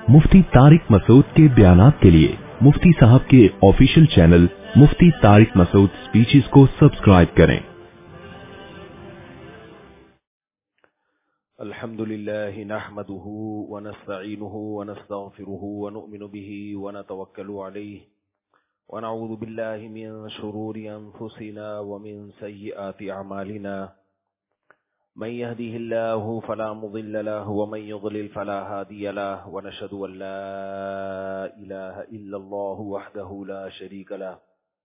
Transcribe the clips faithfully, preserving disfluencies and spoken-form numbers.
मुफ्ती तारिक मसूद के बयानात के लिए मुफ्ती साहब के official channel Mufti Tariq Masood speeches को सब्सक्राइब करें। अल्हम्दुलिल्लाहि नहमदुहु व नस्तईनुहु व नस्तगफिरुहु व नु'मिनु बिही व नतवक्कलु अलैहि व नऊज़ु बिल्लाहि मिन शुरूरि अनफुसिना व मिन सय्यिआति अमालिना मन यहदिहिल्लाहु फला मुदिल्ल लहु व मन युद्लिल फला हादिय लहु व नशहदु अन ला इलाहा इल्लल्लाहु वहदहु ला शरीका लहु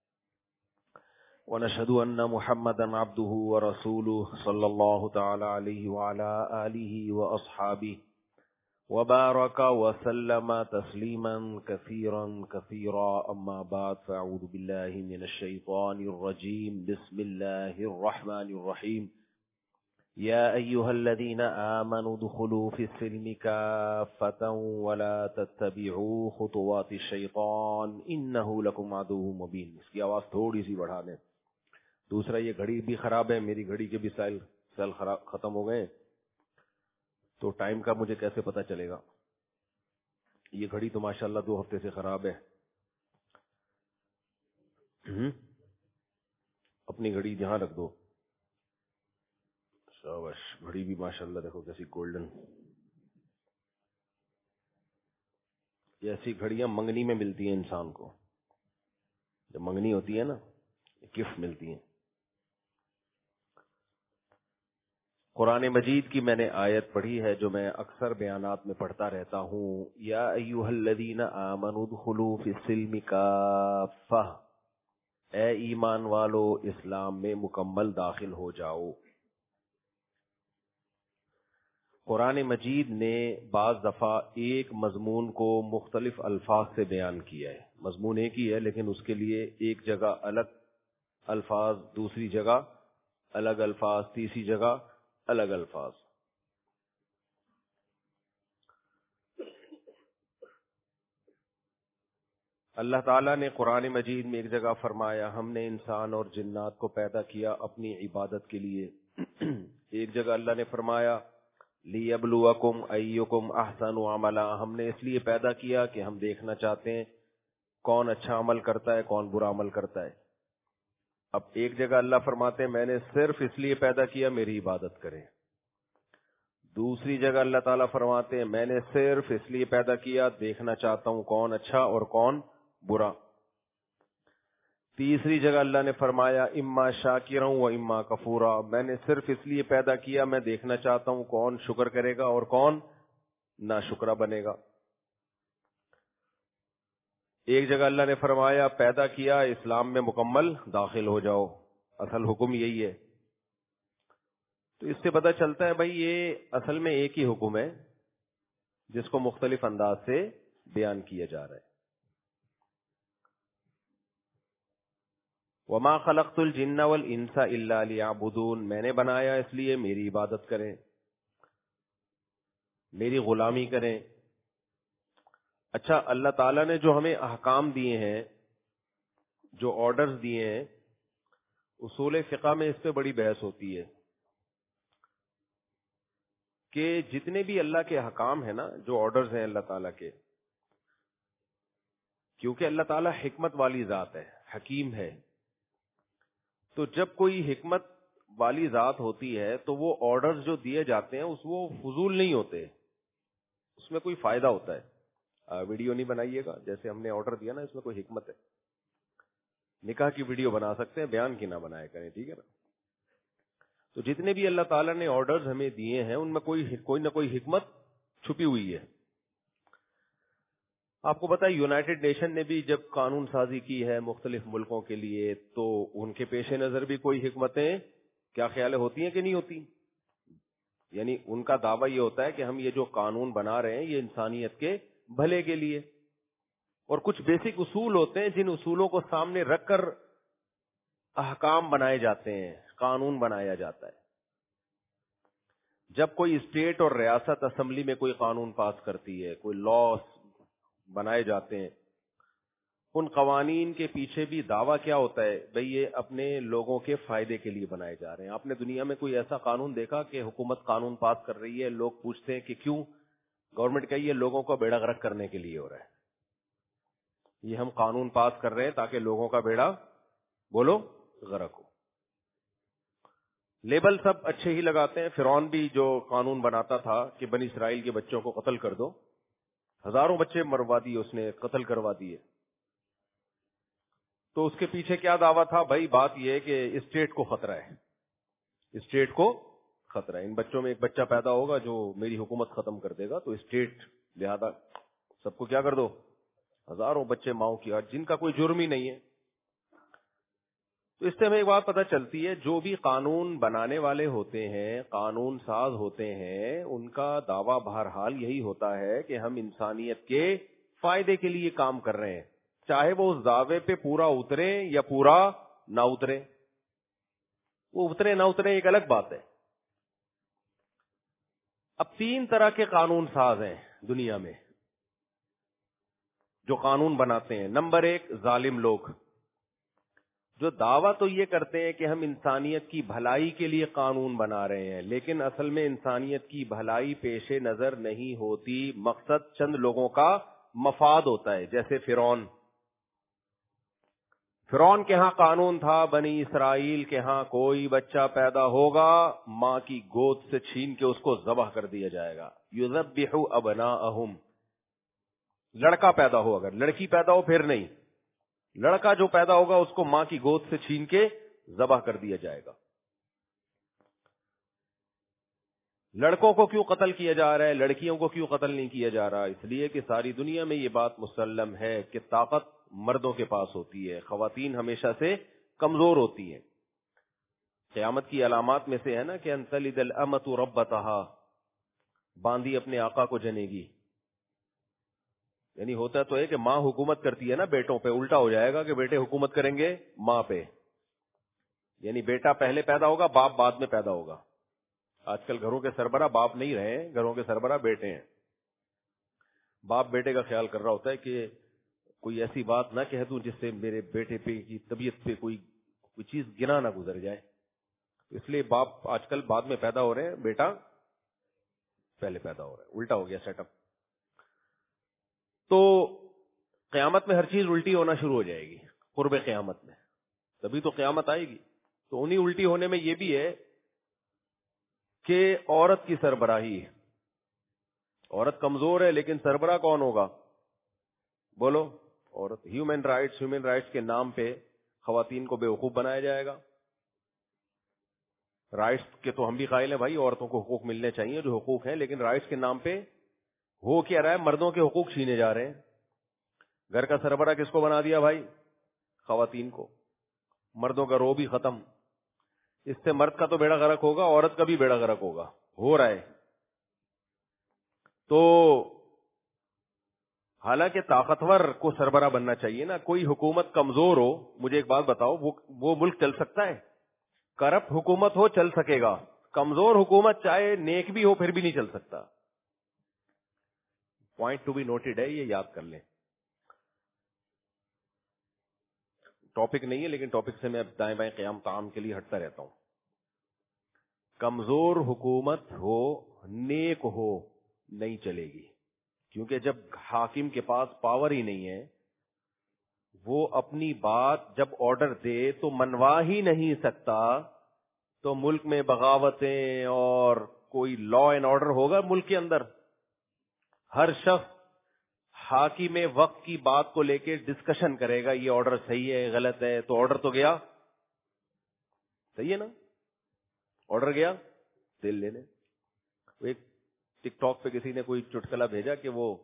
व नशहदु अन्न मुहम्मदन अब्दुहु व रसूलुहु सल्लल्लाहु तआला अलैहि व अला आलिहि व अस्हाबिहि व बारका व सल्लम तस्लीमन कसीरन कसीरा अम्मा बाद फअऊज़ु बिल्लाहि मिनश शैतानिर रजीम बिस्मिल्लाहिर रहमानिर रहीम या अय्युहल्लज़ीना आमनू दुखुलू फिस्सिल्मि काफ़्फ़तन व ला तत्तबिऊ खुतुवातिश शैतान इन्नहु लकुम अदुव्वुम मुबीन। इसकी आवाज थोड़ी सी बढ़ा दें। दूसरा, ये घड़ी भी खराब है, मेरी घड़ी के भी सेल सेल खराब खत्म हो गए, तो टाइम का मुझे कैसे पता चलेगा। ये घड़ी तो माशाल्लाह दो हफ्ते से खराब है। हम्म अपनी घड़ी यहां रख दो। शाबाश, घड़ी भी माशाल्लाह देखो कैसी गोल्डन। ये ऐसी घड़ियां मंगनी में मिलती हैं इंसान को। जब मंगनी होती है ना, गिफ्ट मिलती है। कुरान मजीद की मैंने आयत पढ़ी है जो मैं अक्सर बयानात में पढ़ता रहता हूँ। या अय्युहल्लज़ीना आमनू दुखुलू फिस्सिल्मि काफ़्फ़ा, ए ईमान वालो इस्लाम में मुकम्मल दाखिल हो जाओ। कुरान मजीद ने बाज दफा एक मजमून को मुख्तलिफ अल्फाज से बयान किया है। मजमून एक ही है, लेकिन उसके लिए एक जगह अलग अल्फाज, दूसरी जगह अलग अल्फाज, तीसरी जगह अलग अल्फाज। अल्लाह ताला ने कुरान मजीद में एक जगह फरमाया, हमने इंसान और जिन्नात को पैदा किया अपनी इबादत के लिए। एक जगह अल्लाह ने फरमाया लियब्लुवकुम अय्युकुम अहसनु अमला, हमने इसलिए पैदा किया कि हम देखना चाहते हैं कौन अच्छा अमल करता है, कौन बुरा अमल करता है। अब एक जगह अल्लाह फरमाते हैं मैंने सिर्फ इसलिए पैदा किया मेरी इबादत करें। दूसरी जगह अल्लाह ताला फरमाते हैं मैंने सिर्फ इसलिए पैदा किया देखना चाहता हूं कौन अच्छा और कौन बुरा। तीसरी जगह अल्लाह ने फरमाया इम्मा शाकिरा व इम्मा कफूरा, मैंने सिर्फ इसलिए पैदा किया मैं देखना चाहता हूं कौन शुक्र करेगा और कौन नाशुक्रा बनेगा। एक जगह अल्लाह ने फरमाया पैदा किया इस्लाम में मुकम्मल दाखिल हो जाओ। असल हुक्म यही है। तो इससे पता चलता है भाई ये असल में एक ही हुक्म है जिसको मुख्तलिफ अंदाज से बयान किया जा रहा है। वमा खलक़तुल जिन्ना वल इंसा इल्ला लियअबुदून, मैंने बनाया इसलिए मेरी इबादत करें, मेरी गुलामी करें। अच्छा, अल्लाह ताला ने जो हमें अहकाम दिए हैं, जो ऑर्डर्स दिए हैं, उसूल फिक़ह में इस पे बड़ी बहस होती है कि जितने भी अल्लाह के अहकाम है ना, जो ऑर्डर्स हैं अल्लाह ताला के, क्योंकि अल्लाह ताला हिकमत वाली जात है, हकीम है, तो जब कोई हिकमत वाली जात होती है तो वो ऑर्डर्स जो दिए जाते हैं उस वो फजूल नहीं होते, उसमें कोई फायदा होता है। आ, वीडियो नहीं बनाइएगा, जैसे हमने ऑर्डर दिया ना इसमें कोई हिकमत है। निकाह की वीडियो बना सकते हैं, बयान की ना बनाया करें, ठीक है ना। तो जितने भी अल्लाह ताला ने ऑर्डर्स हमें दिए हैं उनमें कोई कोई ना कोई हिकमत छुपी हुई है। आपको पता है यूनाइटेड नेशन ने भी जब कानून साजी की है मुख्तलिफ मुल्कों के लिए, तो उनके पेश नजर भी कोई हिकमतें क्या ख्याल होती हैं कि नहीं होती। यानी उनका दावा ये होता है कि हम ये जो कानून बना रहे हैं ये इंसानियत के भले के लिए, और कुछ बेसिक उसूल होते हैं जिन उसूलों को सामने रखकर अहकाम बनाए जाते हैं, कानून बनाया जाता है। जब कोई स्टेट और रियासत असेंबली में कोई कानून पास करती है, कोई लॉ बनाए जाते हैं, उन कवानीन के पीछे भी दावा क्या होता है, भाई ये अपने लोगों के फायदे के लिए बनाए जा रहे हैं। आपने दुनिया में कोई ऐसा कानून देखा कि हुकूमत कानून पास कर रही है, लोग पूछते हैं कि क्यों, گورنمنٹ کا یہ لوگوں کا بیڑا غرق کرنے کے لیے ہو رہا ہے. یہ ہم قانون پاس کر رہے ہیں تاکہ لوگوں کا بیڑا بولو غرق ہو. لیبل سب اچھے ہی لگاتے ہیں. فرعون بھی جو قانون بناتا تھا کہ بنی اسرائیل کے بچوں کو قتل کر دو, ہزاروں بچے مروا دیے اس نے, قتل کروا دیے. تو اس کے پیچھے کیا دعویٰ تھا بھائی؟ بات یہ ہے کہ اسٹیٹ کو خطرہ ہے, اسٹیٹ کو خطرہ ہے. ان بچوں میں ایک بچہ پیدا ہوگا جو میری حکومت ختم کر دے گا, تو اسٹیٹ لہذا سب کو کیا کر دو, ہزاروں بچے ماؤں کی, اور جن کا کوئی جرم ہی نہیں ہے. تو اس سے ہمیں ایک بات پتہ چلتی ہے, جو بھی قانون بنانے والے ہوتے ہیں, قانون ساز ہوتے ہیں, ان کا دعویٰ بہرحال یہی ہوتا ہے کہ ہم انسانیت کے فائدے کے لیے کام کر رہے ہیں, چاہے وہ اس دعوے پہ پورا اترے یا پورا نہ اترے. وہ اترے نہ اترے ایک الگ بات ہے. اب تین طرح کے قانون ساز ہیں دنیا میں جو قانون بناتے ہیں. نمبر ایک, ظالم لوگ, جو دعویٰ تو یہ کرتے ہیں کہ ہم انسانیت کی بھلائی کے لیے قانون بنا رہے ہیں, لیکن اصل میں انسانیت کی بھلائی پیش نظر نہیں ہوتی, مقصد چند لوگوں کا مفاد ہوتا ہے. جیسے فرعون, فرعون کے ہاں قانون تھا بنی اسرائیل کے ہاں کوئی بچہ پیدا ہوگا ماں کی گود سے چھین کے اس کو ذبح کر دیا جائے گا. یذبح ابناءہم, لڑکا پیدا ہو, اگر لڑکی پیدا ہو پھر نہیں, لڑکا جو پیدا ہوگا اس کو ماں کی گود سے چھین کے ذبح کر دیا جائے گا. لڑکوں کو کیوں قتل کیا جا رہا ہے, لڑکیوں کو کیوں قتل نہیں کیا جا رہا؟ اس لیے کہ ساری دنیا میں یہ بات مسلم ہے کہ طاقت مردوں کے پاس ہوتی ہے, خواتین ہمیشہ سے کمزور ہوتی ہیں. قیامت کی علامات میں سے ہے نا کہ ان تلد الامۃ ربتہا, باندی اپنے آقا کو جنے گی. یعنی ہوتا تو ہے کہ ماں حکومت کرتی ہے نا بیٹوں پہ, الٹا ہو جائے گا کہ بیٹے حکومت کریں گے ماں پہ. یعنی بیٹا پہلے پیدا ہوگا, باپ بعد میں پیدا ہوگا. آج کل گھروں کے سربراہ باپ نہیں رہے, گھروں کے سربراہ بیٹے ہیں. باپ بیٹے کا خیال کر رہا ہوتا ہے کہ کوئی ایسی بات نہ کہہ دوں جس سے میرے بیٹے پہ کی طبیعت پہ کوئی کوئی چیز گنا نہ گزر جائے. اس لیے باپ آج کل بعد میں پیدا ہو رہے ہیں, بیٹا پہلے پیدا ہو رہا ہے. الٹا ہو گیا سیٹ اپ. تو قیامت میں ہر چیز الٹی ہونا شروع ہو جائے گی, قرب قیامت میں, تبھی تو قیامت آئے گی. تو انہی الٹی ہونے میں یہ بھی ہے کہ عورت کی سربراہی, عورت کمزور ہے لیکن سربراہ کون ہوگا بولو؟ عورت. ہیومن رائٹس, ہیومن رائٹس کے نام پہ خواتین کو بیوقوف بنایا جائے گا. رائٹس کے تو ہم بھی قائل ہیں بھائی, عورتوں کو حقوق ملنے چاہیے جو حقوق ہیں, لیکن رائٹس کے نام پہ ہو کیا رہا ہے, مردوں کے حقوق چھینے جا رہے ہیں. گھر کا سربراہ کس کو بنا دیا بھائی؟ خواتین کو. مردوں کا رو بھی ختم. اس سے مرد کا تو بیڑا غرق ہوگا, عورت کا بھی بیڑا غرق ہوگا, ہو رہا ہے. تو حالانکہ طاقتور کو سربراہ بننا چاہیے نا. کوئی حکومت کمزور ہو, مجھے ایک بات بتاؤ, وہ وہ ملک چل سکتا ہے؟ کرپٹ حکومت ہو چل سکے گا, کمزور حکومت چاہے نیک بھی ہو پھر بھی نہیں چل سکتا. پوائنٹ ٹو بی نوٹڈ ہے, یہ یاد کر لیں. ٹاپک نہیں ہے لیکن ٹاپک سے میں دائیں بائیں قیام قام کے لیے ہٹتا رہتا ہوں. کمزور حکومت ہو, نیک ہو, نہیں چلے گی. کیونکہ جب حاکم کے پاس پاور ہی نہیں ہے, وہ اپنی بات جب آرڈر دے تو منوا ہی نہیں سکتا, تو ملک میں بغاوتیں اور کوئی لا اینڈ آرڈر ہوگا ملک کے اندر؟ ہر شخص حاکم وقت کی بات کو لے کے ڈسکشن کرے گا, یہ آرڈر صحیح ہے غلط ہے, تو آرڈر تو گیا, صحیح ہے نا, آرڈر گیا تیل لینے. ایک ٹک ٹاک پہ کسی نے کوئی چٹکلا بھیجا کہ وہ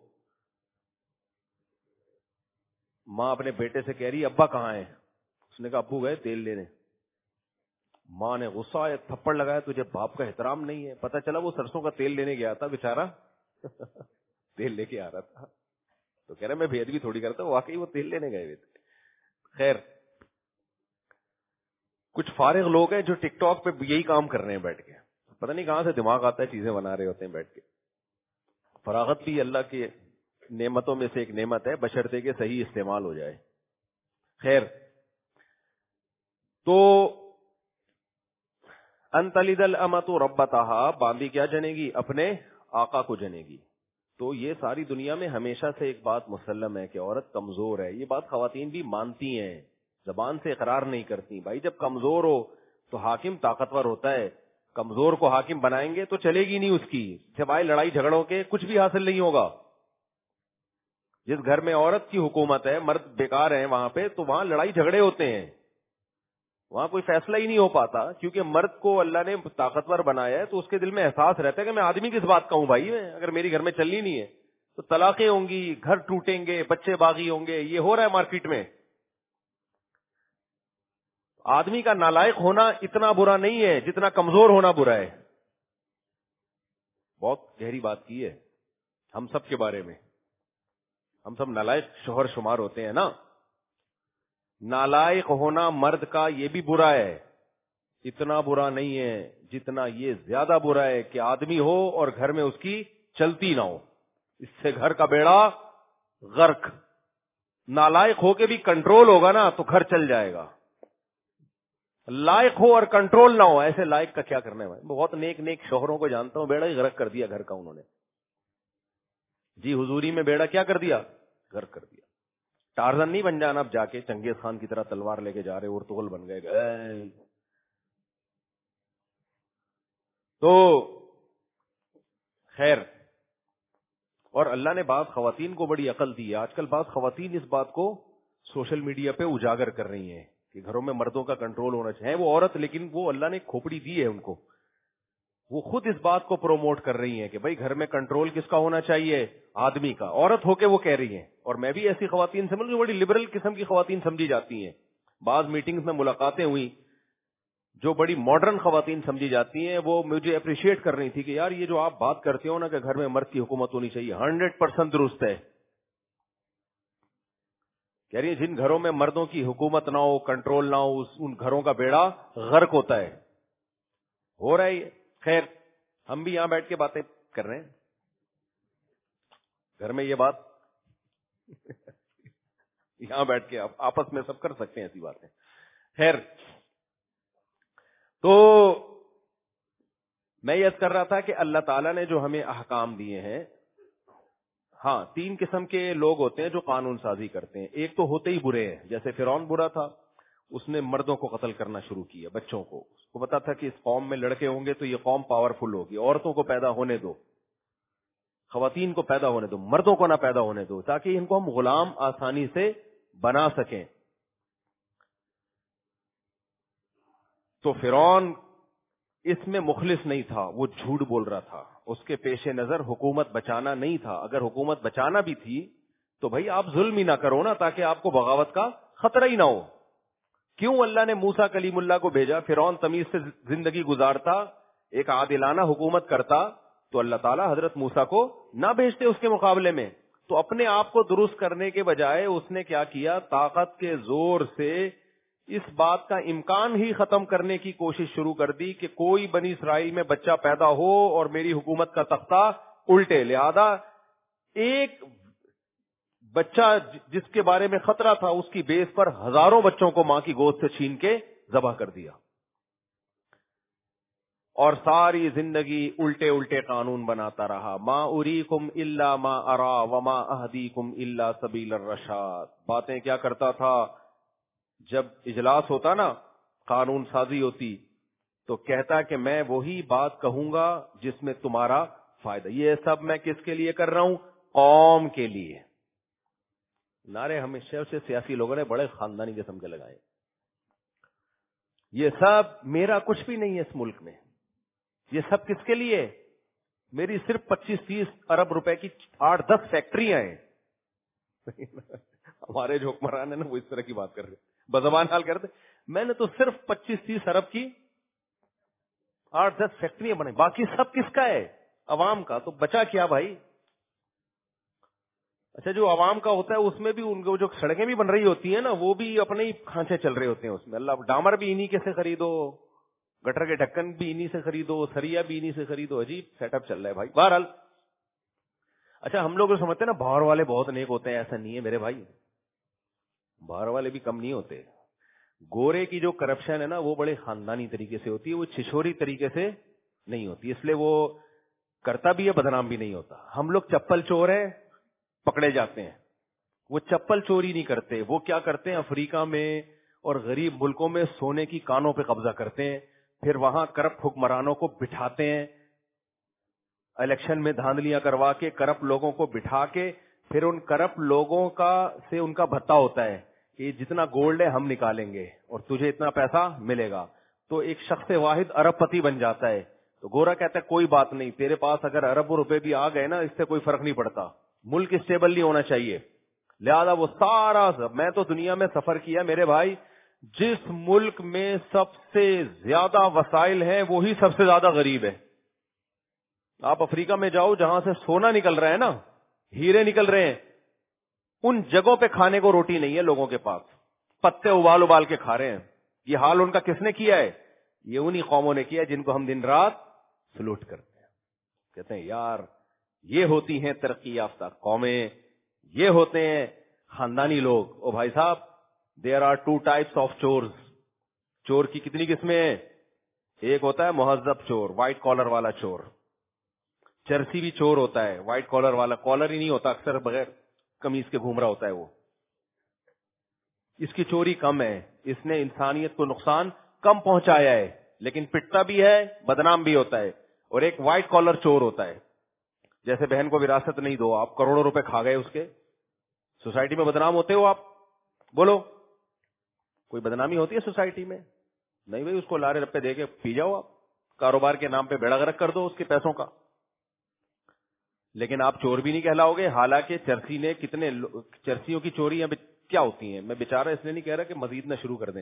ماں اپنے بیٹے سے کہہ رہی ابا کہاں ہے؟ اس نے کہا ابو گئے تیل لینے. ماں نے غصہ آیا, تھپڑ لگایا, تجھے باپ کا احترام نہیں ہے. پتہ چلا وہ سرسوں کا تیل لینے گیا تھا بیچارہ, تیل لے کے آ رہا تھا. تو کہہ رہا میں بھید بھی تھوڑی کرتا, واقعی وہ تیل لینے گئے ہوئے تھے. خیر, کچھ فارغ لوگ ہیں جو ٹک ٹاک پہ یہی کام کر رہے ہیں بیٹھ کے, پتہ نہیں کہاں سے دماغ آتا ہے, چیزیں بنا رہے ہوتے ہیں بیٹھ کے. فراغت بھی اللہ کی نعمتوں میں سے ایک نعمت ہے, بشرطے کہ صحیح استعمال ہو جائے. خیر, تو ان تلد الامۃ ربتہا, باندی کیا جنے گی؟ اپنے آقا کو جنے گی. تو یہ ساری دنیا میں ہمیشہ سے ایک بات مسلم ہے کہ عورت کمزور ہے. یہ بات خواتین بھی مانتی ہیں, زبان سے اقرار نہیں کرتی. بھائی جب کمزور ہو تو حاکم طاقتور ہوتا ہے, کمزور کو حاکم بنائیں گے تو چلے گی نہیں اس کی, سوائے لڑائی جھگڑوں کے کچھ بھی حاصل نہیں ہوگا. جس گھر میں عورت کی حکومت ہے, مرد بیکار ہیں وہاں پہ, تو وہاں لڑائی جھگڑے ہوتے ہیں, وہاں کوئی فیصلہ ہی نہیں ہو پاتا, کیونکہ مرد کو اللہ نے طاقتور بنایا ہے تو اس کے دل میں احساس رہتا ہے کہ میں آدمی کس بات کا ہوں بھائی, میں اگر میری گھر میں چلنی نہیں ہے تو طلاقیں ہوں گی, گھر ٹوٹیں گے, بچے باغی ہوں گے. یہ ہو رہا ہے مارکیٹ میں. آدمی کا نالائق ہونا اتنا برا نہیں ہے جتنا کمزور ہونا برا ہے. بہت گہری بات کی ہے ہم سب کے بارے میں. ہم سب نالائق شوہر شمار ہوتے ہیں نا. نالائق ہونا مرد کا یہ بھی برا ہے, اتنا برا نہیں ہے جتنا یہ زیادہ برا ہے کہ آدمی ہو اور گھر میں اس کی چلتی نہ ہو. اس سے گھر کا بیڑا غرق. نالائق ہو کے بھی کنٹرول ہوگا نا تو گھر چل جائے گا. لائق ہو اور کنٹرول نہ ہو, ایسے لائق کا کیا کرنا ہے بھائی. بہت نیک نیک شوہروں کو جانتا ہوں, بیڑا ہی غرق کر دیا گھر کا انہوں نے. جی حضوری میں بیڑا کیا کر دیا, غرق کر دیا. ٹارزن نہیں بن جانا اب جا کے چنگیز خان کی طرح تلوار لے کے جا رہے ارطغرل بن گئے. تو خیر, اور اللہ نے بعض خواتین کو بڑی عقل دی ہے. آج کل بعض خواتین اس بات کو سوشل میڈیا پہ اجاگر کر رہی ہیں کہ گھروں میں مردوں کا کنٹرول ہونا چاہیے. وہ عورت, لیکن وہ اللہ نے کھوپڑی دی ہے ان کو, وہ خود اس بات کو پروموٹ کر رہی ہیں کہ بھائی گھر میں کنٹرول کس کا ہونا چاہیے, آدمی کا. عورت ہو کے وہ کہہ رہی ہیں. اور میں بھی ایسی خواتین سے مل, جو بڑی لبرل قسم کی خواتین سمجھی جاتی ہیں. بعض میٹنگز میں ملاقاتیں ہوئی, جو بڑی ماڈرن خواتین سمجھی جاتی ہیں, وہ مجھے اپریشیٹ کر رہی تھی کہ یار یہ جو آپ بات کرتے ہو نا کہ گھر میں مرد کی حکومت ہونی چاہیے, ہنڈریڈ پرسینٹ درست ہے. کہہ رہی ہے جن گھروں میں مردوں کی حکومت نہ ہو, کنٹرول نہ ہو, ان گھروں کا بیڑا غرق ہوتا ہے. ہو رہا ہے. خیر, ہم بھی یہاں بیٹھ کے باتیں کر رہے ہیں, گھر میں یہ بات یہاں بیٹھ کے آپس میں سب کر سکتے ہیں ایسی باتیں. خیر, تو میں یہ کر رہا تھا کہ اللہ تعالیٰ نے جو ہمیں احکام دیے ہیں, ہاں تین قسم کے لوگ ہوتے ہیں جو قانون سازی کرتے ہیں. ایک تو ہوتے ہی برے ہیں, جیسے فرعون برا تھا, اس نے مردوں کو قتل کرنا شروع کیا, بچوں کو. اس کو پتا تھا کہ اس قوم میں لڑکے ہوں گے تو یہ قوم پاورفل ہوگی, عورتوں کو پیدا ہونے دو, خواتین کو پیدا ہونے دو, مردوں کو نہ پیدا ہونے دو, تاکہ ان کو ہم غلام آسانی سے بنا سکیں. تو فرعون اس میں مخلص نہیں تھا, وہ جھوٹ بول رہا تھا. اس کے پیش نظر حکومت بچانا نہیں تھا. اگر حکومت بچانا بھی تھی تو بھائی آپ ظلم ہی نہ کرو نا, تاکہ آپ کو بغاوت کا خطرہ ہی نہ ہو. کیوں اللہ نے موسیٰ کلیم اللہ کو بھیجا؟ فرعون تمیز سے زندگی گزارتا, ایک عادلانہ حکومت کرتا, تو اللہ تعالیٰ حضرت موسیٰ کو نہ بھیجتے اس کے مقابلے میں. تو اپنے آپ کو درست کرنے کے بجائے اس نے کیا کیا, طاقت کے زور سے اس بات کا امکان ہی ختم کرنے کی کوشش شروع کر دی کہ کوئی بنی اسرائیل میں بچہ پیدا ہو اور میری حکومت کا تختہ الٹے. لہذا ایک بچہ جس کے بارے میں خطرہ تھا, اس کی بیس پر ہزاروں بچوں کو ماں کی گود سے چھین کے ذبح کر دیا, اور ساری زندگی الٹے الٹے قانون بناتا رہا. ما اریکم الا ما ارا وما اہدیکم الا سبیل الرشاد. باتیں کیا کرتا تھا؟ جب اجلاس ہوتا نا, قانون سازی ہوتی, تو کہتا کہ میں وہی بات کہوں گا جس میں تمہارا فائدہ. یہ سب میں کس کے لیے کر رہا ہوں؟ قوم کے لیے. نعرے ہمیشہ سے سیاسی لوگوں نے بڑے خاندانی قسم کے لگائے. یہ سب میرا کچھ بھی نہیں ہے اس ملک میں. یہ سب کس کے لیے؟ میری صرف پچیس تیس ارب روپے کی آٹھ دس فیکٹریاں ہیں. ہمارے جو حکمران ہیں نا, وہ اس طرح کی بات کر رہے, بزبان حال کرتے, میں نے تو صرف پچیس تیس ارب کی آٹھ دس فیکٹریاں بنائی, باقی سب کس کا ہے؟ عوام کا. تو بچا کیا بھائی؟ اچھا, جو عوام کا ہوتا ہے اس میں بھی ان کو جو سڑکیں بھی بن رہی ہوتی ہیں نا, وہ بھی اپنے ہی کھانچے چل رہے ہوتے ہیں اس میں. اللہ, ڈامر بھی انہی کے سے خریدو, گٹر کے ڈھکن بھی انہی سے خریدو, سریا بھی انہی سے خریدو. عجیب سیٹ اپ چل رہا ہے بھائی. بہرحال, اچھا ہم لوگ جو سمجھتے ہیں نا باہر والے بہت نیک ہوتے ہیں, ایسا نہیں ہے میرے بھائی. باہر والے بھی کم نہیں ہوتے. گورے کی جو کرپشن ہے نا, وہ بڑے خاندانی طریقے سے ہوتی ہے, وہ چھچوری طریقے سے نہیں ہوتی. اس لیے وہ کرتا بھی ہے بدنام بھی نہیں ہوتا. ہم لوگ چپل چور ہیں, پکڑے جاتے ہیں. وہ چپل چوری نہیں کرتے, وہ کیا کرتے ہیں, افریقہ میں اور غریب ملکوں میں سونے کی کانوں پہ قبضہ کرتے ہیں, پھر وہاں کرپٹ حکمرانوں کو بٹھاتے ہیں, الیکشن میں دھاندلیاں کروا کے کرپٹ لوگوں کو بٹھا کے پھر ان کرپٹ لوگوں کا سے ان کا بھتا ہوتا ہے کہ جتنا گولڈ ہے ہم نکالیں گے اور تجھے اتنا پیسہ ملے گا. تو ایک شخص واحد ارب پتی بن جاتا ہے. تو گورا کہتا ہے کوئی بات نہیں, تیرے پاس اگر اربوں روپے بھی آ گئے نا, اس سے کوئی فرق نہیں پڑتا, ملک اسٹیبل نہیں ہونا چاہیے. لہذا وہ سارا, میں تو دنیا میں سفر کیا میرے بھائی, جس ملک میں سب سے زیادہ وسائل ہیں وہی سب سے زیادہ غریب ہے. آپ افریقہ میں جاؤ جہاں سے سونا نکل رہا ہے نا, ہیرے نکل رہے ہیں, ان جگہوں پہ کھانے کو روٹی نہیں ہے لوگوں کے پاس, پتے ابال ابال کے کھا رہے ہیں. یہ حال ان کا کس نے کیا ہے؟ یہ انہی قوموں نے کیا جن کو ہم دن رات سلوٹ کرتے ہیں. کہتے ہیں یار یہ ہوتی ہیں ترقی یافتہ قومیں, یہ ہوتے ہیں خاندانی لوگ. او بھائی صاحب, there are two types of چورز. چور کی کتنی قسمیں ہیں؟ ایک ہوتا ہے مہذب چور, وائٹ کالر والا چور. چرسی بھی چور ہوتا ہے, وائٹ کالر والا, کالر ہی نہیں ہوتا, اکثر بغیر قمیض کے گھوم رہا ہوتا ہے وہ. اس کی چوری کم ہے, اس نے انسانیت کو نقصان کم پہنچایا ہے, لیکن پٹتا بھی ہے, بدنام بھی ہوتا ہے. اور ایک وائٹ کالر چور ہوتا ہے, جیسے بہن کو وراثت نہیں دو, آپ کروڑوں روپے کھا گئے اس کے, سوسائٹی میں بدنام ہوتے ہو آپ؟ بولو, کوئی بدنامی ہوتی ہے سوسائٹی میں؟ نہیں بھائی, اس کو لارے رپے دے کے پی جاؤ آپ, کاروبار کے نام پہ بیڑا غرق کر دو اس کے پیسوں کا. لیکن آپ چور بھی نہیں کہلاؤ گے. حالانکہ چرسی نے کتنے, چرسیوں کی چوری کیا ہوتی ہیں, میں بیچارہ اس لیے نہیں کہہ رہا کہ مزید نہ شروع کر دیں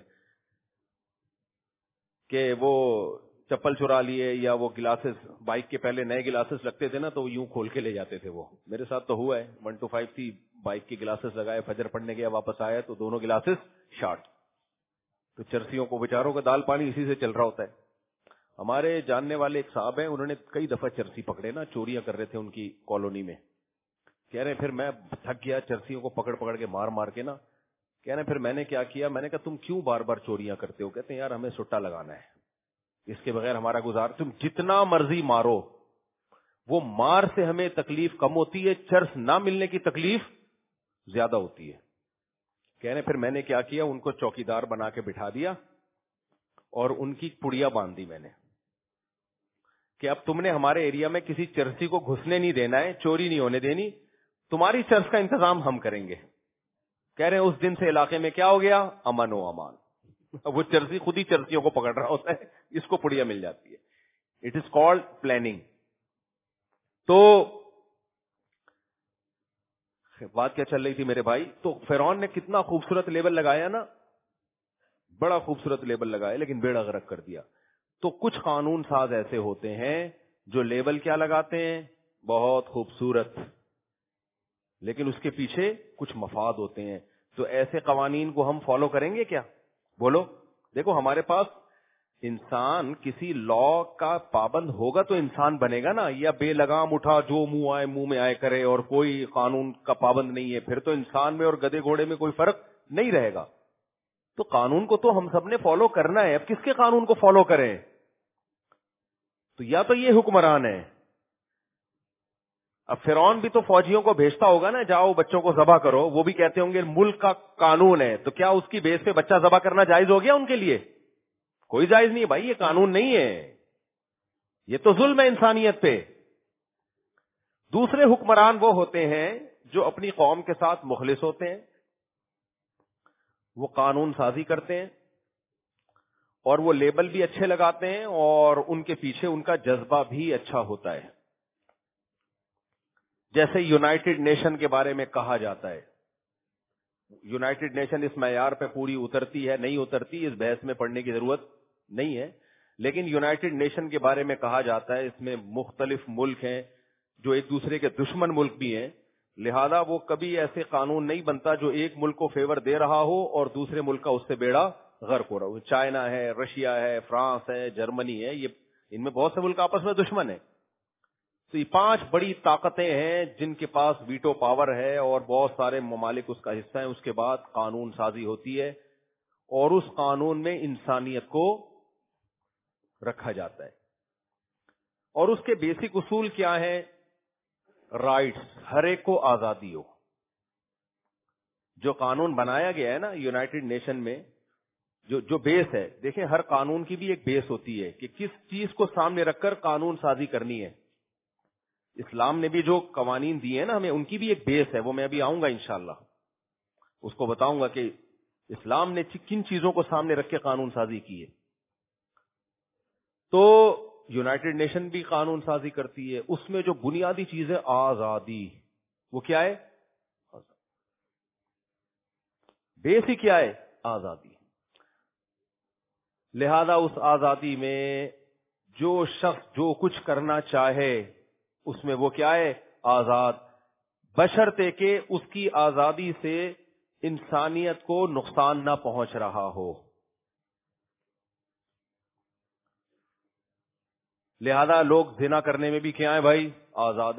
کہ وہ چپل چرا لیے یا وہ گلاسز, بائک کے پہلے نئے گلاسز لگتے تھے نا تو یوں کھول کے لے جاتے تھے. وہ میرے ساتھ تو ہوا ہے, ون ٹو فائیو تھی, بائک کے گلاسز لگائے, فجر پڑھنے گیا, واپس آیا تو دونوں گلاسز شارٹ. تو چرسیوں کو بیچاروں کا دال پانی اسی سے چل رہا ہوتا ہے. ہمارے جاننے والے ایک صاحب ہیں, انہوں نے کئی دفعہ چرسی پکڑے نا, چوریاں کر رہے تھے ان کی کالونی میں. کہہ رہے پھر میں تھک گیا چرسیوں کو پکڑ پکڑ کے مار مار کے نا. کہہ رہے پھر میں نے کیا کیا, میں نے کہا تم کیوں بار بار چوریاں کرتے ہو؟ کہتے ہیں یار ہمیں سٹا لگانا ہے, اس کے بغیر ہمارا گزار, تم جتنا مرضی مارو, وہ مار سے ہمیں تکلیف کم ہوتی ہے, چرس نہ ملنے کی تکلیف زیادہ ہوتی ہے. کہہ رہے پھر میں نے کیا کیا, ان کو چوکیدار بنا کے بٹھا دیا اور ان کی پڑیا باندھ دی میں نے کہ اب تم نے ہمارے ایریا میں کسی چرسی کو گھسنے نہیں دینا ہے, چوری نہیں ہونے دینی, تمہاری چرس کا انتظام ہم کریں گے. کہہ رہے ہیں اس دن سے علاقے میں کیا ہو گیا, امن و امان. وہ چرسی خود ہی چرسیوں کو پکڑ رہا ہوتا ہے, اس کو پڑیا مل جاتی ہے. It is called planning. تو بات کیا چل رہی تھی میرے بھائی, تو فرعون نے کتنا خوبصورت لیبل لگایا نا, بڑا خوبصورت لیبل لگایا, لیکن بیڑا غرق کر دیا. تو کچھ قانون ساز ایسے ہوتے ہیں جو لیبل کیا لگاتے ہیں, بہت خوبصورت, لیکن اس کے پیچھے کچھ مفاد ہوتے ہیں. تو ایسے قوانین کو ہم فالو کریں گے کیا؟ بولو. دیکھو ہمارے پاس انسان کسی لا کا پابند ہوگا تو انسان بنے گا نا, یا بے لگام اٹھا جو منہ آئے منہ میں آئے کرے اور کوئی قانون کا پابند نہیں ہے, پھر تو انسان میں اور گدے گھوڑے میں کوئی فرق نہیں رہے گا. تو قانون کو تو ہم سب نے فالو کرنا ہے. اب کس کے قانون کو فالو کریں؟ تو یا تو یہ حکمران ہے. اب فرعون بھی تو فوجیوں کو بھیجتا ہوگا نا, جاؤ بچوں کو ذبح کرو, وہ بھی کہتے ہوں گے ملک کا قانون ہے, تو کیا اس کی بیس پہ بچہ ذبح کرنا جائز ہو گیا ان کے لیے؟ کوئی جائز نہیں ہے بھائی, یہ قانون نہیں ہے, یہ تو ظلم ہے انسانیت پہ. دوسرے حکمران وہ ہوتے ہیں جو اپنی قوم کے ساتھ مخلص ہوتے ہیں, وہ قانون سازی کرتے ہیں اور وہ لیبل بھی اچھے لگاتے ہیں اور ان کے پیچھے ان کا جذبہ بھی اچھا ہوتا ہے. جیسے یونائٹڈ نیشن کے بارے میں کہا جاتا ہے, یونائٹڈ نیشن اس معیار پہ پوری اترتی ہے نہیں اترتی, اس بحث میں پڑھنے کی ضرورت نہیں ہے, لیکن یونائٹڈ نیشن کے بارے میں کہا جاتا ہے اس میں مختلف ملک ہیں جو ایک دوسرے کے دشمن ملک بھی ہیں, لہذا وہ کبھی ایسے قانون نہیں بنتا جو ایک ملک کو فیور دے رہا ہو اور دوسرے ملک کا اس سے بیڑا غرق ہو رہا ہو. چائنا ہے, رشیا ہے, فرانس ہے, جرمنی ہے, یہ ان میں بہت سے ملک آپس میں دشمن ہیں. تو یہ پانچ بڑی طاقتیں ہیں جن کے پاس ویٹو پاور ہے اور بہت سارے ممالک اس کا حصہ ہیں. اس کے بعد قانون سازی ہوتی ہے اور اس قانون میں انسانیت کو رکھا جاتا ہے. اور اس کے بیسک اصول کیا ہیں؟ رائٹس، ہر ایک کو آزادی ہو. جو قانون بنایا گیا ہے نا یونائٹڈ نیشن میں، جو جو بیس ہے، دیکھیں ہر قانون کی بھی ایک بیس ہوتی ہے کہ کس چیز کو سامنے رکھ کر قانون سازی کرنی ہے. اسلام نے بھی جو قوانین دیے ہیں نا ہمیں، ان کی بھی ایک بیس ہے، وہ میں ابھی آؤں گا انشاءاللہ، اس کو بتاؤں گا کہ اسلام نے کن چیزوں کو سامنے رکھ کے قانون سازی کی ہے. تو یونائٹڈ نیشن بھی قانون سازی کرتی ہے، اس میں جو بنیادی چیز ہے آزادی، وہ کیا ہے؟ بیس ہی کیا ہے؟ آزادی. لہذا اس آزادی میں جو شخص جو کچھ کرنا چاہے اس میں وہ کیا ہے؟ آزاد، بشرطے کہ اس کی آزادی سے انسانیت کو نقصان نہ پہنچ رہا ہو. لہذا لوگ زنا کرنے میں بھی کیا ہے بھائی؟ آزاد ہے.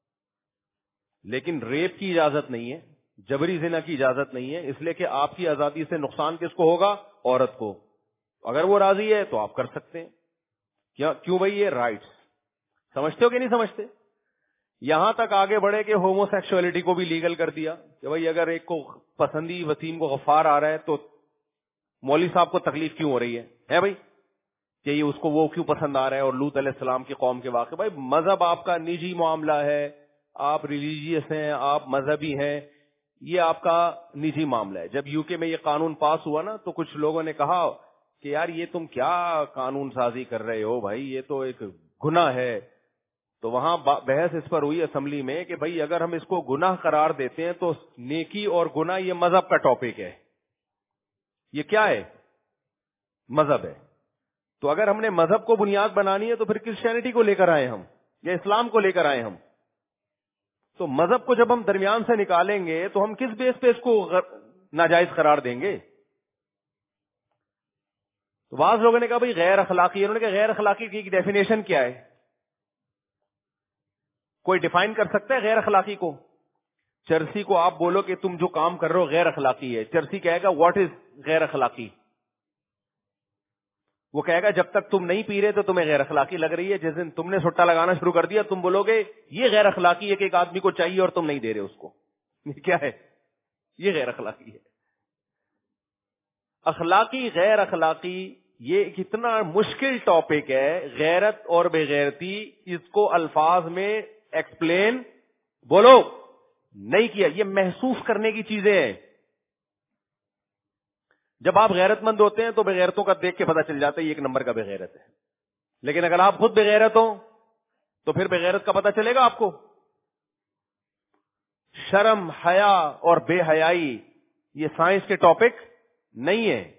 لیکن ریپ کی اجازت نہیں ہے، جبری زنا کی اجازت نہیں ہے، اس لیے کہ آپ کی آزادی سے نقصان کس کو ہوگا؟ عورت کو. اگر وہ راضی ہے تو آپ کر سکتے ہیں. کیا کیوں بھائی؟ یہ رائٹس. سمجھتے ہو کہ نہیں سمجھتے؟ یہاں تک آگے بڑھے کہ ہومو سیکسولیٹی کو بھی لیگل کر دیا کہ بھائی اگر ایک کو پسندی وسیم کو غفار آ رہا ہے تو مولوی صاحب کو تکلیف کیوں ہو رہی ہے ہے بھائی کہ یہ اس کو وہ کیوں پسند آ رہا ہے. اور لوط علیہ السلام کی قوم کے واقع، بھائی مذہب آپ کا نجی معاملہ ہے، آپ ریلیجیس ہیں، آپ مذہبی ہیں، یہ آپ کا نجی معاملہ ہے. جب یو کے میں یہ قانون پاس ہوا نا تو کچھ لوگوں نے کہا کہ یار یہ تم کیا قانون سازی کر رہے ہو بھائی، یہ تو ایک گناہ ہے. تو وہاں بحث اس پر ہوئی اسمبلی میں کہ بھائی اگر ہم اس کو گناہ قرار دیتے ہیں تو نیکی اور گناہ یہ مذہب کا ٹاپک ہے. یہ کیا ہے؟ مذہب ہے. تو اگر ہم نے مذہب کو بنیاد بنانی ہے تو پھر کرسچینٹی کو لے کر آئے ہم یا اسلام کو لے کر آئے ہم. تو مذہب کو جب ہم درمیان سے نکالیں گے تو ہم کس بیس پہ اس کو ناجائز قرار دیں گے؟ تو بعض لوگوں نے کہا بھائی غیر اخلاقی، انہوں نے کہا غیر اخلاقی کی ڈیفینیشن کیا ہے؟ کوئی ڈیفائن کر سکتا ہے غیر اخلاقی کو؟ چرسی کو آپ بولو کہ تم جو کام کر رہے ہو غیر اخلاقی ہے، چرسی کہے گا واٹ از غیر اخلاقی؟ وہ کہے گا جب تک تم نہیں پی رہے تو تمہیں غیر اخلاقی لگ رہی ہے، جس دن تم نے سٹا لگانا شروع کر دیا تم بولو گے یہ غیر اخلاقی ہے کہ ایک آدمی کو چاہیے اور تم نہیں دے رہے اس کو. یہ کیا ہے؟ یہ غیر اخلاقی ہے. اخلاقی غیر اخلاقی یہ کتنا مشکل ٹاپک ہے. غیرت اور بے غیرتی، اس کو الفاظ میں ایکسپلین بولو نہیں کیا. یہ محسوس کرنے کی چیزیں ہیں. جب آپ غیرت مند ہوتے ہیں تو بے غیرتوں کا دیکھ کے پتہ چل جاتا ہے یہ ایک نمبر کا بے غیرت ہے. لیکن اگر آپ خود بے غیرت ہو تو پھر بے غیرت کا پتہ چلے گا آپ کو؟ شرم، حیا اور بے حیائی یہ سائنس کے ٹاپک نہیں ہے،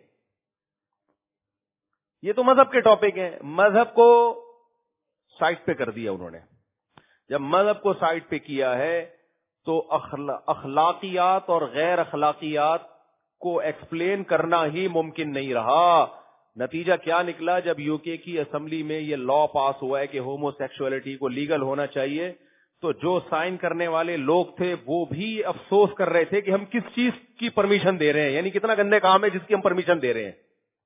یہ تو مذہب کے ٹاپک ہیں. مذہب کو سائٹ پہ کر دیا انہوں نے. جب مذہب کو سائٹ پہ کیا ہے تو اخلاقیات اور غیر اخلاقیات کو ایکسپلین کرنا ہی ممکن نہیں رہا. نتیجہ کیا نکلا؟ جب یو کے کی اسمبلی میں یہ لا پاس ہوا ہے کہ ہومو سیکسولیٹی کو لیگل ہونا چاہیے، تو جو سائن کرنے والے لوگ تھے وہ بھی افسوس کر رہے تھے کہ ہم کس چیز کی پرمیشن دے رہے ہیں، یعنی کتنا گندے کام ہے جس کی ہم پرمیشن دے رہے ہیں.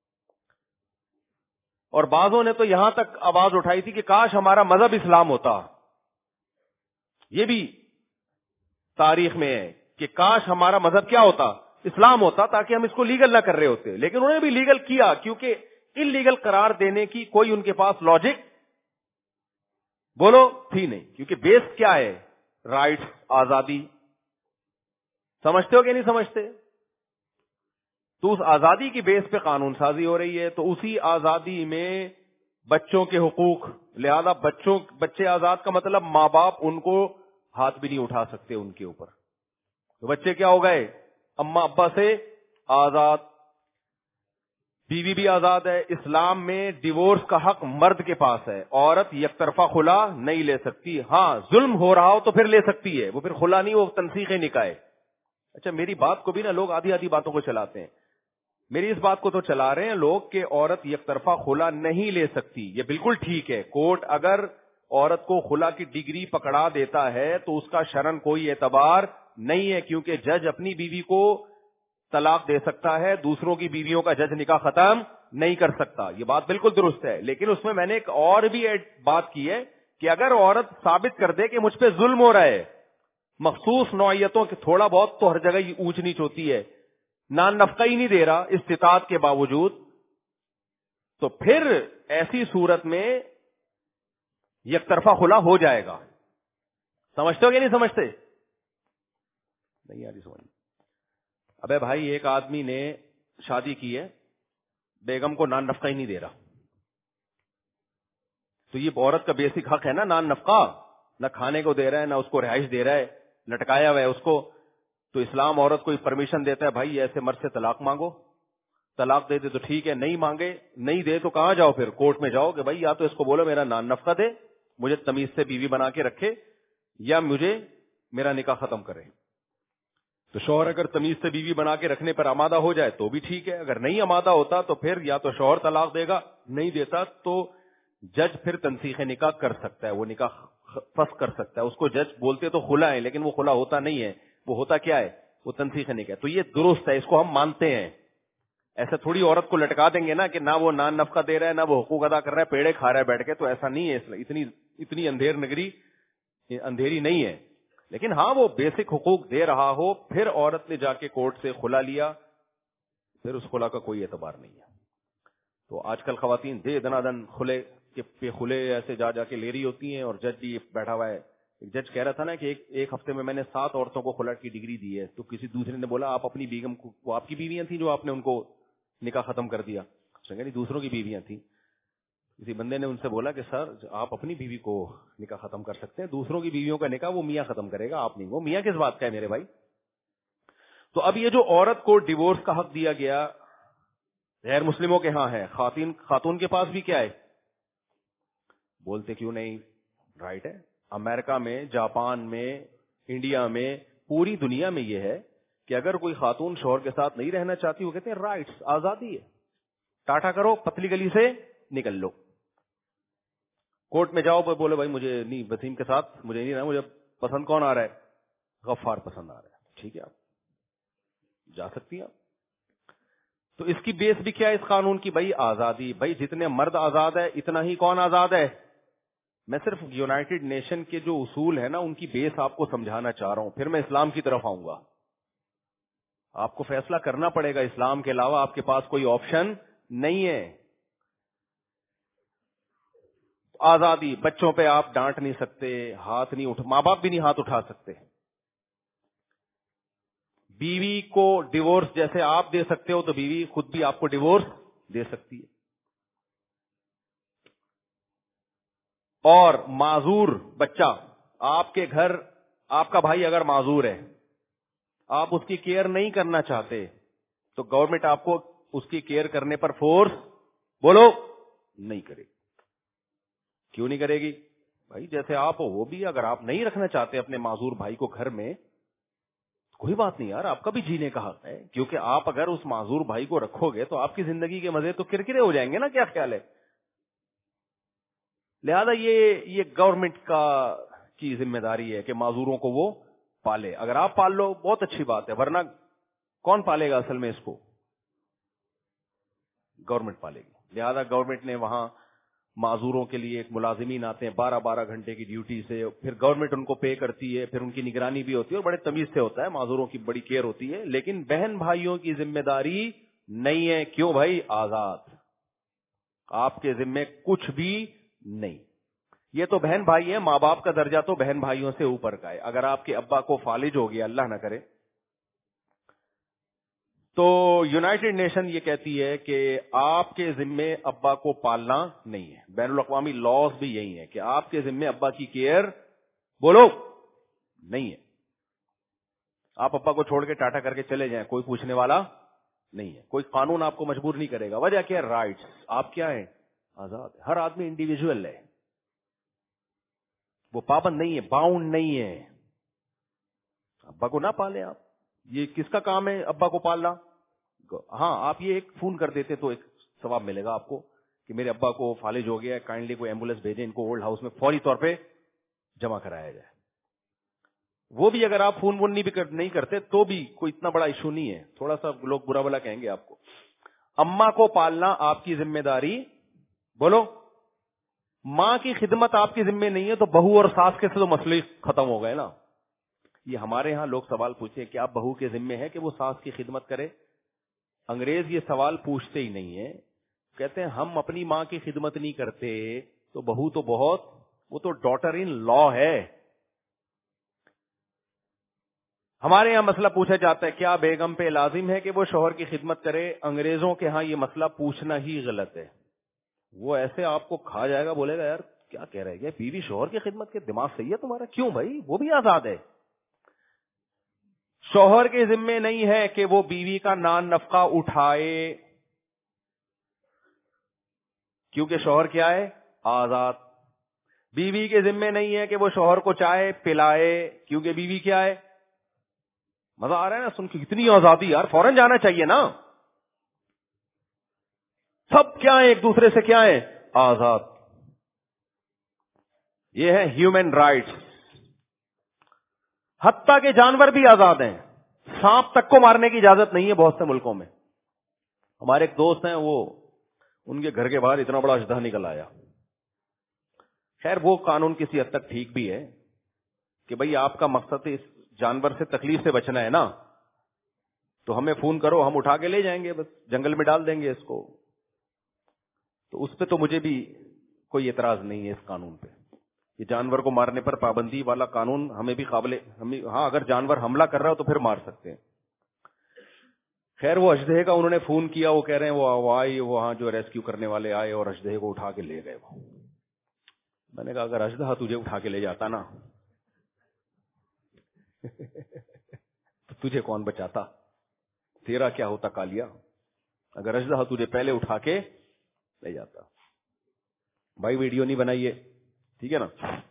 اور بعضوں نے تو یہاں تک آواز اٹھائی تھی کہ کاش ہمارا مذہب اسلام ہوتا. یہ بھی تاریخ میں ہے کہ کاش ہمارا مذہب کیا ہوتا؟ اسلام ہوتا، تاکہ ہم اس کو لیگل نہ کر رہے ہوتے. لیکن انہوں نے بھی لیگل کیا کیونکہ ان لیگل قرار دینے کی کوئی ان کے پاس لاجک بولو تھی نہیں، کیونکہ بیس کیا ہے؟ رائٹس، آزادی. سمجھتے ہو کہ نہیں سمجھتے؟ تو اس آزادی کی بیس پہ قانون سازی ہو رہی ہے. تو اسی آزادی میں بچوں کے حقوق، لہذا بچوں بچے آزاد کا مطلب ماں باپ ان کو ہاتھ بھی نہیں اٹھا سکتے ان کے اوپر. تو بچے کیا ہو گئے؟ اماں ابا سے آزاد. بیوی بھی آزاد ہے. اسلام میں ڈیورس کا حق مرد کے پاس ہے، عورت یک طرفہ خلا نہیں لے سکتی. ہاں ظلم ہو رہا ہو تو پھر لے سکتی ہے، وہ پھر خلا نہیں، وہ تنسیخ نکاح ہے. اچھا میری بات کو بھی نا لوگ آدھی آدھی باتوں کو چلاتے ہیں. میری اس بات کو تو چلا رہے ہیں لوگ کہ عورت یک طرفہ خلا نہیں لے سکتی. یہ بالکل ٹھیک ہے. کورٹ اگر عورت کو خلا کی ڈگری پکڑا دیتا ہے تو اس کا شرعن کوئی اعتبار نہیں ہے، کیونکہ جج اپنی بیوی کو طلاق دے سکتا ہے، دوسروں کی بیویوں کا جج نکاح ختم نہیں کر سکتا. یہ بات بالکل درست ہے. لیکن اس میں میں نے ایک اور بھی بات کی ہے کہ اگر عورت ثابت کر دے کہ مجھ پہ ظلم ہو رہا ہے، مخصوص نوعیتوں کے تھوڑا بہت تو ہر جگہ اونچ نیچ ہوتی ہے، نان نفقہ ہی نہیں دے رہا استطاعت کے باوجود، تو پھر ایسی صورت میں یک طرفہ خلا ہو جائے گا. سمجھتے ہو کہ نہیں سمجھتے؟ نہیں آ رہی سمجھ. ابے بھائی ایک آدمی نے شادی کی ہے، بیگم کو نان نفقہ ہی نہیں دے رہا، تو یہ عورت کا بیسک حق ہے نا نان نفقہ، نہ کھانے کو دے رہا ہے، نہ اس کو رہائش دے رہا ہے، لٹکایا ہوا ہے اس کو. تو اسلام عورت کو پرمیشن دیتا ہے بھائی ایسے مرد سے طلاق مانگو. طلاق دے دے تو ٹھیک ہے، نہیں مانگے نہیں دے تو کہاں جاؤ؟ پھر کورٹ میں جاؤ کہ بھائی یا تو اس کو بولو میرا نان نفقہ دے، مجھے تمیز سے بیوی بنا کے رکھے، یا مجھے میرا نکاح ختم کرے. تو شوہر اگر تمیز سے بیوی بنا کے رکھنے پر آمادہ ہو جائے تو بھی ٹھیک ہے، اگر نہیں آمادہ ہوتا تو پھر یا تو شوہر طلاق دے گا، نہیں دیتا تو جج پھر تنسیخ نکاح کر سکتا ہے، وہ نکاح فسخ کر سکتا ہے. اس کو جج بولتے تو خلا ہے لیکن وہ خلا ہوتا نہیں ہے، وہ ہوتا کیا ہے؟ وہ تنسیخ نکاح. تو یہ درست ہے، اس کو ہم مانتے ہیں. ایسا تھوڑی عورت کو لٹکا دیں گے نا کہ نہ وہ نان نفقہ دے رہا ہے، نہ وہ حقوق ادا کر رہا ہے، پیڑے کھا رہا ہے بیٹھ کے. تو ایسا نہیں ہے، اتنی اتنی اندھیر نگری اندھیری نہیں ہے. لیکن ہاں وہ بیسک حقوق دے رہا ہو، پھر عورت نے جا کے کورٹ سے خلا لیا، پھر اس خلا کا کوئی اعتبار نہیں ہے. تو آج کل خواتین دے دنا دن کھلے کے کھلے ایسے جا جا کے لے رہی ہوتی ہیں، اور جج بھی بیٹھا ہوا ہے. ایک جج کہہ رہا تھا نا کہ ایک ایک ہفتے میں میں نے سات عورتوں کو خلا کی ڈگری دی ہے. تو کسی دوسرے نے بولا آپ اپنی بیگم کو، وہ آپ کی بیویاں تھیں جو آپ نے ان کو نکاح ختم کر دیا؟ نہیں، دوسروں کی بیویاں تھیں. کسی بندے نے ان سے بولا کہ سر آپ اپنی بیوی کو نکاح ختم کر سکتے ہیں، دوسروں کی بیویوں کا نکاح وہ میاں ختم کرے گا، آپ نہیں. وہ میاں کس بات کا ہے میرے بھائی؟ تو اب یہ جو عورت کو ڈیورس کا حق دیا گیا غیر مسلموں کے ہاں ہے، خاتون خاتون کے پاس بھی کیا ہے؟ بولتے کیوں نہیں؟ رائٹ ہے. امریکہ میں، جاپان میں، انڈیا میں، پوری دنیا میں یہ ہے کہ اگر کوئی خاتون شوہر کے ساتھ نہیں رہنا چاہتی، وہ کہتے ہیں رائٹس، آزادی ہے، ٹاٹا کرو، پتلی گلی سے نکل لو. کورٹ میں جاؤ، بولے بھائی مجھے نہیں، وسیم کے ساتھ مجھے نہیں رہنا، مجھے پسند کون آ رہا ہے؟ غفار پسند آ رہا ہے. ٹھیک ہے، آپ جا سکتی ہیں. تو اس کی بیس بھی کیا ہے اس قانون کی؟ بھائی آزادی. بھائی جتنے مرد آزاد ہے اتنا ہی کون آزاد ہے؟ میں صرف یونائٹڈ نیشن کے جو اصول ہے نا ان کی بیس آپ کو سمجھانا چاہ رہا ہوں، پھر میں اسلام کی طرف آؤں گا. آپ کو فیصلہ کرنا پڑے گا، اسلام کے علاوہ آپ کے پاس کوئی آپشن نہیں ہے. آزادی، بچوں پہ آپ ڈانٹ نہیں سکتے، ہاتھ نہیں اٹھا، ماں باپ بھی نہیں ہاتھ اٹھا سکتے. بیوی کو ڈیورس جیسے آپ دے سکتے ہو تو بیوی خود بھی آپ کو ڈیورس دے سکتی ہے. اور معذور بچہ، آپ کے گھر آپ کا بھائی اگر معذور ہے، آپ اس کی کیئر نہیں کرنا چاہتے تو گورنمنٹ آپ کو اس کی کیئر کرنے پر فورس بولو نہیں کرے گی. کیوں نہیں کرے گی؟ بھائی جیسے آپ ہو وہ بھی، اگر آپ نہیں رکھنا چاہتے اپنے معذور بھائی کو گھر میں، کوئی بات نہیں یار، آپ کا بھی جینے کا حق ہے. کیونکہ آپ اگر اس معذور بھائی کو رکھو گے تو آپ کی زندگی کے مزے تو کرکرے ہو جائیں گے نا. کیا خیال ہے؟ لہذا یہ یہ گورنمنٹ کا کی ذمہ داری ہے کہ معذوروں کو وہ پالے. اگر آپ پال لو بہت اچھی بات ہے، ورنہ کون پالے گا اصل میں اس کو؟ گورنمنٹ پالے گی. لہذا گورنمنٹ نے وہاں معذوروں کے لیے ایک ملازمین آتے ہیں بارہ بارہ گھنٹے کی ڈیوٹی سے، پھر گورنمنٹ ان کو پے کرتی ہے، پھر ان کی نگرانی بھی ہوتی ہے اور بڑے تمیز سے ہوتا ہے، معذوروں کی بڑی کیئر ہوتی ہے. لیکن بہن بھائیوں کی ذمہ داری نہیں ہے. کیوں بھائی؟ آزاد، آپ کے ذمے کچھ بھی نہیں. یہ تو بہن بھائی ہیں، ماں باپ کا درجہ تو بہن بھائیوں سے اوپر کا ہے. اگر آپ کے ابا کو فالج ہو گیا، اللہ نہ کرے، تو یونائٹڈ نیشن یہ کہتی ہے کہ آپ کے ذمے ابا کو پالنا نہیں ہے. بین الاقوامی لاز بھی یہی ہے کہ آپ کے ذمے ابا کی کیئر بولو نہیں ہے. آپ ابا کو چھوڑ کے ٹاٹا کر کے چلے جائیں، کوئی پوچھنے والا نہیں ہے، کوئی قانون آپ کو مجبور نہیں کرے گا. وجہ کیا ہے؟ رائٹس. آپ کیا ہیں؟ آزاد. ہر آدمی انڈیویجول ہے، وہ پابند نہیں ہے، باؤنڈ نہیں ہے. ابا کو نہ پالیں آپ. یہ کس کا کام ہے ابا کو پالنا؟ ہاں، آپ یہ ایک فون کر دیتے تو ایک ثواب ملے گا آپ کو کہ میرے ابا کو فالج ہو گیا ہے، کائنڈلی کوئی ایمبولینس بھیجیں، ان کو اولڈ ہاؤس میں فوری طور پہ جمع کرایا جائے. وہ بھی اگر آپ فون وون نہیں کرتے تو بھی کوئی اتنا بڑا ایشو نہیں ہے. تھوڑا سا لوگ برا بلا کہیں گے آپ کو. اما کو پالنا آپ کی ذمہ داری بولو ماں کی خدمت آپ کے ذمے نہیں ہے تو بہو اور ساس کے سے تو مسئلے ختم ہو گئے نا. یہ ہمارے ہاں لوگ سوال پوچھے کہ آپ بہو کے ذمے ہے کہ وہ ساس کی خدمت کرے. انگریز یہ سوال پوچھتے ہی نہیں ہے, کہتے ہیں ہم اپنی ماں کی خدمت نہیں کرتے تو بہو تو بہت, وہ تو ڈاٹر ان لا ہے. ہمارے یہاں مسئلہ پوچھا جاتا ہے کیا بیگم پہ لازم ہے کہ وہ شوہر کی خدمت کرے. انگریزوں کے ہاں یہ مسئلہ پوچھنا ہی غلط ہے. وہ ایسے آپ کو کھا جائے گا, بولے گا یار کیا کہہ رہے ہیں, بیوی شوہر کی خدمت کے, دماغ صحیح ہے تمہارا؟ کیوں بھائی, وہ بھی آزاد ہے. شوہر کے ذمے نہیں ہے کہ وہ بیوی کا نان نفقہ اٹھائے, کیونکہ شوہر کیا ہے, آزاد. بیوی کے ذمے نہیں ہے کہ وہ شوہر کو چائے پلائے, کیونکہ بیوی کیا ہے, مزہ آ رہا ہے نا سن کے, کتنی آزادی یار, فوراً جانا چاہیے نا. سب کیا ہیں, ایک دوسرے سے کیا ہیں, آزاد. یہ ہے ہیومن رائٹس. حتیٰ کہ جانور بھی آزاد ہیں, سانپ تک کو مارنے کی اجازت نہیں ہے بہت سے ملکوں میں. ہمارے ایک دوست ہیں, وہ ان کے گھر کے باہر اتنا بڑا اژدہا نکل آیا. خیر وہ قانون کسی حد تک ٹھیک بھی ہے کہ بھئی آپ کا مقصد اس جانور سے تکلیف سے بچنا ہے نا, تو ہمیں فون کرو, ہم اٹھا کے لے جائیں گے, بس جنگل میں ڈال دیں گے اس کو. تو اس پہ تو مجھے بھی کوئی اعتراض نہیں ہے اس قانون پہ. یہ جانور کو مارنے پر پابندی والا قانون ہمیں بھی قابل, ہمیں ہاں اگر جانور حملہ کر رہا ہو تو پھر مار سکتے ہیں. خیر وہ اژدہے کا انہوں نے فون کیا, وہ کہہ رہے ہیں وہ آئے, وہاں جو ریسکیو کرنے والے آئے اور اژدہے کو اٹھا کے لے گئے. وہ میں نے کہا اگر اژدہا تجھے اٹھا کے لے جاتا نا تو تجھے کون بچاتا, تیرا کیا ہوتا کالیا, اگر اژدہا تجھے پہلے اٹھا کے لے جاتا. بھائی ویڈیو نہیں بنائیے, ٹھیک ہے نا.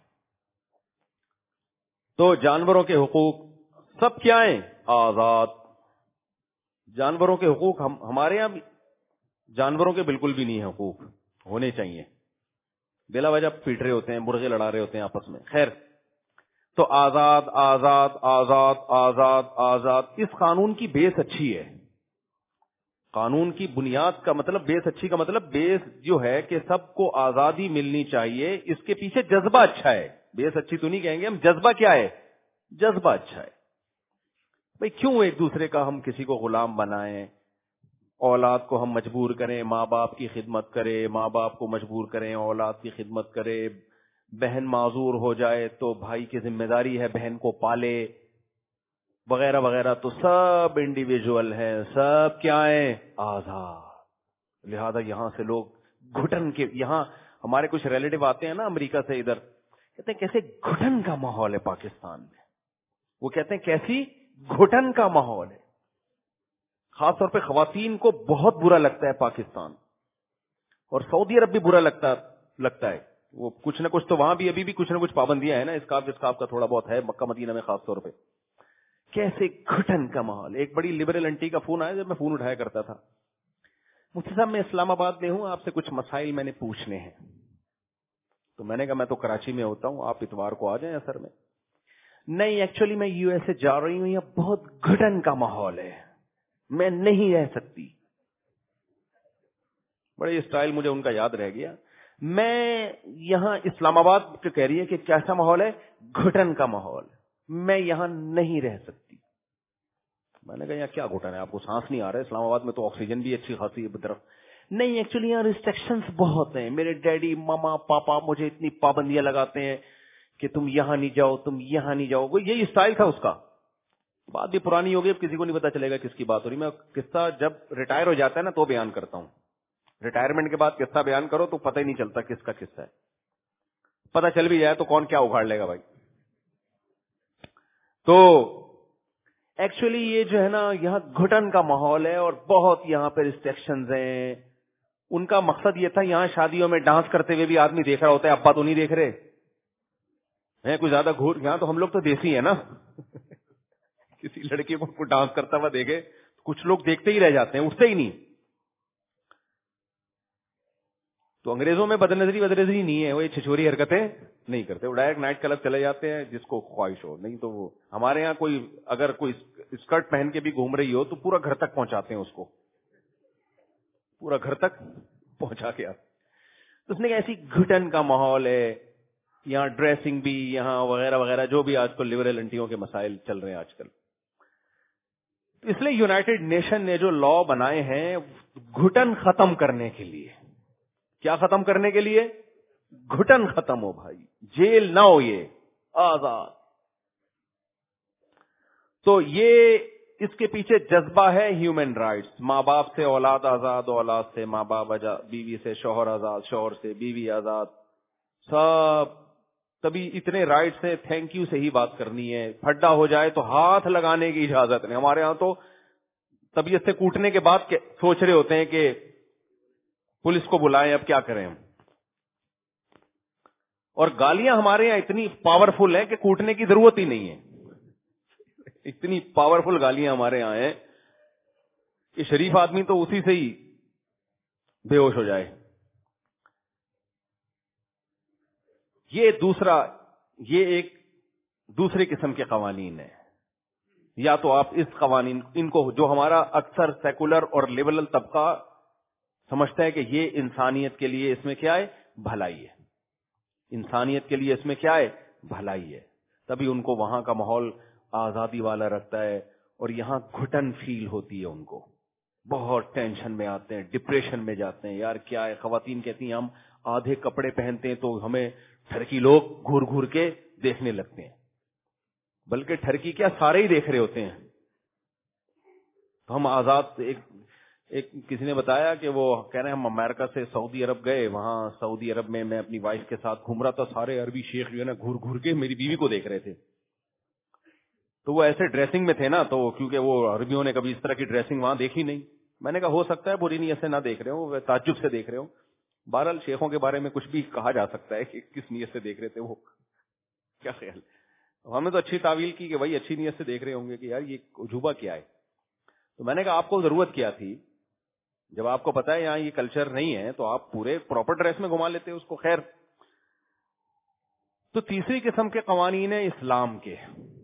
تو جانوروں کے حقوق سب کیا ہیں, آزاد. جانوروں کے حقوق ہم ہمارے یہاں جانوروں کے بالکل بھی نہیں ہیں, حقوق ہونے چاہیے. بلا وجہ پیٹ رہے ہوتے ہیں, مرغے لڑا رہے ہوتے ہیں آپس میں. خیر تو آزاد آزاد آزاد آزاد آزاد. اس قانون کی بیس اچھی ہے. قانون کی بنیاد کا مطلب, بیس اچھی کا مطلب بیس جو ہے کہ سب کو آزادی ملنی چاہیے, اس کے پیچھے جذبہ اچھا ہے. بیس اچھی تو نہیں کہیں گے ہم, جذبہ کیا ہے, جذبہ اچھا ہے. بھئی کیوں ایک دوسرے کا ہم کسی کو غلام بنائیں, اولاد کو ہم مجبور کریں ماں باپ کی خدمت کرے, ماں باپ کو مجبور کریں اولاد کی خدمت کرے. بہن معذور ہو جائے تو بھائی کی ذمہ داری ہے بہن کو پالے, وغیرہ وغیرہ. تو سب انڈیویجول ہیں, سب کیا ہیں, آزاد. لہذا یہاں سے لوگ گھٹن کے, یہاں ہمارے کچھ ریلیٹو آتے ہیں نا امریکہ سے ادھر, کہتے ہیں کیسے گھٹن کا ماحول ہے پاکستان میں. وہ کہتے ہیں کیسی گھٹن کا ماحول ہے. خاص طور پہ خواتین کو بہت برا لگتا ہے پاکستان, اور سعودی عرب بھی برا لگتا لگتا ہے. وہ کچھ نہ کچھ تو وہاں بھی ابھی بھی کچھ نہ کچھ پابندیاں ہیں نا, اسکاف اسکاف کا تھوڑا بہت ہے مکہ مدینہ میں خاص طور پہ. کیسے گھٹن کا ماحول. ایک بڑی لبرل انٹی کا فون آیا جب میں فون اٹھایا کرتا تھا, مفتی صاحب میں اسلام آباد میں ہوں, آپ سے کچھ مسائل میں نے پوچھنے ہیں. تو میں نے کہا میں تو کراچی میں ہوتا ہوں, آپ اتوار کو آ جائیں اثر میں. نہیں ایکچولی میں یو ایس اے جا رہی ہوں, یہ بہت گھٹن کا ماحول ہے, میں نہیں رہ سکتی. بڑے اسٹائل مجھے ان کا یاد رہ گیا. میں یہاں اسلام آباد کے کہہ رہی ہے کہ کیسا ماحول ہے, گھٹن کا ماحول, میں یہاں نہیں رہ سکتی. میں نے کہا یہاں کیا گھٹن ہے, آپ کو سانس نہیں آ رہا ہے؟ اسلام آباد میں تو آکسیجن بھی اچھی خاصی ہے طرف. نہیں ایکچولی یہاں ریسٹرکشنز بہت ہیں, میرے ڈیڈی ماما پاپا مجھے اتنی پابندیاں لگاتے ہیں کہ تم یہاں نہیں جاؤ, تم یہاں نہیں جاؤ. وہ یہی اسٹائل تھا اس کا. بات بھی پرانی ہوگی, اب کسی کو نہیں پتا چلے گا کس کی بات ہو رہی. میں قصہ جب ریٹائر ہو جاتا ہے نا تو بیان کرتا ہوں. ریٹائرمنٹ کے بعد قصہ بیان کرو تو پتہ ہی نہیں چلتا کس کا قصہ ہے. پتہ چل بھی جائے تو کون کیا اگاڑ لے گا بھائی. تو ایکچولی یہ جو ہے نا یہاں گھٹن کا ماحول ہے اور بہت یہاں پہ ریسٹرکشنز ہیں. ان کا مقصد یہ تھا, یہاں شادیوں میں ڈانس کرتے ہوئے بھی آدمی دیکھ رہا ہوتا ہے, ابا تو نہیں دیکھ رہے ہیں کچھ زیادہ گھور. یہاں تو ہم لوگ تو دیسی ہیں نا, کسی لڑکی کو ڈانس کرتا ہوا دیکھے کچھ لوگ دیکھتے ہی رہ جاتے ہیں, اٹھتے ہی نہیں. تو انگریزوں میں بدنظری بدنظری نہیں ہے, وہ یہ چھچوری حرکتیں نہیں کرتے, وہ ڈائریکٹ نائٹ کلب چلے جاتے ہیں جس کو خواہش ہو. نہیں تو وہ ہمارے یہاں کوئی اگر کوئی اسکرٹ پہن کے بھی گھوم رہی ہو تو پورا گھر تک پہنچاتے ہیں اس کو, پورا گھر تک پہنچا کے آتے. تو اس نے کہا ایسی گھٹن کا ماحول ہے یہاں، ڈریسنگ بھی یہاں وغیرہ وغیرہ، جو بھی آج کل لبرل انٹیوں کے مسائل چل رہے ہیں آج کل. اس لیے یونائٹڈ نیشن نے جو لا بنائے ہیں گھٹن ختم کرنے کے لیے. کیا ختم کرنے کے لیے؟ گھٹن ختم ہو بھائی، جیل نہ ہو، یہ آزاد. تو یہ اس کے پیچھے جذبہ ہے ہیومن رائٹس. ماں باپ سے اولاد آزاد، اولاد سے ماں باپ آزاد، بیوی سے شوہر آزاد، شوہر سے بیوی آزاد. سب تبھی اتنے رائٹس ہیں، تھینک یو سے ہی بات کرنی ہے. پھڈا ہو جائے تو ہاتھ لگانے کی اجازت نہیں. ہمارے ہاں تو طبیعت سے کوٹنے کے بعد سوچ رہے ہوتے ہیں کہ پولیس کو بلائیں، اب کیا کریں ہم. اور گالیاں ہمارے یہاں اتنی پاورفل ہیں کہ کوٹنے کی ضرورت ہی نہیں ہے. اتنی پاورفل گالیاں ہمارے یہاں ہیں کہ شریف آدمی تو اسی سے ہی بے ہوش ہو جائے. یہ دوسرا، یہ ایک دوسرے قسم کے قوانین ہیں. یا تو آپ اس قوانین ان کو، جو ہمارا اکثر سیکولر اور لبرل طبقہ سمجھتا ہے کہ یہ انسانیت کے لیے اس میں کیا ہے؟ بھلائی ہے. انسانیت کے لیے اس میں کیا ہے؟ بھلائی ہے. تبھی ان کو وہاں کا ماحول آزادی والا رکھتا ہے. اور یہاں گھٹن فیل ہوتی ہے ان کو، بہت ٹینشن میں آتے ہیں، ڈپریشن میں جاتے ہیں. یار کیا ہے، خواتین کہتی ہیں ہم آدھے کپڑے پہنتے ہیں تو ہمیں ٹھرکی لوگ گھور گھور کے دیکھنے لگتے ہیں. بلکہ ٹھرکی کیا، سارے ہی دیکھ رہے ہوتے ہیں. تو ہم آزاد. ایک ایک کسی نے بتایا کہ وہ کہہ رہے ہیں ہم امریکہ سے سعودی عرب گئے، وہاں سعودی عرب میں میں اپنی وائف کے ساتھ گھوم رہا تھا، سارے عربی شیخ جو ہے نا گھور گھور کے میری بیوی کو دیکھ رہے تھے. تو وہ ایسے ڈریسنگ میں تھے نا، تو کیونکہ وہ عربیوں نے کبھی اس طرح کی ڈریسنگ وہاں دیکھی نہیں. میں نے کہا ہو سکتا ہے بری نیت سے نہ دیکھ رہے ہو، وہ تعجب سے دیکھ رہے ہو. بہرحال شیخوں کے بارے میں کچھ بھی کہا جا سکتا ہے کہ کس نیت سے دیکھ رہے تھے وہ. کیا خیال؟ ہم نے تو اچھی تعویل کی کہ بھائی اچھی نیت سے دیکھ رہے ہوں گے کہ یار یہ عجوبہ کیا ہے. تو میں نے کہا آپ کو ضرورت کیا تھی؟ جب آپ کو پتا ہے یہاں یہ کلچر نہیں ہے تو آپ پورے پراپر ڈریس میں گھما لیتے اس کو. خیر، تو تیسری قسم کے قوانین ہیں اسلام کے.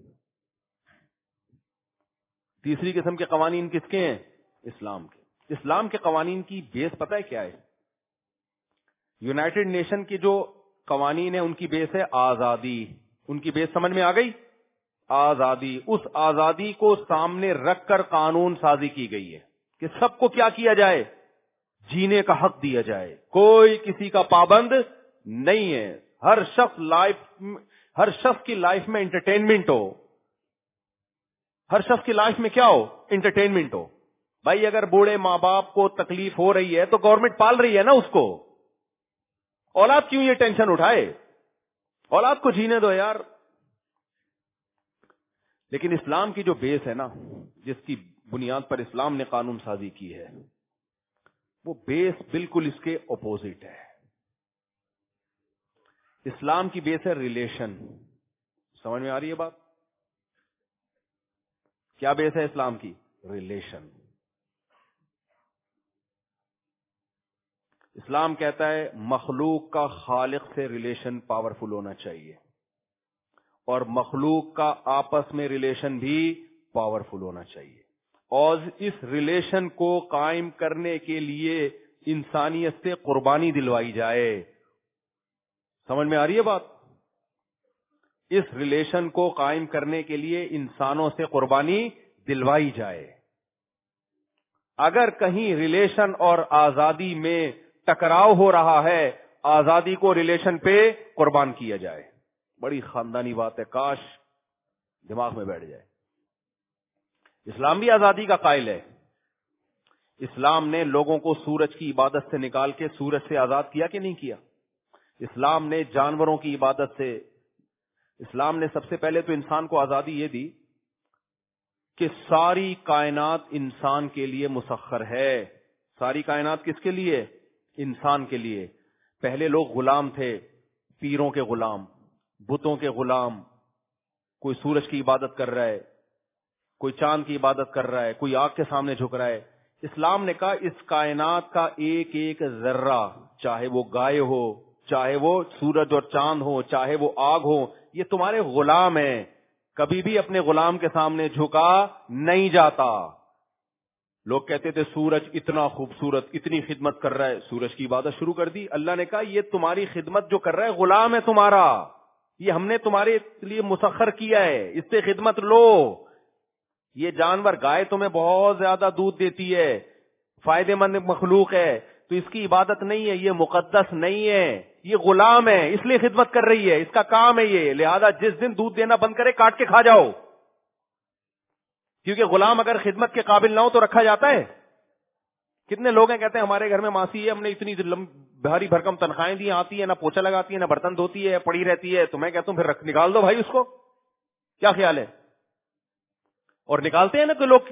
تیسری قسم کے قوانین کس کے ہیں؟ اسلام کے. اسلام کے قوانین کی بیس پتہ ہے کیا ہے؟ یونائٹڈ نیشن کے جو قوانین ہیں ان کی بیس ہے آزادی. ان کی بیس سمجھ میں آ گئی؟ آزادی. اس آزادی کو سامنے رکھ کر قانون سازی کی گئی ہے کہ سب کو کیا کیا جائے؟ جینے کا حق دیا جائے. کوئی کسی کا پابند نہیں ہے. ہر شخص لائف ہر شخص کی لائف میں انٹرٹینمنٹ ہو. ہر شخص کی لائف میں کیا ہو؟ انٹرٹینمنٹ ہو. بھائی اگر بوڑھے ماں باپ کو تکلیف ہو رہی ہے تو گورنمنٹ پال رہی ہے نا اس کو. اولاد کیوں یہ ٹینشن اٹھائے؟ اولاد کو جینے دو یار. لیکن اسلام کی جو بیس ہے نا، جس کی بنیاد پر اسلام نے قانون سازی کی ہے، وہ بیس بالکل اس کے اپوزٹ ہے. اسلام کی بیس ہے ریلیشن. سمجھ میں آ رہی ہے بات؟ کیا بیس ہے اسلام کی؟ ریلیشن. اسلام کہتا ہے مخلوق کا خالق سے ریلیشن پاورفل ہونا چاہیے، اور مخلوق کا آپس میں ریلیشن بھی پاورفل ہونا چاہیے. اور اس ریلیشن کو قائم کرنے کے لیے انسانیت سے قربانی دلوائی جائے. سمجھ میں آ رہی ہے بات؟ اس ریلیشن کو قائم کرنے کے لیے انسانوں سے قربانی دلوائی جائے. اگر کہیں ریلیشن اور آزادی میں ٹکراؤ ہو رہا ہے، آزادی کو ریلیشن پہ قربان کیا جائے. بڑی خاندانی بات ہے، کاش دماغ میں بیٹھ جائے. اسلام بھی آزادی کا قائل ہے. اسلام نے لوگوں کو سورج کی عبادت سے نکال کے سورج سے آزاد کیا کہ نہیں کیا؟ اسلام نے جانوروں کی عبادت سے، اسلام نے سب سے پہلے تو انسان کو آزادی یہ دی کہ ساری کائنات انسان کے لیے مسخر ہے. ساری کائنات کس کے لیے؟ انسان کے لیے. پہلے لوگ غلام تھے، پیروں کے غلام، بتوں کے غلام. کوئی سورج کی عبادت کر رہا ہے، کوئی چاند کی عبادت کر رہا ہے، کوئی آگ کے سامنے جھک رہا ہے. اسلام نے کہا اس کائنات کا ایک ایک ذرہ، چاہے وہ گائے ہو، چاہے وہ سورج اور چاند ہو، چاہے وہ آگ ہو، یہ تمہارے غلام ہیں. کبھی بھی اپنے غلام کے سامنے جھکا نہیں جاتا. لوگ کہتے تھے سورج اتنا خوبصورت، اتنی خدمت کر رہا ہے، سورج کی عبادت شروع کر دی. اللہ نے کہا یہ تمہاری خدمت جو کر رہا ہے غلام ہے تمہارا، یہ ہم نے تمہارے لیے مسخر کیا ہے، اس سے خدمت لو. یہ جانور، گائے تمہیں بہت زیادہ دودھ دیتی ہے، فائدے مند مخلوق ہے، تو اس کی عبادت نہیں ہے، یہ مقدس نہیں ہے، یہ غلام ہے، اس لیے خدمت کر رہی ہے، اس کا کام ہے یہ. لہذا جس دن دودھ دینا بند کرے کاٹ کے کھا جاؤ. کیونکہ غلام اگر خدمت کے قابل نہ ہو تو رکھا جاتا ہے. کتنے لوگ ہیں کہتے ہیں ہمارے گھر میں ماسی ہے، ہم نے اتنی بھاری بھرکم تنخواہیں دی، آتی ہے نہ پوچھا لگاتی ہے نہ برتن دھوتی ہے، پڑی رہتی ہے. تو میں کہتا ہوں پھر رکھ نکال دو بھائی اس کو. کیا خیال ہے؟ اور نکالتے ہیں نا کہ لوگ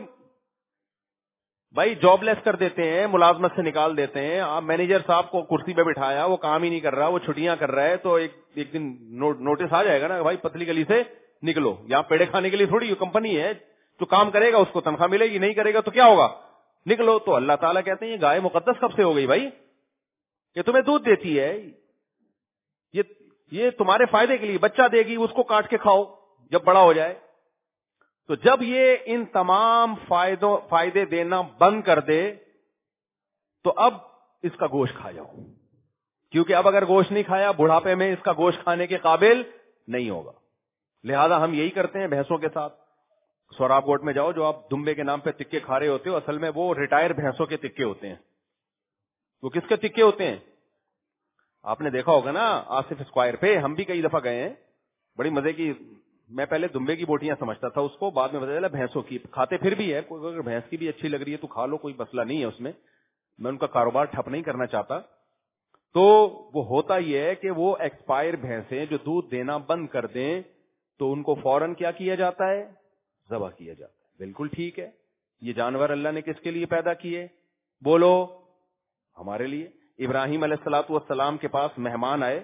بھائی جاب لیس کر دیتے ہیں، ملازمت سے نکال دیتے ہیں. آپ مینیجر صاحب کو کرسی پہ بٹھایا، وہ کام ہی نہیں کر رہا، وہ چھٹیاں کر رہا ہے، تو ایک ایک دن نوٹس آ جائے گا نا بھائی پتلی گلی سے نکلو. یہاں پیڑے کھانے کے لیے تھوڑی کمپنی ہے، جو کام کرے گا اس کو تنخواہ ملے گی، نہیں کرے گا تو کیا ہوگا؟ نکلو. تو اللہ تعالیٰ کہتے ہیں یہ گائے مقدس کب سے ہو گئی بھائی؟ یہ تمہیں دودھ دیتی ہے، یہ یہ تمہارے فائدے کے لیے، بچہ دے گی، اس کو کاٹ کے کھاؤ جب بڑا ہو جائے. تو جب یہ ان تمام فائدوں فائدے دینا بند کر دے تو اب اس کا گوشت کھا جاؤ. کیونکہ اب اگر گوشت نہیں کھایا بڑھاپے میں اس کا گوشت کھانے کے قابل نہیں ہوگا. لہذا ہم یہی کرتے ہیں بھینسوں کے ساتھ. سوراب کوٹ میں جاؤ، جو آپ دمبے کے نام پہ تکے کھا رہے ہوتے ہو، اصل میں وہ ریٹائر بھینسوں کے تکے ہوتے ہیں. وہ کس کے تکے ہوتے ہیں؟ آپ نے دیکھا ہوگا نا آصف اسکوائر پہ، ہم بھی کئی دفعہ گئے ہیں. بڑی مزے کی، میں پہلے دمبے کی بوٹیاں سمجھتا تھا اس کو، بعد میں پتا چلا بھینسوں کی. کھاتے پھر بھی ہے، کوئی اگر بھینس کی بھی اچھی لگ رہی ہے تو کھا لو، کوئی مسئلہ نہیں ہے اس میں. میں ان کا کاروبار ٹھپ نہیں کرنا چاہتا. تو وہ ہوتا یہ ہے کہ وہ ایکسپائر بھینسیں جو دودھ دینا بند کر دیں تو ان کو فوراً کیا کیا جاتا ہے؟ ذبح کیا جاتا ہے. بالکل ٹھیک ہے. یہ جانور اللہ نے کس کے لیے پیدا کیے؟ بولو، ہمارے لیے. ابراہیم علیہ الصلوۃ والسلام کے پاس مہمان آئے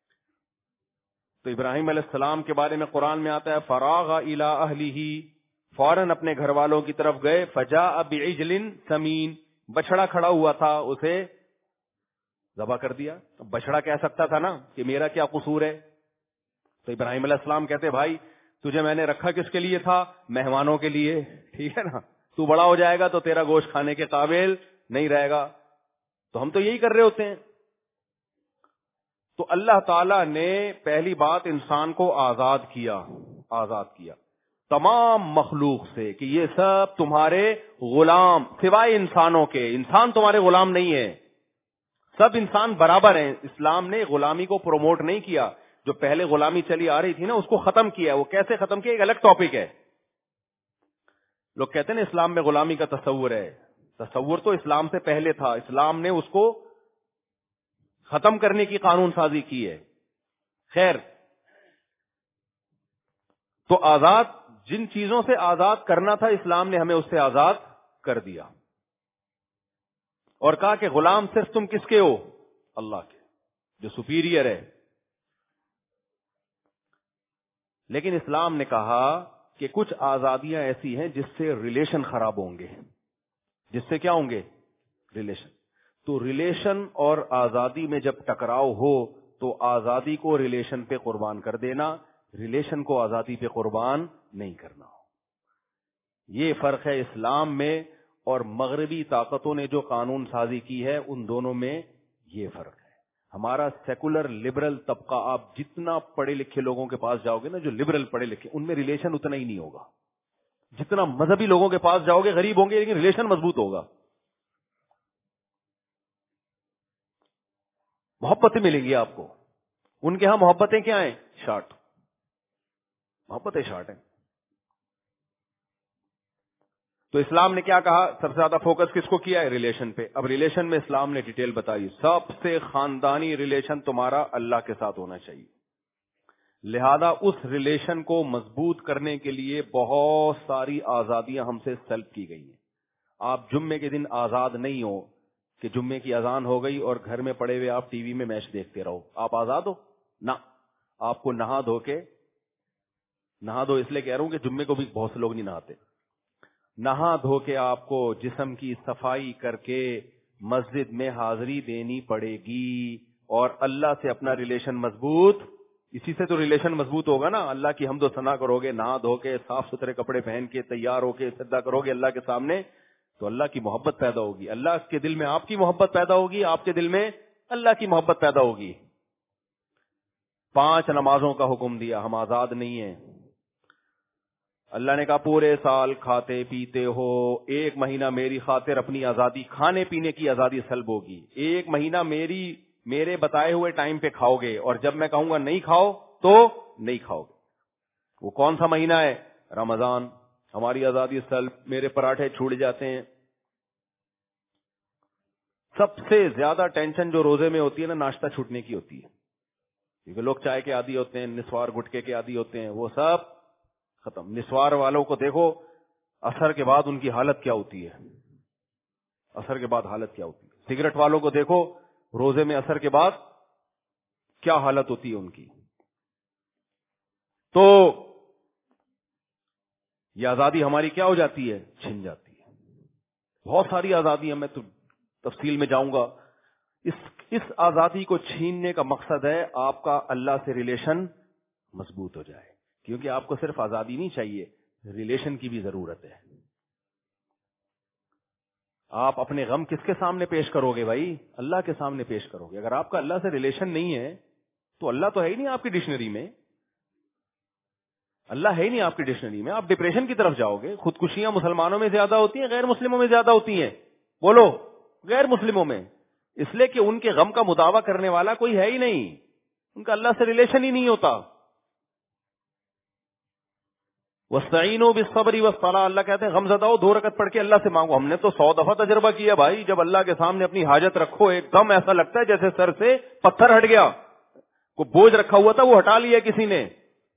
تو ابراہیم علیہ السلام کے بارے میں قرآن میں آتا ہے فراغ الی اہلہ، فوراً اپنے گھر والوں کی طرف گئے. فجاء بعجل سمین، بچڑا کھڑا ہوا تھا، اسے ذبح کر دیا. بچڑا کہہ سکتا تھا نا کہ میرا کیا قصور ہے. تو ابراہیم علیہ السلام کہتے بھائی تجھے میں نے رکھا کس کے لیے تھا؟ مہمانوں کے لیے، ٹھیک ہے نا. تو بڑا ہو جائے گا تو تیرا گوشت کھانے کے قابل نہیں رہے گا. تو ہم تو یہی کر رہے ہوتے ہیں. تو اللہ تعالی نے پہلی بات انسان کو آزاد کیا، آزاد کیا تمام مخلوق سے کہ یہ سب تمہارے غلام، سوائے انسانوں کے. انسان تمہارے غلام نہیں ہے، سب انسان برابر ہیں. اسلام نے غلامی کو پروموٹ نہیں کیا. جو پہلے غلامی چلی آ رہی تھی نا اس کو ختم کیا. وہ کیسے ختم کیا ایک الگ ٹاپک ہے. لوگ کہتے ہیں نا اسلام میں غلامی کا تصور ہے. تصور تو اسلام سے پہلے تھا، اسلام نے اس کو ختم کرنے کی قانون سازی کی ہے. خیر، تو آزاد، جن چیزوں سے آزاد کرنا تھا اسلام نے ہمیں اس سے آزاد کر دیا اور کہا کہ غلام صرف تم کس کے ہو؟ اللہ کے، جو سپیریئر ہے. لیکن اسلام نے کہا کہ کچھ آزادیاں ایسی ہیں جس سے ریلیشن خراب ہوں گے. جس سے کیا ہوں گے؟ ریلیشن. تو ریلیشن اور آزادی میں جب ٹکراؤ ہو تو آزادی کو ریلیشن پہ قربان کر دینا، ریلیشن کو آزادی پہ قربان نہیں کرنا. یہ فرق ہے اسلام میں اور مغربی طاقتوں نے جو قانون سازی کی ہے ان دونوں میں یہ فرق ہے. ہمارا سیکولر لبرل طبقہ، آپ جتنا پڑھے لکھے لوگوں کے پاس جاؤ گے نا، جو لبرل پڑھے لکھے، ان میں ریلیشن اتنا ہی نہیں ہوگا. جتنا مذہبی لوگوں کے پاس جاؤ گے غریب ہوں گے لیکن ریلیشن مضبوط ہوگا، محبتیں ملیں گی آپ کو. ان کے ہاں محبتیں کیا ہیں؟ شارٹ، محبتیں شارٹ ہیں. تو اسلام نے کیا کہا؟ سب سے زیادہ فوکس کس کو کیا ہے؟ ریلیشن پہ. اب ریلیشن میں اسلام نے ڈیٹیل بتائی، سب سے خاندانی ریلیشن تمہارا اللہ کے ساتھ ہونا چاہیے. لہذا اس ریلیشن کو مضبوط کرنے کے لیے بہت ساری آزادیاں ہم سے سلب کی گئی ہیں. آپ جمعے کے دن آزاد نہیں ہو کہ جمعے کی اذان ہو گئی اور گھر میں پڑے ہوئے آپ ٹی وی میں میچ دیکھتے رہو. آپ آزاد ہو؟ نہ. آپ کو نہا دھو کے، نہا دو اس لیے کہہ رہا ہوں کہ جمعے کو بھی بہت سے لوگ نہیں نہاتے. نہا دھو کے آپ کو جسم کی صفائی کر کے مسجد میں حاضری دینی پڑے گی اور اللہ سے اپنا ریلیشن مضبوط، اسی سے تو ریلیشن مضبوط ہوگا نا. اللہ کی حمد و ثنا کرو گے، نہا دھو کے صاف ستھرے کپڑے پہن کے تیار ہو کے سجدہ کرو گے اللہ کے سامنے، تو اللہ کی محبت پیدا ہوگی, اللہ کے دل میں آپ کی محبت پیدا ہوگی, آپ کے دل میں اللہ کی محبت پیدا ہوگی. پانچ نمازوں کا حکم دیا, ہم آزاد نہیں ہیں. اللہ نے کہا پورے سال کھاتے پیتے ہو, ایک مہینہ میری خاطر اپنی آزادی, کھانے پینے کی آزادی سلب ہوگی. ایک مہینہ میری میرے بتائے ہوئے ٹائم پہ کھاؤ گے, اور جب میں کہوں گا نہیں کھاؤ تو نہیں کھاؤ گے. وہ کون سا مہینہ ہے؟ رمضان. ہماری آزادی سلب, میرے پراٹھے چھوٹ جاتے ہیں. سب سے زیادہ ٹینشن جو روزے میں ہوتی ہے نا, ناشتہ چھوٹنے کی ہوتی ہے, کیونکہ لوگ چائے کے عادی ہوتے ہیں, نسوار گٹکے کے عادی ہوتے ہیں, وہ سب ختم. نسوار والوں کو دیکھو اثر کے بعد ان کی حالت کیا ہوتی ہے, اثر کے بعد حالت کیا ہوتی ہے. سگریٹ والوں کو دیکھو روزے میں اثر کے بعد کیا حالت ہوتی ہے ان کی. تو یہ آزادی ہماری کیا ہو جاتی ہے؟ چھن جاتی ہے. بہت ساری آزادی ہے, میں تو تفصیل میں جاؤں گا. اس اس آزادی کو چھیننے کا مقصد ہے آپ کا اللہ سے ریلیشن مضبوط ہو جائے, کیونکہ آپ کو صرف آزادی نہیں چاہیے, ریلیشن کی بھی ضرورت ہے. آپ اپنے غم کس کے سامنے پیش کرو گے بھائی؟ اللہ کے سامنے پیش کرو گے. اگر آپ کا اللہ سے ریلیشن نہیں ہے تو اللہ تو ہے ہی نہیں آپ کی ڈکشنری میں, اللہ ہے ہی نہیں آپ کی ڈکشنری میں. آپ ڈپریشن کی طرف جاؤ گے. خودکشیاں مسلمانوں میں زیادہ ہوتی ہیں, غیر مسلموں میں زیادہ ہوتی ہیں؟ بولو. غیر مسلموں میں, اس لیے کہ ان کے غم کا مداوع کرنے والا کوئی ہے ہی نہیں, ان کا اللہ سے ریلیشن ہی نہیں ہوتا. وَاسْتَعِينُوا بِالصَّبْرِ وَالصَّلَاةِ, اللہ کہتے ہیں غم زدہ ہو دو رکعت پڑھ کے اللہ سے مانگو. ہم نے تو سو دفعہ تجربہ کیا بھائی, جب اللہ کے سامنے اپنی حاجت رکھو ایک دم ایسا لگتا ہے جیسے سر سے پتھر ہٹ گیا, کوئی بوجھ رکھا ہوا تھا وہ ہٹا لیا کسی نے.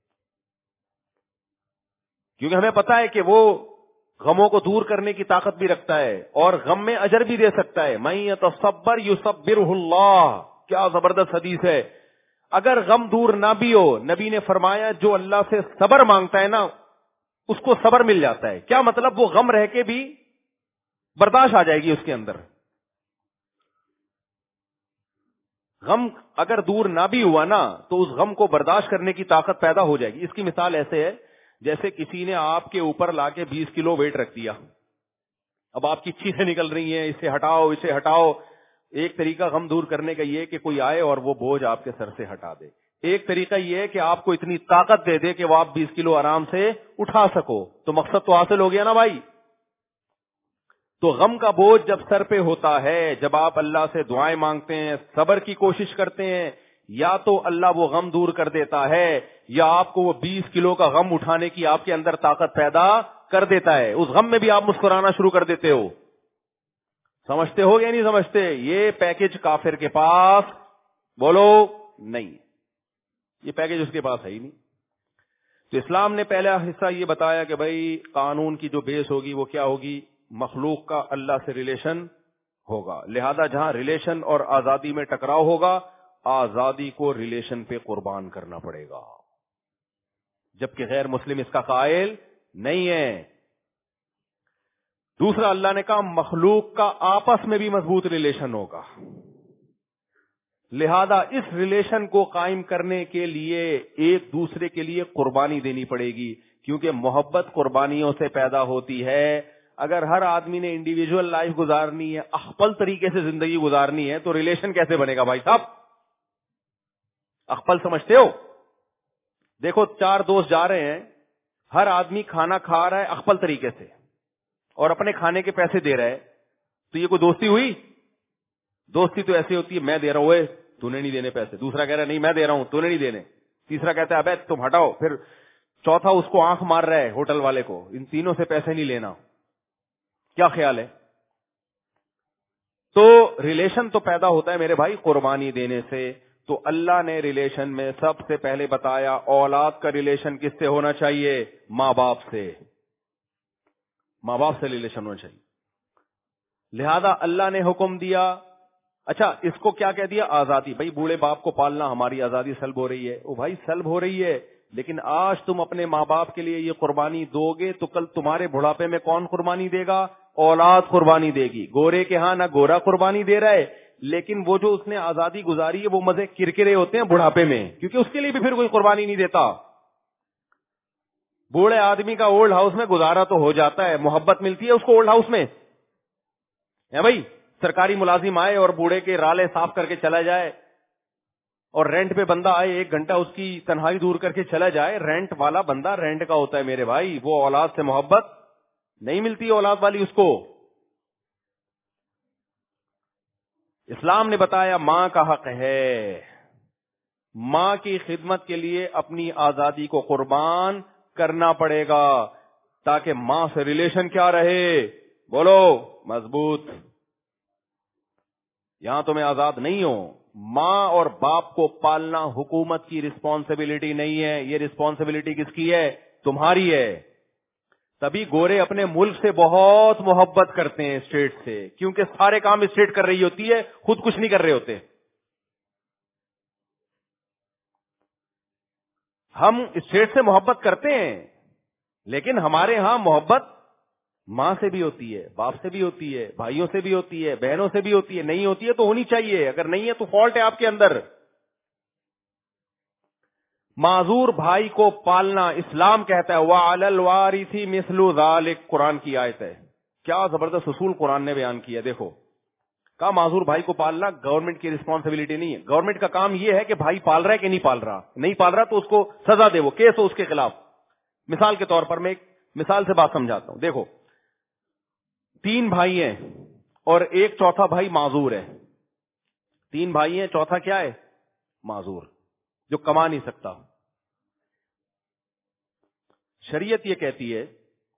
کیونکہ ہمیں پتا ہے کہ وہ غموں کو دور کرنے کی طاقت بھی رکھتا ہے اور غم میں اجر بھی دے سکتا ہے. مَن يَتَصَبَّرْ يُصَبِّرْهُ اللَّهُ, کیا زبردست حدیث ہے. اگر غم دور نہ بھی ہو, نبی نے فرمایا جو اللہ سے صبر مانگتا ہے نا اس کو صبر مل جاتا ہے. کیا مطلب؟ وہ غم رہ کے بھی برداشت آ جائے گی اس کے اندر. غم اگر دور نہ بھی ہوا نا تو اس غم کو برداشت کرنے کی طاقت پیدا ہو جائے گی. اس کی مثال ایسے ہے جیسے کسی نے آپ کے اوپر لا کے بیس کلو ویٹ رکھ دیا, اب آپ کی چیخیں نکل رہی ہیں, اسے ہٹاؤ اسے ہٹاؤ. ایک طریقہ غم دور کرنے کا یہ کہ کوئی آئے اور وہ بوجھ آپ کے سر سے ہٹا دے. ایک طریقہ یہ ہے کہ آپ کو اتنی طاقت دے دے کہ وہ آپ بیس کلو آرام سے اٹھا سکو. تو مقصد تو حاصل ہو گیا نا بھائی. تو غم کا بوجھ جب سر پہ ہوتا ہے, جب آپ اللہ سے دعائیں مانگتے ہیں, صبر کی کوشش کرتے ہیں, یا تو اللہ وہ غم دور کر دیتا ہے یا آپ کو وہ بیس کلو کا غم اٹھانے کی آپ کے اندر طاقت پیدا کر دیتا ہے. اس غم میں بھی آپ مسکرانا شروع کر دیتے ہو. سمجھتے ہو یا نہیں سمجھتے؟ یہ پیکج کافر کے پاس بولو نہیں, یہ پیکج اس کے پاس ہے ہی نہیں. تو اسلام نے پہلا حصہ یہ بتایا کہ بھائی قانون کی جو بیس ہوگی وہ کیا ہوگی؟ مخلوق کا اللہ سے ریلیشن ہوگا. لہذا جہاں ریلیشن اور آزادی میں ٹکراؤ ہوگا, آزادی کو ریلیشن پہ قربان کرنا پڑے گا, جبکہ غیر مسلم اس کا قائل نہیں ہے. دوسرا اللہ نے کہا مخلوق کا آپس میں بھی مضبوط ریلیشن ہوگا. لہذا اس ریلیشن کو قائم کرنے کے لیے ایک دوسرے کے لیے قربانی دینی پڑے گی, کیونکہ محبت قربانیوں سے پیدا ہوتی ہے. اگر ہر آدمی نے انڈیویجول لائف گزارنی ہے, اخپل طریقے سے زندگی گزارنی ہے, تو ریلیشن کیسے بنے گا بھائی صاحب؟ اخپل سمجھتے ہو؟ دیکھو چار دوست جا رہے ہیں, ہر آدمی کھانا کھا رہا ہے اخپل طریقے سے اور اپنے کھانے کے پیسے دے رہا ہے, تو یہ کوئی دوستی ہوئی؟ دوستی تو ایسی ہوتی ہے میں دے رہا ہوں تو نے نہیں دینے پیسے, دوسرا کہہ رہا ہے نہیں میں دے رہا ہوں تو نے نہیں دینے, تیسرا کہتا ہے ابے تم ہٹاؤ, پھر چوتھا اس کو آنکھ مار رہا ہے ہوٹل والے کو, ان تینوں سے پیسے نہیں لینا. کیا خیال ہے؟ تو ریلیشن تو پیدا ہوتا ہے میرے بھائی قربانی دینے سے. تو اللہ نے ریلیشن میں سب سے پہلے بتایا اولاد کا ریلیشن کس سے ہونا چاہیے؟ ماں باپ سے. ماں باپ سے ریلیشن ہونا چاہیے. لہذا اللہ نے حکم دیا. اچھا اس کو کیا کہہ دیا؟ آزادی. بھائی بوڑھے باپ کو پالنا ہماری آزادی سلب ہو رہی ہے. او بھائی سلب ہو رہی ہے, لیکن آج تم اپنے ماں باپ کے لیے یہ قربانی دو گے تو کل تمہارے بڑھاپے میں کون قربانی دے گا؟ اولاد قربانی دے گی. گورے کے ہاں نہ گورا قربانی دے رہا ہے, لیکن وہ جو اس نے آزادی گزاری ہے وہ مزے کرکرے ہوتے ہیں بڑھاپے میں, کیونکہ اس کے لیے بھی پھر کوئی قربانی نہیں دیتا. بوڑھے آدمی کا اولڈ ہاؤس میں گزارا تو ہو جاتا ہے, محبت ملتی ہے اس کو اولڈ ہاؤس میں, ہے بھائی. سرکاری ملازم آئے اور بوڑھے کے رالے صاف کر کے چلا جائے, اور رینٹ پہ بندہ آئے ایک گھنٹہ اس کی تنہائی دور کر کے چلا جائے, رینٹ والا بندہ رینٹ کا ہوتا ہے میرے بھائی, وہ اولاد سے محبت نہیں ملتی اولاد والی اس کو. اسلام نے بتایا ماں کا حق ہے, ماں کی خدمت کے لیے اپنی آزادی کو قربان کرنا پڑے گا تاکہ ماں سے ریلیشن کیا رہے, بولو مضبوط. یہاں تو میں آزاد نہیں ہوں. ماں اور باپ کو پالنا حکومت کی رسپانسبلٹی نہیں ہے, یہ رسپانسبلٹی کس کی ہے؟ تمہاری ہے. تبھی گورے اپنے ملک سے بہت محبت کرتے ہیں اسٹیٹ سے, کیونکہ سارے کام اسٹیٹ کر رہی ہوتی ہے, خود کچھ نہیں کر رہے ہوتے. ہم اسٹیٹ سے محبت کرتے ہیں, لیکن ہمارے ہاں محبت ماں سے بھی ہوتی ہے, باپ سے بھی ہوتی ہے, بھائیوں سے بھی ہوتی ہے, بہنوں سے بھی ہوتی ہے. نہیں ہوتی ہے تو ہونی چاہیے, اگر نہیں ہے تو فالٹ ہے آپ کے اندر. معذور بھائی کو پالنا اسلام کہتا ہے وَعَلَى الْوَارِثِ مِثْلُ ذَلِكَ, قرآن کی آیت ہے. کیا زبردست اصول قرآن نے بیان کیا. دیکھو کہا معذور بھائی کو پالنا گورنمنٹ کی رسپانسبلٹی نہیں ہے. گورنمنٹ کا کام یہ ہے کہ بھائی پال رہا ہے کہ نہیں پال رہا, نہیں پال رہا تو اس کو سزا دے, وہ کیس ہو اس کے خلاف. مثال کے طور پر میں ایک مثال سے بات سمجھاتا ہوں. دیکھو تین بھائی ہیں اور ایک چوتھا بھائی معذور ہے. تین بھائی ہیں, چوتھا کیا ہے؟ معذور, جو کما نہیں سکتا. شریعت یہ کہتی ہے